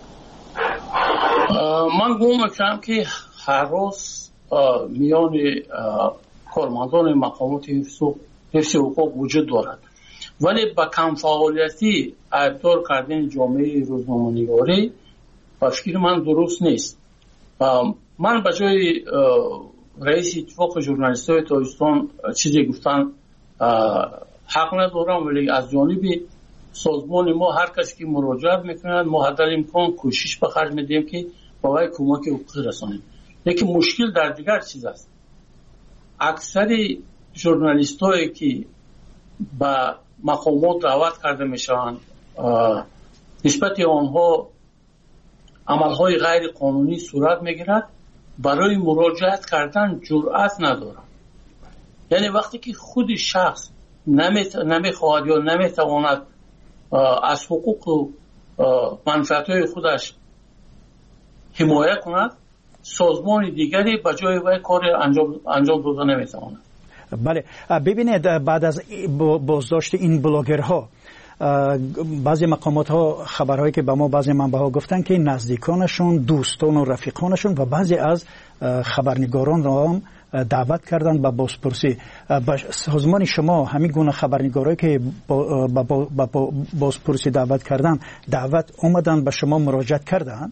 من گویم میکنم که هر روز میان کارمندان مقامات حفظ حقوق وجود دارد، ولی با کم فعالیتی ابزار کردن جامعه روزنامه‌نگاری با فکر من درست نیست. من به جای رئیس اتفاق ژورنالیست‌های تاجیکستان چیزی گفتن حق ندارم، ولی از جانب سازمان ما هر کسی که مراجعه میکنند ما حد امکان کوشش به خرج میدیم که با وی کمک حقوقی رسانیم. لیکن مشکل در دیگر چیز است. اکثر ژورنالیست‌هایی که با مقامات دعوت کرده میشوند نسبت آنها عملهای غیر قانونی صورت میگیرد، برای مراجعت کردن جرأت ندارند. یعنی وقتی که خود شخص نمیخواهد یا نمیتواند از حقوق و منفعت‌های خودش حمایت کند، سازمان دیگری به جای وی کار انجام انجام داده نمیتواند. بله، ببینید بعد از بازداشت این بلاگرها بعضی مقامات ها خبرهایی که به ما بعضی منبع‌ها گفتن که نزدیکانشون، دوستان و رفیقانشون و بعضی از خبرنگاران را هم دعوت کردن به بازپرسی. با سازمان شما همین گونه خبرنگارایی که با, با, با, با بازپرسی دعوت کردن دعوت اومدن به شما مراجعت کردن؟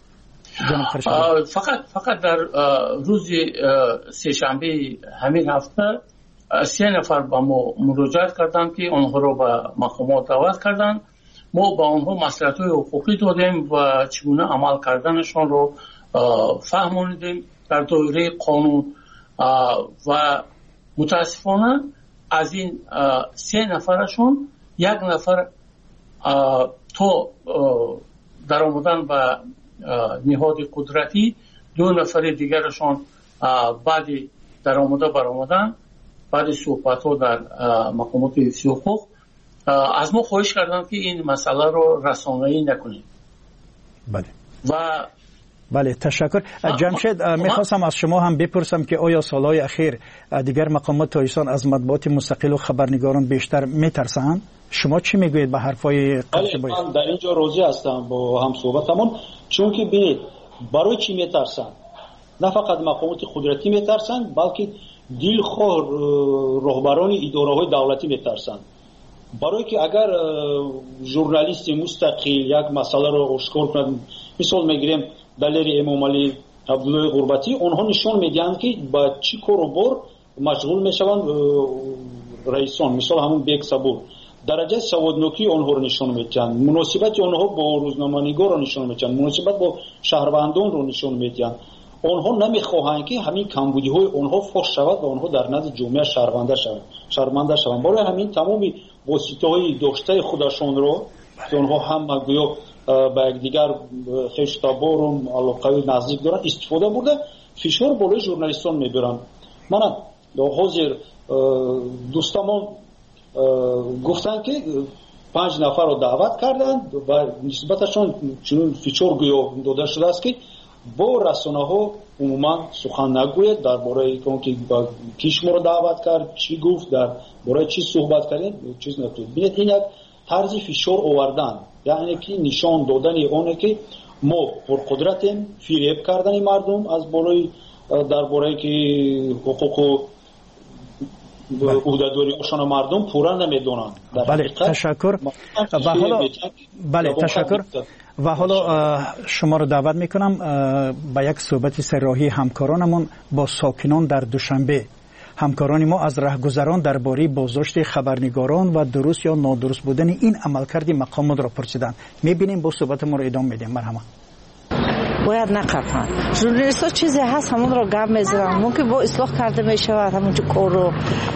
فقط فقط در روز سه شنبه همین هفته سه نفر با ما مراجعت کردن که آنها رو به مقامات دعوت کردن. ما با آنها مصلحت‌های حقوقی دادیم و چگونه عمل کردنشان رو فهموندیم در دایره قانون و متاسفانه از این سه نفرشون یک نفر تو در آمدن به نهاد قدرتی، دو نفر دیگرشان بعد در آمده بر آمدن بعد صحبت ها در مقامات حفظ حقوق از ما خواهش کردن که این مسئله رو رسانه‌ای نکنیم. بله. و بله، تشکر. جمشید، میخواستم از شما هم بپرسم که آیا سالهای اخیر دیگر مقامات تاجیکستان از مطبوعات مستقل و خبرنگاران بیشتر میترسند؟ شما چی میگویید به حرفای قرشبویف؟ من در اینجا راضی هستم با هم صحبتمون، چون که ببینید برای چی میترسن؟ نه فقط مقامات قدرتی میترسن، بلکه دلخواه رهبران اداره‌های دولتی میترسن. برای که اگر ژورنالیست مستقل یک مسئله رو آشکار کند، مثال میگیریم دلیری امام علی عبدالله غربتی، اونها نشون میدن که با چی کار و بار مشغول میشوند رئیسان، مثال همون بیگ صبور درجه سوادنوکی آنها رو نشون میدن، مناسبت آنها با روزنامه‌نگار رو نشون میدن، مناسبت با شهروندان رو نشون میدن. آنها نمیخواهند که همین کمبودی های آنها فاش شود و آنها در نزد جامعه شهرونده شوند شرمنده شوند. برای همین تمامی واسطه های داشته خودشون رو که آنها هم گویا به یکدیگر خشتابار و علاقه نزدیک دارن استفاده برده فشار بالای ژورنالیستان میبرن. من حاضر دوستامون گفتن که پنج نفر رو دعوت کردن و نسبتشون چنون فشار گویا داده شده است که با رسانه ها عموما سخن نگوید درباره اینکه کیش ما رو دعوت کرد چی گفت، در برای چی صحبت کردن چیز نگوید. ببینید این یک طرز فشار آوردن، یعنی که نشان دادن اونه که ما پرقدرتیم، فریب کردن مردم از بالای درباره که حقوق و عهده‌داری‌هاشون مردم پورا نمیدونن. بله، تشکر. و حالا بله تشکر. و حالا شما رو دعوت میکنم به یک صحبت سرراهی همکارانمون با ساکنان در دوشنبه. همکاران ما از رهگذران درباره بازداشت خبرنگاران و درست یا نادرست بودن این عملکرد مقامات را پرسیدن. میبینیم با صحبت ما رو ادامه میدیم. مرحبا. باید نقفن. ژورنالیست ها چیزی هست همون رو گپ میزنن، ممکن با اصلاح کرده میشود همونجا کار رو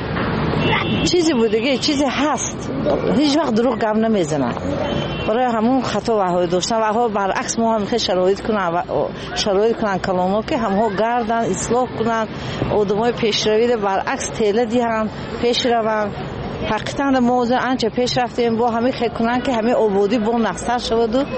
چیزی بوده چیزی هست، هیچ وقت دروغ گپ نمیزنن. برای همون خطا وهای داشتن و ها برعکس ما هم خیلی شرایط کنن شرایط کنن کلامو که هم ها گردن اصلاح کنن، آدمای پیشروی برعکس تله دیهن پیش روان حقیقتا موضوع آنچه پیش رفتیم با همه خیلی کنن که همه آبادی با نقصر شود و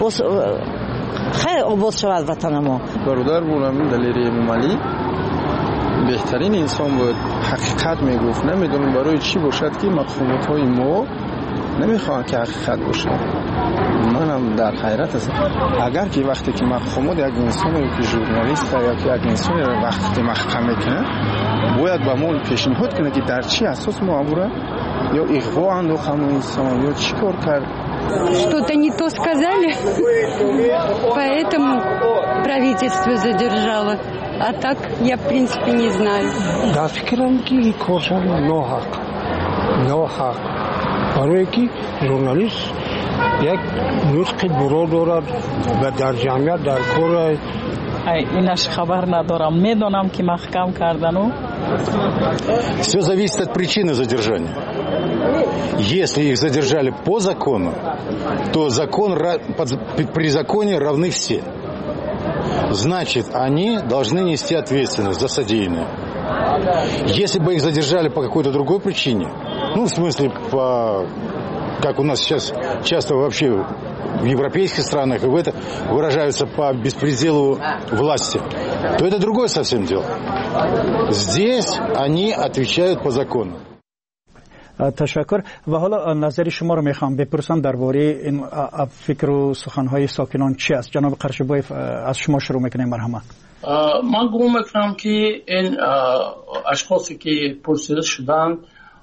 خیلی آباد شود وطن ما. برادر بولم دلیری ممالی بهترین انسان بود، حقیقت میگفت. نمیدونم برای چی باشد که مفهومات های ما نمیخوان که حقیقت باشه. منم در حیرت هستم. اگر که وقتی که مفهومات یک انسان که ژورنالیست یا که یک انسان را وقتی محکم میکنه باید با ما پیشنهاد کنه که در چی اساس معامله یا اغوا انداخت همون انسان یا چی کار کرد. Что-то не то сказали, поэтому правительство задержало. А так я, в принципе, не знаю. Да, фикрам ки коршан ноҳақ. Ноҳақ. барое ки журналист як нутқи буро дорад ва дар ҷамъият дар кор инаш хабар надорам. Медонам ки маҳкам кардану. Все зависит от причины задержания. Если их задержали по закону, то закон, при законе равны все. Значит, они должны нести ответственность за содеянное. Если бы их задержали по какой-то другой причине, ну, в смысле, по, как у нас сейчас часто вообще в европейских странах и в это выражаются по беспределу власти, то это другое совсем дело. Здесь они отвечают по закону. تشکر. و حالا نظر شما رو میخوام بپرسم درباره این فکر و سخنهای ساکنان چی است؟ جناب قرشبایف از شما شروع میکنیم. مرحمت. من گمان میکنم که این اشخاصی که پرسیده شدن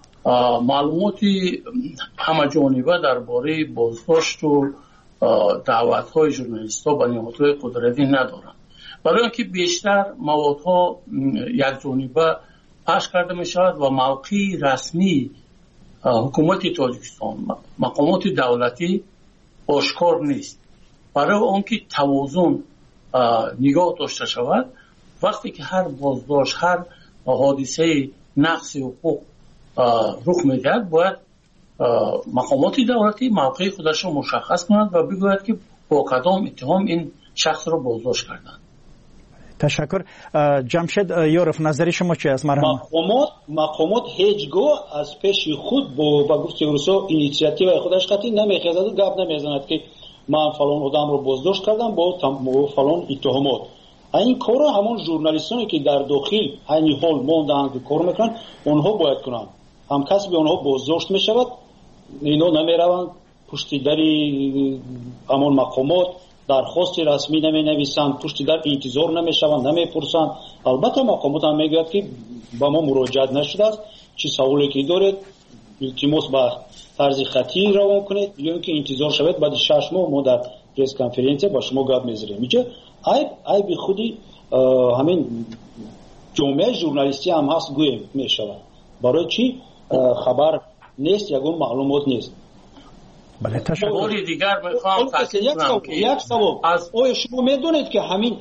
معلوماتی همه جانبه درباره بازداشت و دعوت‌های ژورنالیست‌ها به نهادهای قدرتی ندارند. برای اینکه بیشتر موادها یک جانبه پخش کرده میشود و موقع رسمی حکومت تاجیکستان مقامات دولتی آشکار نیست. برای آنکه توازن نگاه داشته شود، وقتی که هر بازداشت، هر حادثه نقض حقوق رخ میدهد، باید مقامات دولتی موقع خودش را مشخص کنند و بگوید که با کدام اتهام این شخص را بازداشت کردند. تشکر. جمشید یورف، نظری شما چی است؟ مرحبا. مقامات مقامات هیچگاه از پیش خود با با گفته روسا اینیشیاتیو خودش قطعی نمیخواد، گپ نمیزند که من فلان آدم رو بازداشت کردم با فلان اتهامات. این کارو همون ژورنالیستانی که در داخل همین حال موندن که کار میکنن اونها باید کنن. هم کسی به اونها بازداشت میشود، اینا نمیروند پشت دری همون مقامات درخواست رسمی نمی نویسند، پشت در انتظار نمیشوند، نمیپرسند. البته مقامات هم میگوید که با ما مراجعت نشده است، چی سوالی که دارید التماس با طرز خطی روان کنید یا اینکه انتظار شود بعد شش ماه ما در پرس کنفرانس با شما گپ میذاریم. میگه ای ای به خودی همین جامعه ژورنالیستی هم هست گویم میشود. برای چی خبر نیست، یگون معلومات نیست. بله تشکر. موردی دیگر میخوام تاکید کنم که یک سوال از آیا شما میدونید که همین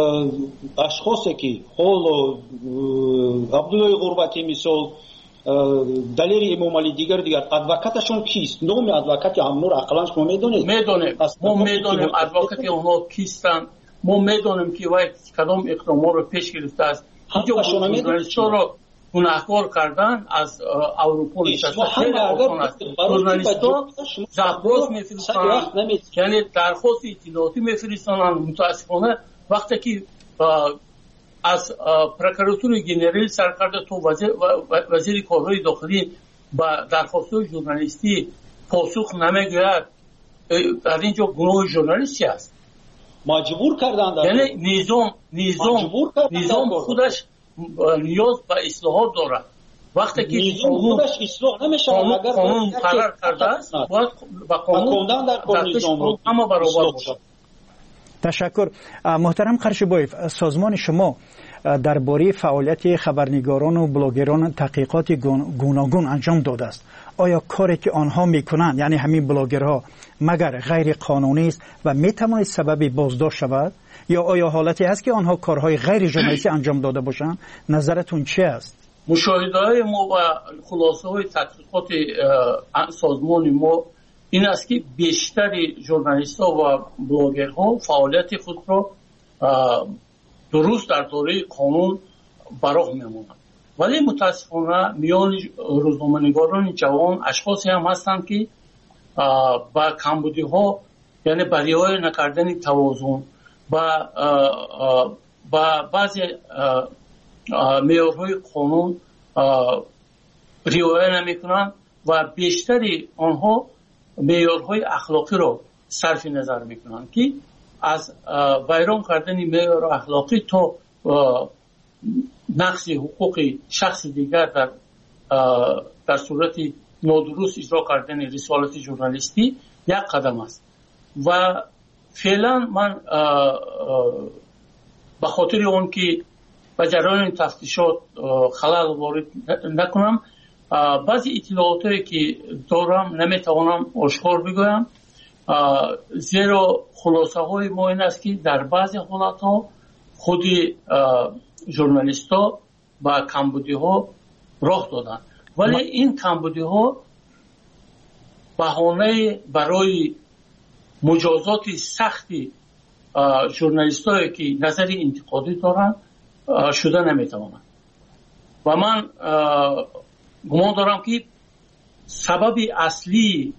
اشخاصی که حال عبدالله غربتی مثال دلیری امام علی دیگر دیگر ادوکاتشون کیست؟ نام ادوکات همون رو اقلا شما میدونید؟ میدونیم. ما میدونیم ادوکات اونها کیستن. ما میدونیم که وای کدام اقدامات رو پیش گرفته است. اینجا شما میدونید چرا گناهکار کردن از اروپا نشسته خیلی آسان است. ژورنالیست‌ها درخواست میفرستند، یعنی درخواست اطلاعاتی میفرستند. متاسفانه وقتی که از پروکراتور جنرال سرکرده تو وزیر وزیر کارهای داخلی با درخواست‌های ژورنالیستی پاسخ نمیگوید، در اینجا گناه ژورنالیستی است. مجبور کردند، یعنی نظام نظام نظام خودش نیاز به اصلاحات دارد. وقتی که نظام خودش اصلاح نمیشه اگر قانون قرار کرده است باید با قانون در نظام رو اما برابر باشد. تشکر. محترم قرشبایف، سازمان شما درباره فعالیت خبرنگاران و بلاگران تحقیقات گوناگون انجام داده است. آیا کاری که آنها میکنند، یعنی همین بلاگرها، مگر غیر قانونی است و میتواند سبب بازداشت شود، یا آیا حالتی هست که آنها کارهای غیر ژورنالیستی انجام داده باشند؟ نظرتون چی است؟ مشاهده‌های ما و خلاصه‌های تحقیقات سازمان ما این است که بیشتر ژورنالیست‌ها و بلاگرها فعالیت خود را درست در دایره قانون براه می‌مانند. ولی متاسفانه میان روزنامه‌نگاران جوان اشخاصی هم هستند که با کمبودی ها، یعنی با رعایت نکردن توازن با با بعضی معیارهای قانون رعایت نمیکنند و بیشتری آنها معیارهای اخلاقی رو صرف نظر میکنند که از ویران کردن معیار اخلاقی تا نقض حقوق شخص دیگر در در صورت نادرست اجرا کردن رسالت ژورنالیستی یک قدم است و فعلا من به خاطر اون که به جریان تفتیشات خلل وارد نکنم، بعضی اطلاعاتی که دارم نمیتوانم آشکار بگویم، زیرا خلاصه های ما این است که در بعضی حالت ها خود ژورنالیست ها با کمبودی ها راه دادن، ولی این کمبودی ها بهانه برای مجازات سختی ژورنالیست هایی که نظر انتقادی دارن شده نمیتوانند و من گمان دارم که سبب اصلی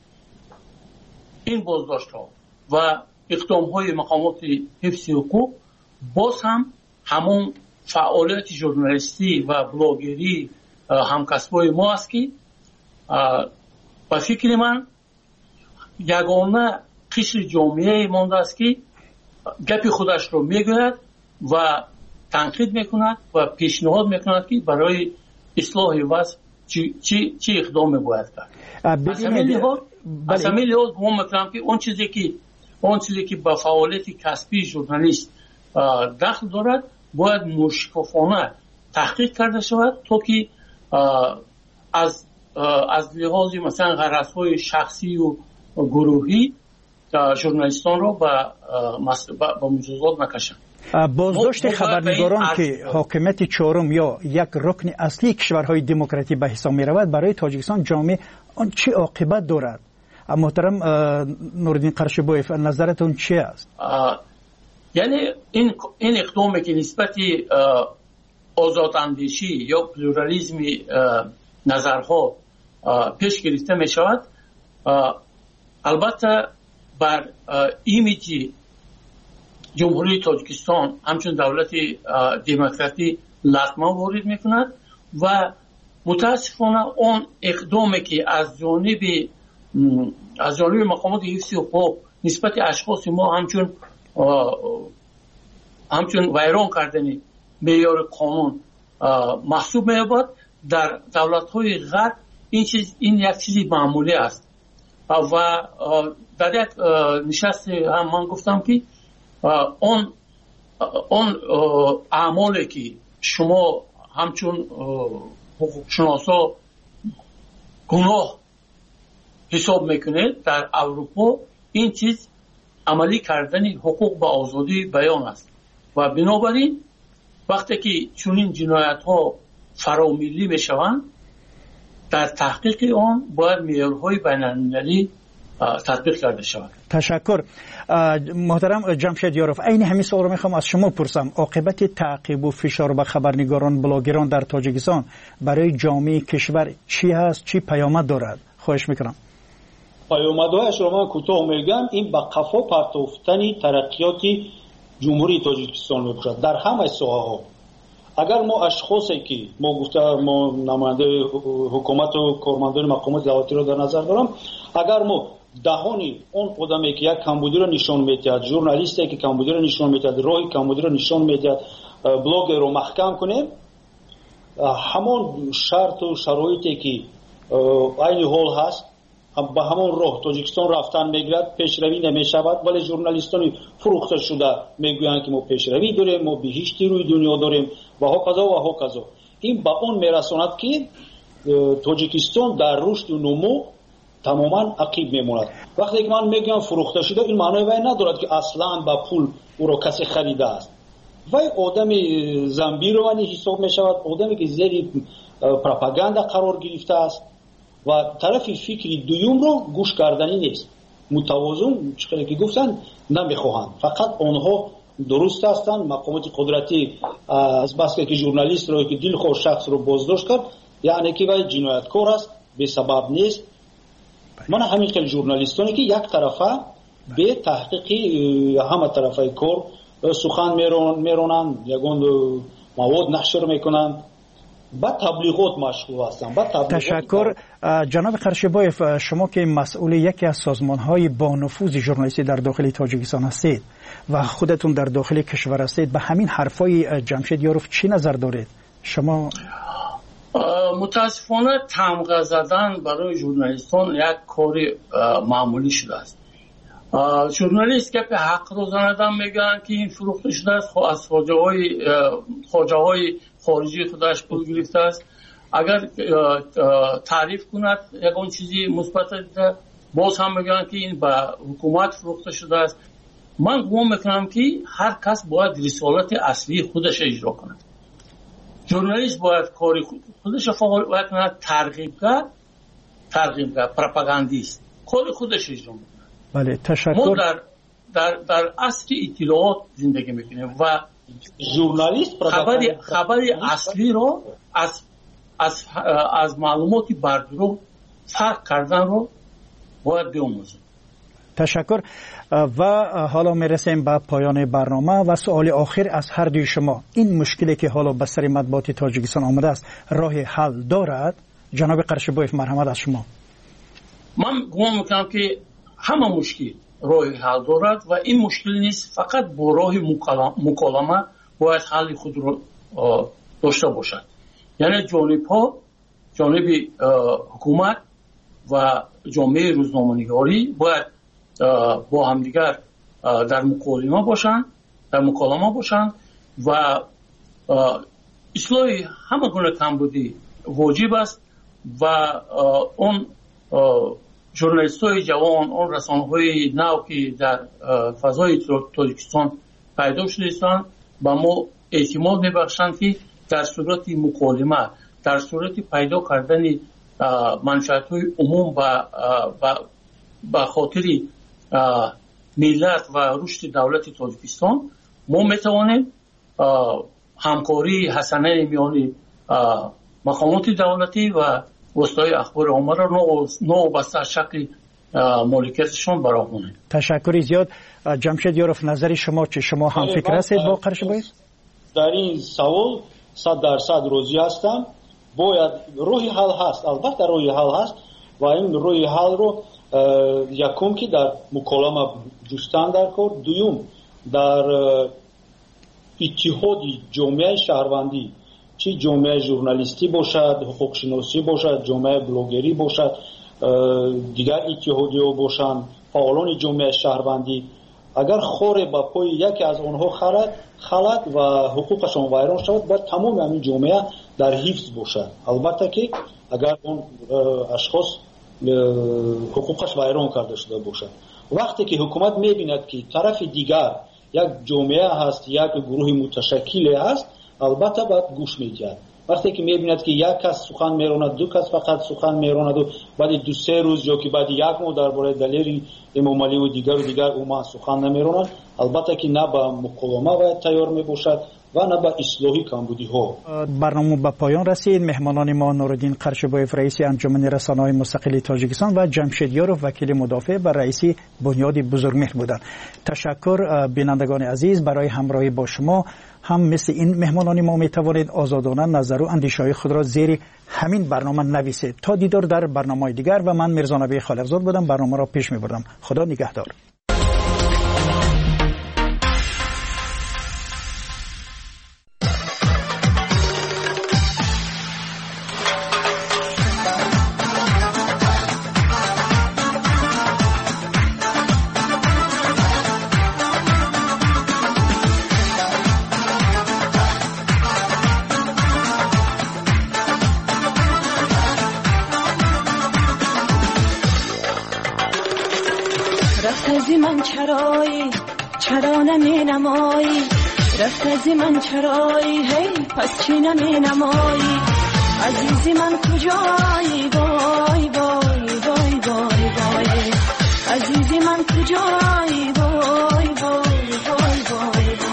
این بازداشت ها و اقدام های مقامات حفظ حقوق باز هم همون فعالیت ژورنالیستی و بلاگری همکسبای ما است که به فکر من یگانه قشر جامعه مانده است که گپ خودش رو میگوید و تنقید میکند و پیشنهاد میکند که برای اصلاح وضع چی چی چی اقدام باید کرد. از همین لحاظ از همین لحاظ گمان میکنم که اون چیزی که اون چیزی که با فعالیت کسبی ژورنالیست دخل دارد باید مشکفانه تحقیق کرده شود تا که از از لحاظ مثلا غرض‌های شخصی و گروهی ژورنالیستان رو با با مجازات نکشند. بازداشت خبرنگاران که حاکمیت چهارم یا یک رکن اصلی کشورهای دموکراتی به حساب می رود برای تاجیکستان جامعه آن چه عاقبت دارد؟ محترم نورالدین قرشبویف، نظرتون چی است؟ یعنی این این اقدامی که نسبت آزاداندیشی یا پلورالیسم نظرها پیش گرفته می شود، البته بر ایمیج جمهوری تاجیکستان همچون دولت دموکراتی لطمه وارد می کند و متاسفانه اون اقدامی که از جانب از جانب مقامات حفظ حقوق نسبت اشخاص ما همچون همچون ویران کردن معیار قانون محسوب می‌یابد، در دولت‌های غرب این چیز این یک چیزی معمولی است و در یک نشست هم من گفتم که اون اون اعمالی که شما همچون حقوق شناسا گناه حساب میکنید در اروپا، این چیز عملی کردن حقوق به آزادی بیان است و بنابراین وقتی که چنین جنایت ها فرامیلی میشوند در تحقیق آن باید معیارهای بین‌المللی تطبیق کرده شود. تشکر. محترم جمشید یاروف، عین همین سوال رو میخوام از شما پرسم. عاقبت تعقیب و فشار به خبرنگاران بلاگران در تاجیکستان برای جامعه کشور چی هست؟ چی پیامد دارد؟ خواهش میکنم. پیامدهایش رو من کوتاه میگم. این به قفا پرتافتن ترقیات جمهوری تاجیکستان میباشد در همه ساحه‌ها. اگر ما اشخاصی که ما گفته ما نماینده حکومت و کارمندان مقامات دولتی رو در نظر دارم، اگر ما دهانی اون آدمی که یک کمبودی رو نشان میدهد، ژورنالیستی که کمبودی رو نشان میدهد، راه کمبودی رو نشان میدهد، بلاگر رو محکم کنیم، همون شرط و شرایطی که این حال هست به همون راه تاجیکستان رفتن میگیرد، پیشروی نمیشود. ولی ژورنالیستان فروخته شده میگویند که ما پیشروی داریم، ما بهشتی روی دنیا داریم و هاکذا و هاکذا. این به اون میرساند که تاجیکستان در رشد و نمو تماما عقیب میماند. وقتی که من میگم فروخته شده، این معنی وای ندارد که اصلا با پول او را کسی خریده است. وای آدم زنبیروانی حساب میشود، آدمی که زیر پروپاگاندا قرار گرفته است و طرف فکری دوم رو گوش کردنی نیست. متوازن چقدر که گفتن نمیخواهند، فقط آنها درست هستند. مقامات قدرتی از بس که ژورنالیست رو که دلخواه شخص رو بازداشت کرد یعنی که وای جنایتکار است، به سبب نیست. من همین که ژورنالیستانی که یک طرفه به تحقیقی همه طرفای کار سخن میرونند، یگون مواد نشر میکنند، با تبلیغات مشغول هستند. تشکر جناب قرشبایف. شما که مسئول یکی از سازمان‌های با نفوذ ژورنالیستی در داخل تاجیکستان هستید و خودتون در داخل کشور هستید، به همین حرفای جمشید یاروف چی نظر دارید شما؟ متاسفانه تمغه زدن برای ژورنالیستان یک کار معمولی شده است. ژورنالیست که به حق روزانه میگن که این فروخته شده است، از خواجه‌های خواجه‌های خارجی خودش پول گرفته است. اگر تعریف کند یگان چیزی مثبت دیده، باز هم میگن که این به حکومت فروخته شده است. من گمان میکنم که هر کس باید رسالت اصلی خودش اجرا کند. ژورنالیست باید کاری خودش فعال کند، ترغیبگر، ترغیبگر، پروپاگاندیست کاری خودش اجرا میکنه. بله تشکر. ما در در در عصر اطلاعات زندگی میکنیم و ژورنالیست خبری خبری اصلی رو از از از معلوماتی بردرو فرق کردن رو باید بیاموزیم. تشکر. و حالا میرسیم به پایان برنامه و سوال آخر از هر دوی شما، این مشکلی که حالا به سر مطبوعات تاجیکستان آمده است راه حل دارد؟ جناب قرشبایف مرحمت از شما. من گمان میکنم که همه مشکل راه حل دارد و این مشکل نیست، فقط با راه مکالمه باید حل خود رو داشته باشد. یعنی جانب ها، جانب حکومت و جامعه روزنامه‌نگاری باید با همدیگر در مکالمه باشند، در مکالمه باشند و اصلاح همه گونه کمبودی واجب است و اون ژورنالیست‌های جوان، اون رسانه‌های نو که در فضای تاجیکستان پیدا شده‌اند با ما اعتماد می‌بخشند که در صورت مکالمه، در صورت پیدا کردن منفعت‌های عموم و به خاطر ملت و رشد دولت تاجیکستان ما می‌توانیم همکاری حسنه میان مقامات دولتی و وسایل اخبار عامه را نو بسته از شکل مالکیتشان براهونه. تشکر زیاد. جمشید یاروف نظری شما چه؟ شما هم فکر هستید با قرشبایف؟ در این سوال صد درصد راضی هستم. باید روی حل هست، البته روی حل هست و این روی حل رو یکم که در مکالمه جستن در کار، دوم در اتحادی جامعه شهروندی، چی جامعه ژورنالیستی باشد، حقوق شناسی باشد، جامعه بلاگری باشد، دیگر اتحادی‌ها باشند، فعالان جامعه شهروندی، اگر خور با پای یکی از آنها خلد خلد و حقوقشان ویران شود، باید تمام همین جامعه در حفظ باشد. البته که اگر اون اشخاص حقوقش ویران کرده شده باشد، وقتی که حکومت می‌بیند که طرف دیگر یک جامعه هست، یک گروه متشکل هست، البته باید گوش می‌دهد. وقتی که می‌بیند که یک کس سخن می‌راند، دو کس فقط سخن می‌راند و بعد دو سه روز یا که بعد یک ماه درباره دلیل امام علی و دیگر و دیگر اوما سخن نمی‌رانند، البته که نه با مکالمه باید تیار می‌باشد و نه با اصلاحی کمبودی‌ها. برنامه به پایان رسید. مهمانان ما نورالدین قرشبایف رئیس انجمن رسانه‌های مستقل تاجیکستان و جمشید یاروف وکیل مدافع و رئیس بنیاد بزرگمهر بودند. تشکر بینندگان عزیز برای همراهی با شما. هم مثل این مهمانان ما می توانید آزادانه نظر و اندیشه‌های خود را زیر همین برنامه نویسید. تا دیدار در برنامه‌های دیگر و من میرزا نبی خالقزاد بودم، برنامه را پیش می‌بردم. خدا نگهدار. چرایی چرا نمی نمایی، رفت از من چرایی، هی پس چی نمی نمایی، عزیزی من کجایی، وای وای وای وای وای، عزیزی من کجایی، وای وای وای وای وای.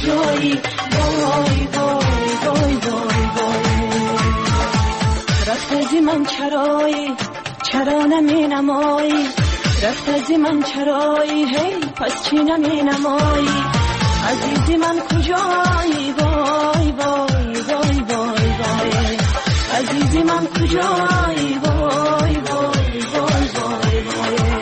کجایی وای وای وای وای وای رفت از من چرایی چرا نمی نمایی رفت از من چرایی هی پس چی نمی نمایی عزیزی من کجایی وای وای وای وای وای عزیزی من کجایی وای وای وای وای وای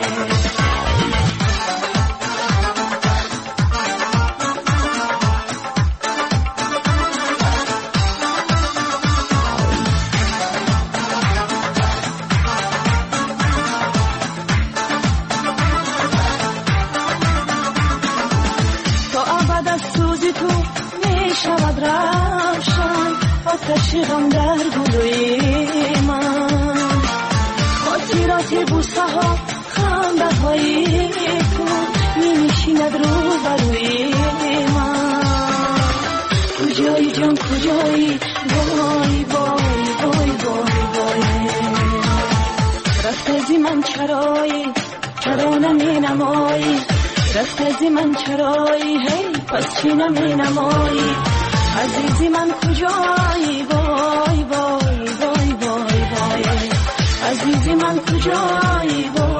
شود روشن آتش غم در گلوی من خاطرات بوسه ها خنده های تو می نشیند رو بروی من کجایی جان کجایی وای وای وای وای وای رفت از من چرایی چرا نمی نمایی رفت از من چرایی هی پس چی نمی نمایی عزیزی من کجایی وای وای وای وای وای عزیزی من کجایی وای